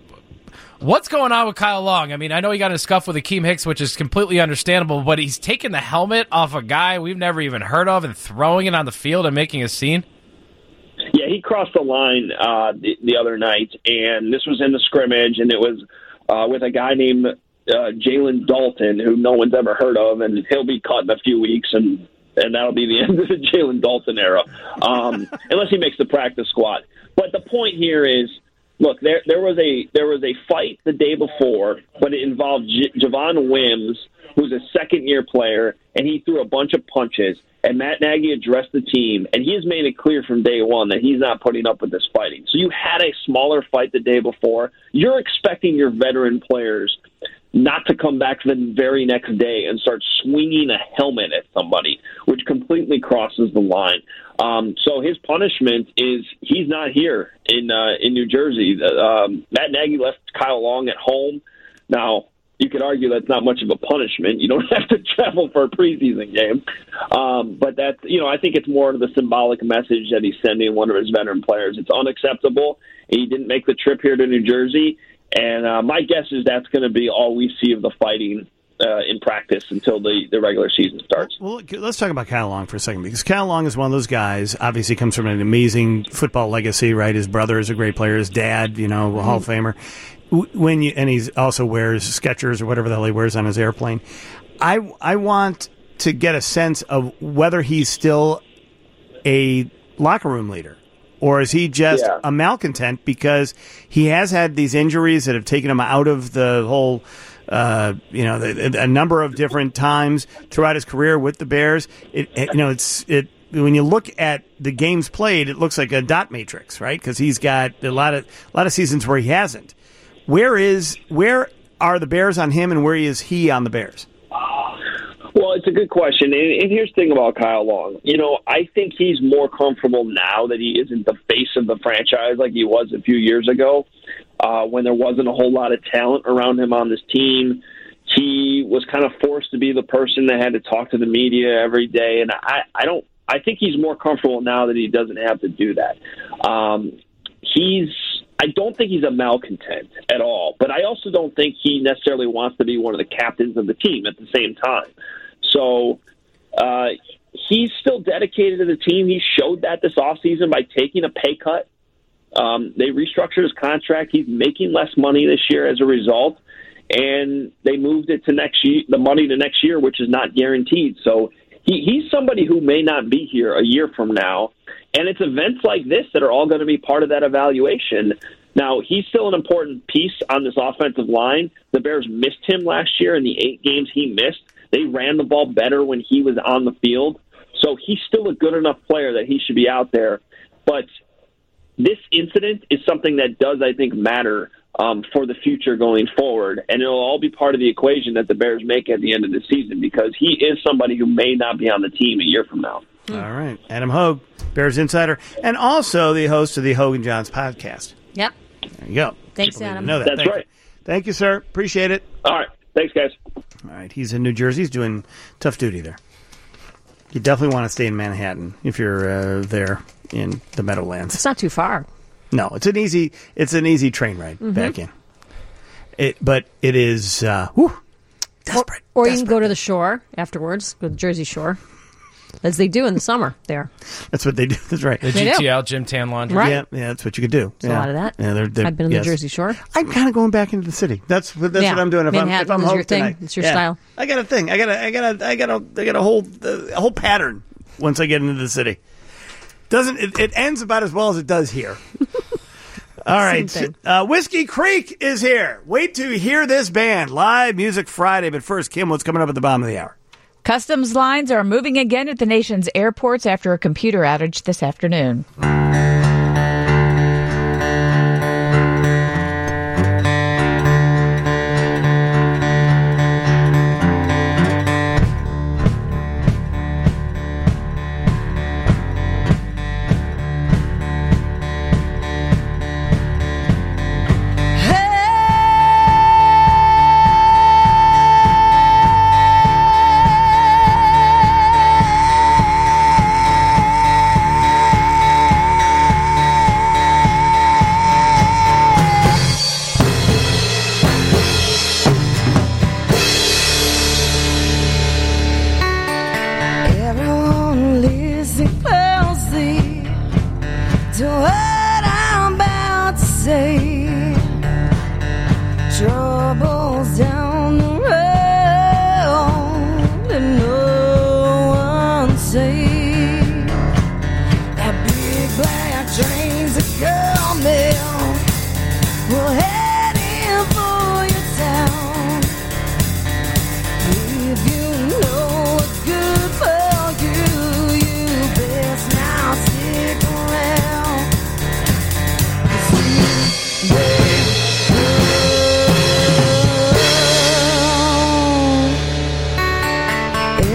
What's going on with Kyle Long? I mean, I know he got in a scuff with Akeem Hicks, which is completely understandable, but he's taking the helmet off a guy we've never even heard of and throwing it on the field and making a scene? Yeah, he crossed the line uh, the, the other night, and this was in the scrimmage, and it was uh, with a guy named uh, Jalen Dalton, who no one's ever heard of, and he'll be cut in a few weeks, and, and that'll be the end of the Jalen Dalton era, um, unless he makes the practice squad. But the point here is, look, there there was a there was a fight the day before, but it involved J- Javon Wims, who's a second-year player, and he threw a bunch of punches. And Matt Nagy addressed the team, and he has made it clear from day one that he's not putting up with this fighting. So you had a smaller fight the day before. You're expecting your veteran players not to come back the very next day and start swinging a helmet at somebody, which completely crosses the line. Um, so his punishment is he's not here in uh, in New Jersey. Um, Matt Nagy left Kyle Long at home. Now, you could argue that's not much of a punishment. You don't have to travel for a preseason game. Um, but that's, you know, I think it's more of the symbolic message that he's sending one of his veteran players. It's unacceptable. He didn't make the trip here to New Jersey. And uh, my guess is that's going to be all we see of the fighting uh, in practice until the, the regular season starts. Well, look, let's talk about Kyle Long for a second, because Kyle Long is one of those guys, obviously comes from an amazing football legacy, right? His brother is a great player. His dad, you know, a Hall of Famer. When you and he also wears Skechers or whatever the hell he wears on his airplane. I I want to get a sense of whether he's still a locker room leader, or is he just Yeah. a malcontent because he has had these injuries that have taken him out of the whole, uh, you know, the, a number of different times throughout his career with the Bears. It, it you know it's it. When you look at the games played, it looks like a dot matrix, right? Because he's got a lot of a lot of seasons where he hasn't. Where is where are the Bears on him, and where is he on the Bears? Well, it's a good question. And, and here's the thing about Kyle Long. You know, I think he's more comfortable now that he isn't the face of the franchise like he was a few years ago, uh, when there wasn't a whole lot of talent around him on this team. He was kind of forced to be the person that had to talk to the media every day. And I, I don't, I think he's more comfortable now that he doesn't have to do that. Um, he's, I don't think he's a malcontent at all, but I also don't think he necessarily wants to be one of the captains of the team at the same time. So uh, he's still dedicated to the team. He showed that this offseason by taking a pay cut. Um, they restructured his contract. He's making less money this year as a result, and they moved it to next year, the money to next year, which is not guaranteed. So he, he's somebody who may not be here a year from now. And it's events like this that are all going to be part of that evaluation. Now, he's still an important piece on this offensive line. The Bears missed him last year in the eight games he missed. They ran the ball better when he was on the field. So he's still a good enough player that he should be out there. But this incident is something that does, I think, matter um, for the future going forward. And it'll all be part of the equation that the Bears make at the end of the season, because he is somebody who may not be on the team a year from now. All right. Adam Hogue, Bears Insider, and also the host of the Hogue and Johns podcast. Yep. There you go. Thanks, People need to Adam. know that. That's Thank right. You. Thank you, sir. Appreciate it. All right. Thanks, guys. All right. He's in New Jersey. He's doing tough duty there. You definitely want to stay in Manhattan if you're uh, there in the Meadowlands. It's not too far. No, it's an easy it's an easy train ride Mhm. back in. It, but it is uh, whew, desperate. Or, or you can go to the shore afterwards, go to the Jersey Shore, as they do in the summer there. That's what they do. That's right. The They G do. T L, Gym Tan Laundry. Right. Yeah, yeah, that's what you could do. There's yeah. a lot of that. Yeah, they're, they're, I've been on yes. the Jersey Shore. I'm kind of going back into the city. That's what that's Yeah. what I'm doing. If I'm if Manhattan I'm is home your thing. tonight. It's your Yeah. style. I got a thing. I got a I got a I got a I got a whole uh, a whole pattern once I get into the city. Doesn't it, it ends about as well as it does here. All right. Same thing. Uh, Whiskey Creek is here. Wait to hear this band. Live Music Friday. But first, Kim, what's coming up at the bottom of the hour? Customs lines are moving again at the nation's airports after a computer outage this afternoon.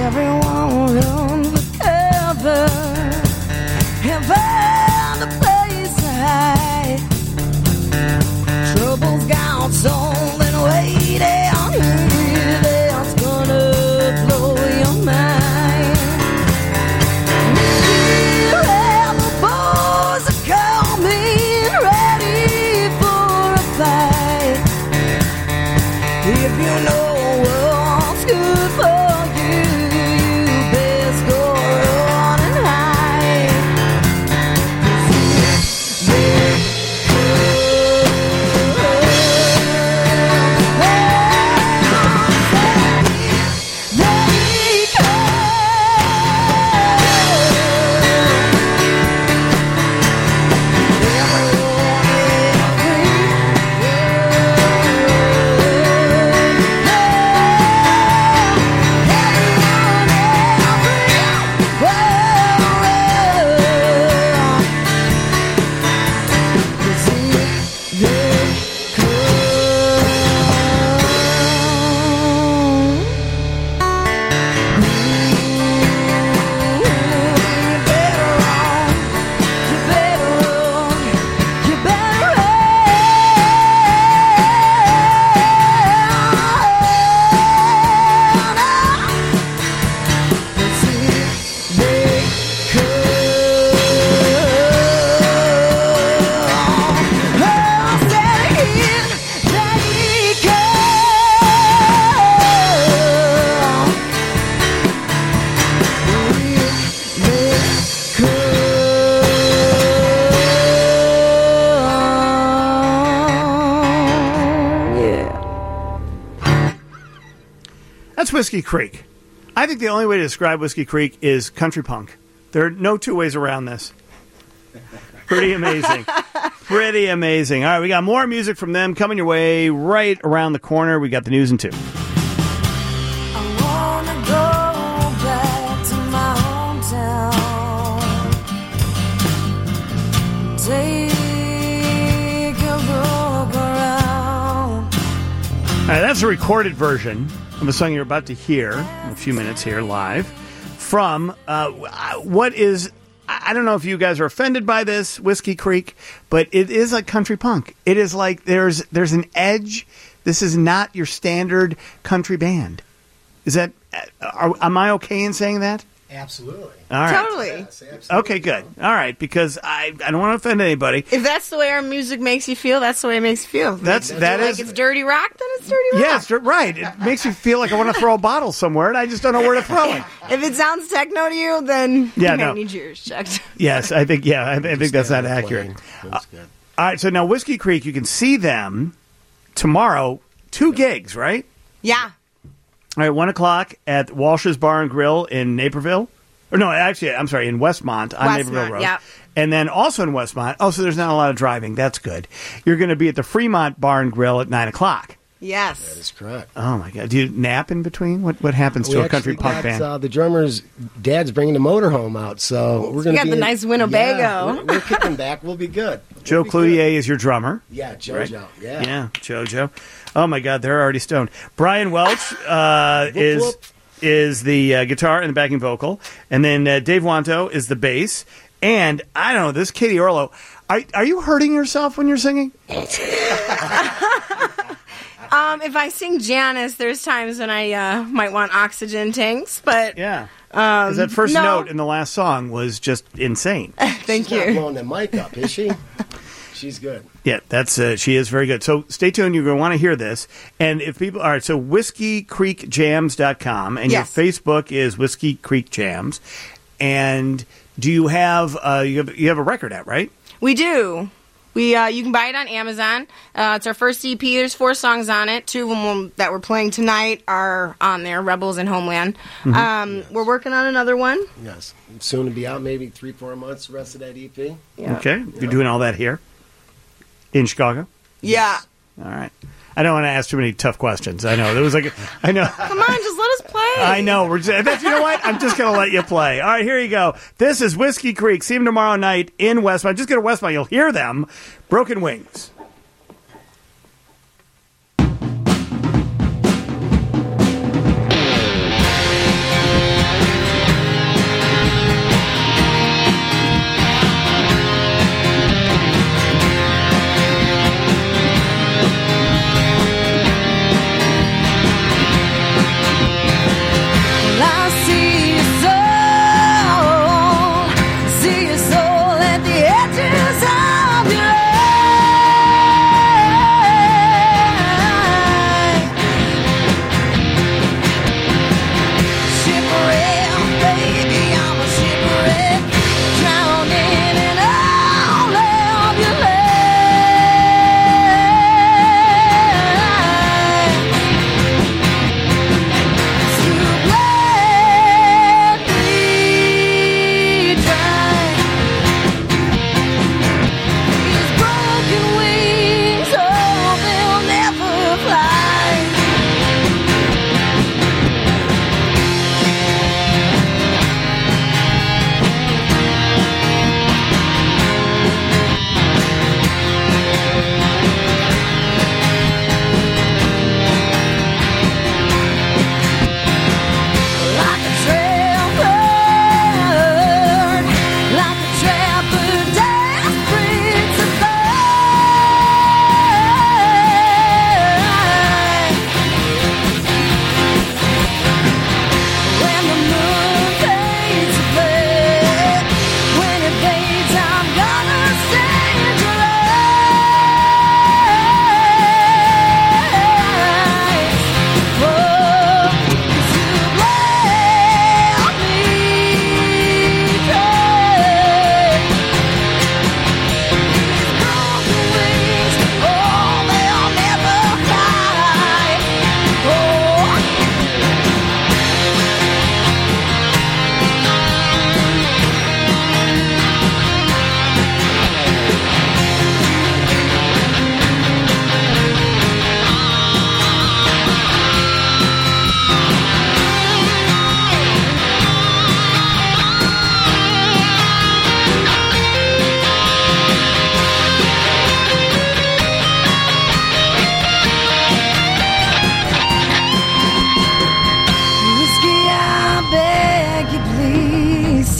Everyone runs for cover and find a place to hide. Trouble's got something waiting here that's gonna blow your mind. Here are the boys are coming, ready for a fight. If you know what's good for you, you best go run and hide. 'Cause they That's Whiskey Creek. I think the only way to describe Whiskey Creek is country punk. There are no two ways around this. Pretty amazing. Pretty amazing. All right, we got more music from them coming your way right around the corner. We got the news in two. I wanna go back to my hometown. Take a look around. All right, that's a recorded version of a song you're about to hear in a few minutes here live from uh, what is, I don't know if you guys are offended by this, Whiskey Creek, but it is like country punk. It is like there's there's an edge. This is not your standard country band. Is that, are, am I okay in saying that? Absolutely. All right. Totally. Yes, absolutely. Okay, good. All right, because I, I don't want to offend anybody. If that's the way our music makes you feel, that's the way it makes you feel. That's- If that you is- like it's dirty rock, then it's dirty rock. Yes, right. It makes you feel like I want to throw a bottle somewhere, and I just don't know where to throw it. If it sounds techno to you, then Yeah, you may no. need your ears checked. Yes, I think, yeah, I, I think that's not accurate. Uh, all right, so now Whiskey Creek, you can see them tomorrow, two gigs, right? Yeah. All right, one o'clock at Walsh's Bar and Grill in Naperville. Or no, actually, I'm sorry, in Westmont on Westmont, Naperville Road. yep. And then also in Westmont, oh, so there's not a lot of driving. That's good. You're going to be at the Fremont Bar and Grill at nine o'clock. Yes. That is correct. Oh, my God. Do you nap in between? What what happens to We a country actually punk got, band? Uh, the drummer's dad's bringing the motorhome out, so we're going to got be the in- nice Winnebago. Yeah, we're, we're kicking back. We'll be good. Joe Cloutier is your drummer. Yeah, JoJo. Right? Yeah. Yeah, JoJo. Oh, my God, they're already stoned. Brian Welch uh, is whoop. is the uh, guitar and the backing vocal. And then uh, Dave Wanto is the bass. And, I don't know, this Katie Orlow, are, are you hurting yourself when you're singing? Um, if I sing Janice, there's times when I uh, might want oxygen tanks, but yeah, um, Because that first no. note in the last song was just insane. Thank She's you. not blowing the mic up, is she? She's good. Yeah, that's uh, she is very good. So stay tuned. You're going to want to hear this. And if people, all right, so whiskey creek jams dot com and Yes. your Facebook is Whiskey Creek Jams. And do you have uh, you have you have a record out, right? We do. We uh, you can buy it on Amazon. Uh, it's our first E P. There's four songs on it. Two of them that we're playing tonight are on there, Rebels and Homeland. Mhm. Um, We're working on another one. Yes. Soon to be out, maybe three, four months, the rest of that E P. Okay, you're doing all that here in Chicago. Yeah. All right. I don't want to ask too many tough questions. I know there was like I know. Come on, just let us play. I know. We're just, that's, you know what? I'm just going to let you play. All right, here you go. This is Whiskey Creek. See them tomorrow night in Westmont. Just go to Westmont. You'll hear them. Broken Wings.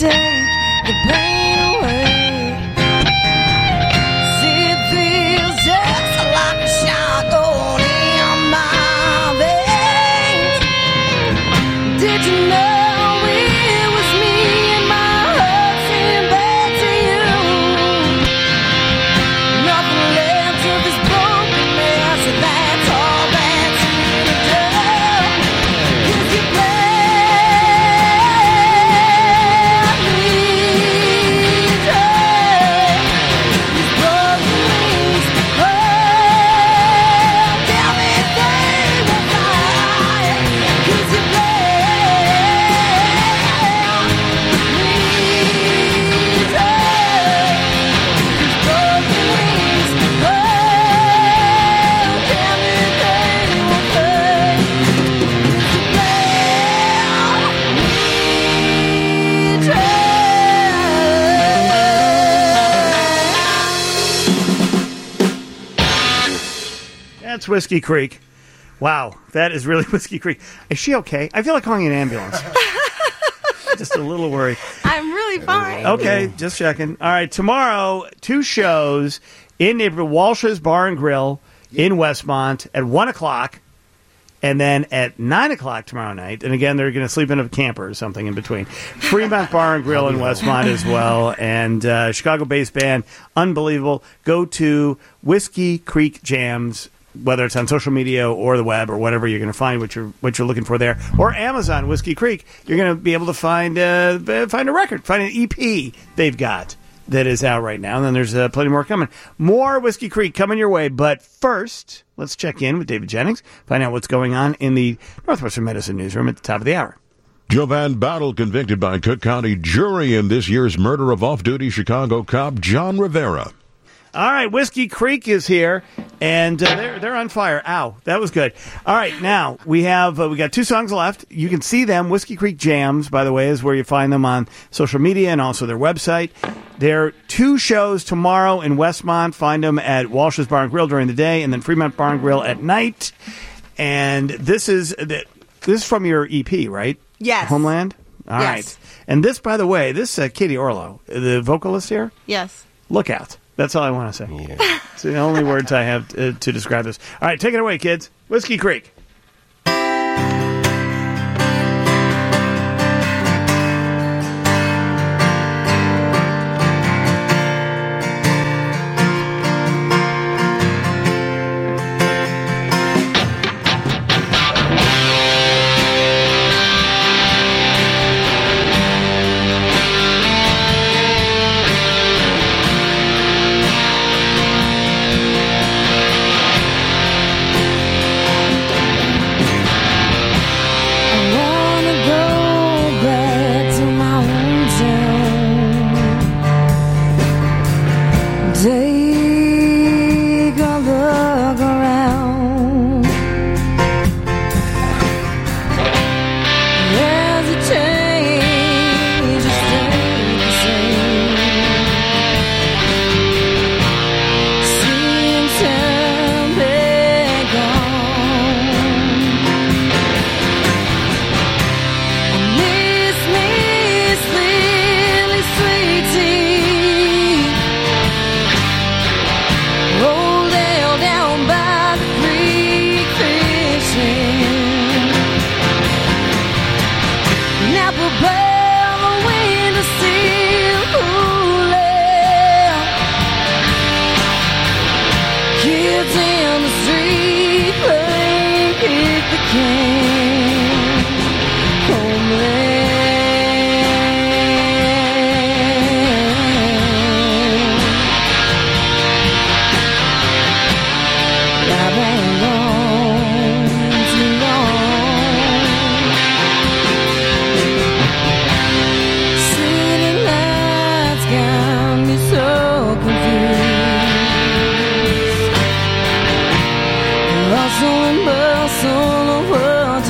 take the pain away. 'Cause it feels just like a shot going in my veins. Did you know it was me and my heart saying back to you? Nothing left of this broken mess, and that's all that's in the dust. 'Cause you bled me dry. These broken wings, oh, tell me they will fly. 'Cause you That's Whiskey Creek. Wow, that is really Whiskey Creek. Is she okay? I feel like calling an ambulance. Just a little worried. I'm really fine. Okay, just checking. All right, tomorrow, two shows in neighborhood Walsh's Bar and Grill in Westmont at one o'clock, and then at nine o'clock tomorrow night. And again, they're going to sleep in a camper or something in between. Fremont Bar and Grill in Westmont as well, and uh, Chicago-based band, unbelievable. Go to Whiskey Creek Jams, whether it's on social media or the web or whatever, you're going to find what you're what you're looking for there. Or Amazon, Whiskey Creek, you're going to be able to find uh, find a record, find an E P they've got that is out right now. And then there's uh, plenty more coming. More Whiskey Creek coming your way. But first, let's check in with David Jennings, find out what's going on in the Northwestern Medicine newsroom at the top of the hour. Jovan Battle convicted by Cook County jury in this year's murder of off-duty Chicago cop John Rivera. All right, Whiskey Creek is here, and uh, they're they're on fire. Ow, that was good. All right, now we have uh, we got two songs left. You can see them. Whiskey Creek Jams, by the way, is where you find them on social media and also their website. There are two shows tomorrow in Westmont. Find them at Walsh's Bar and Grill during the day, and then Fremont Bar and Grill at night. And this is this is from your E P, right? Yes. Homeland. All Yes. right. And this, by the way, this uh, Katie Orlow, the vocalist here. Yes. Look out. That's all I want to say. Yeah. It's the only words I have to, uh, to describe this. All right, take it away, kids. Whiskey Creek. Hustle and bustle of work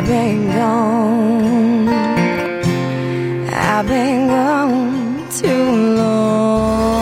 I've been gone. I've been gone too long.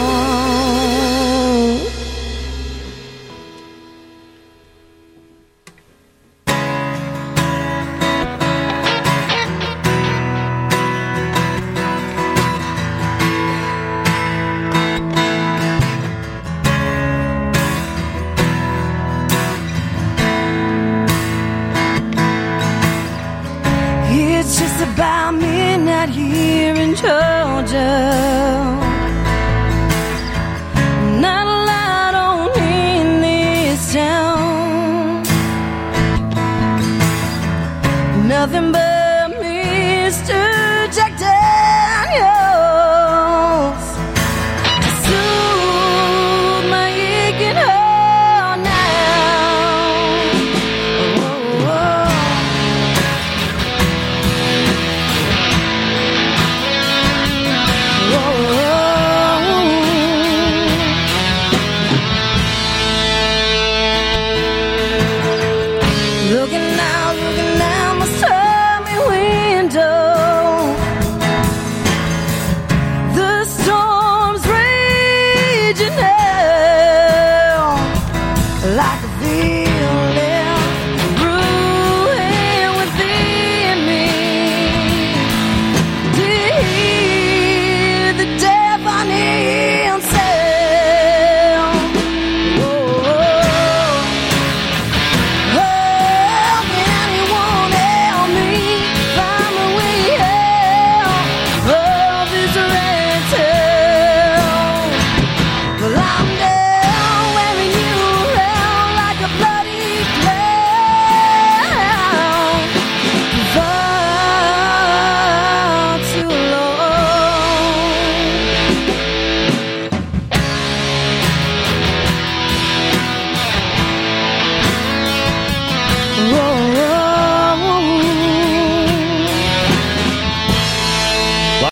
It's just about midnight here in Georgia. Not a lot on in this town. Nothing but mystery.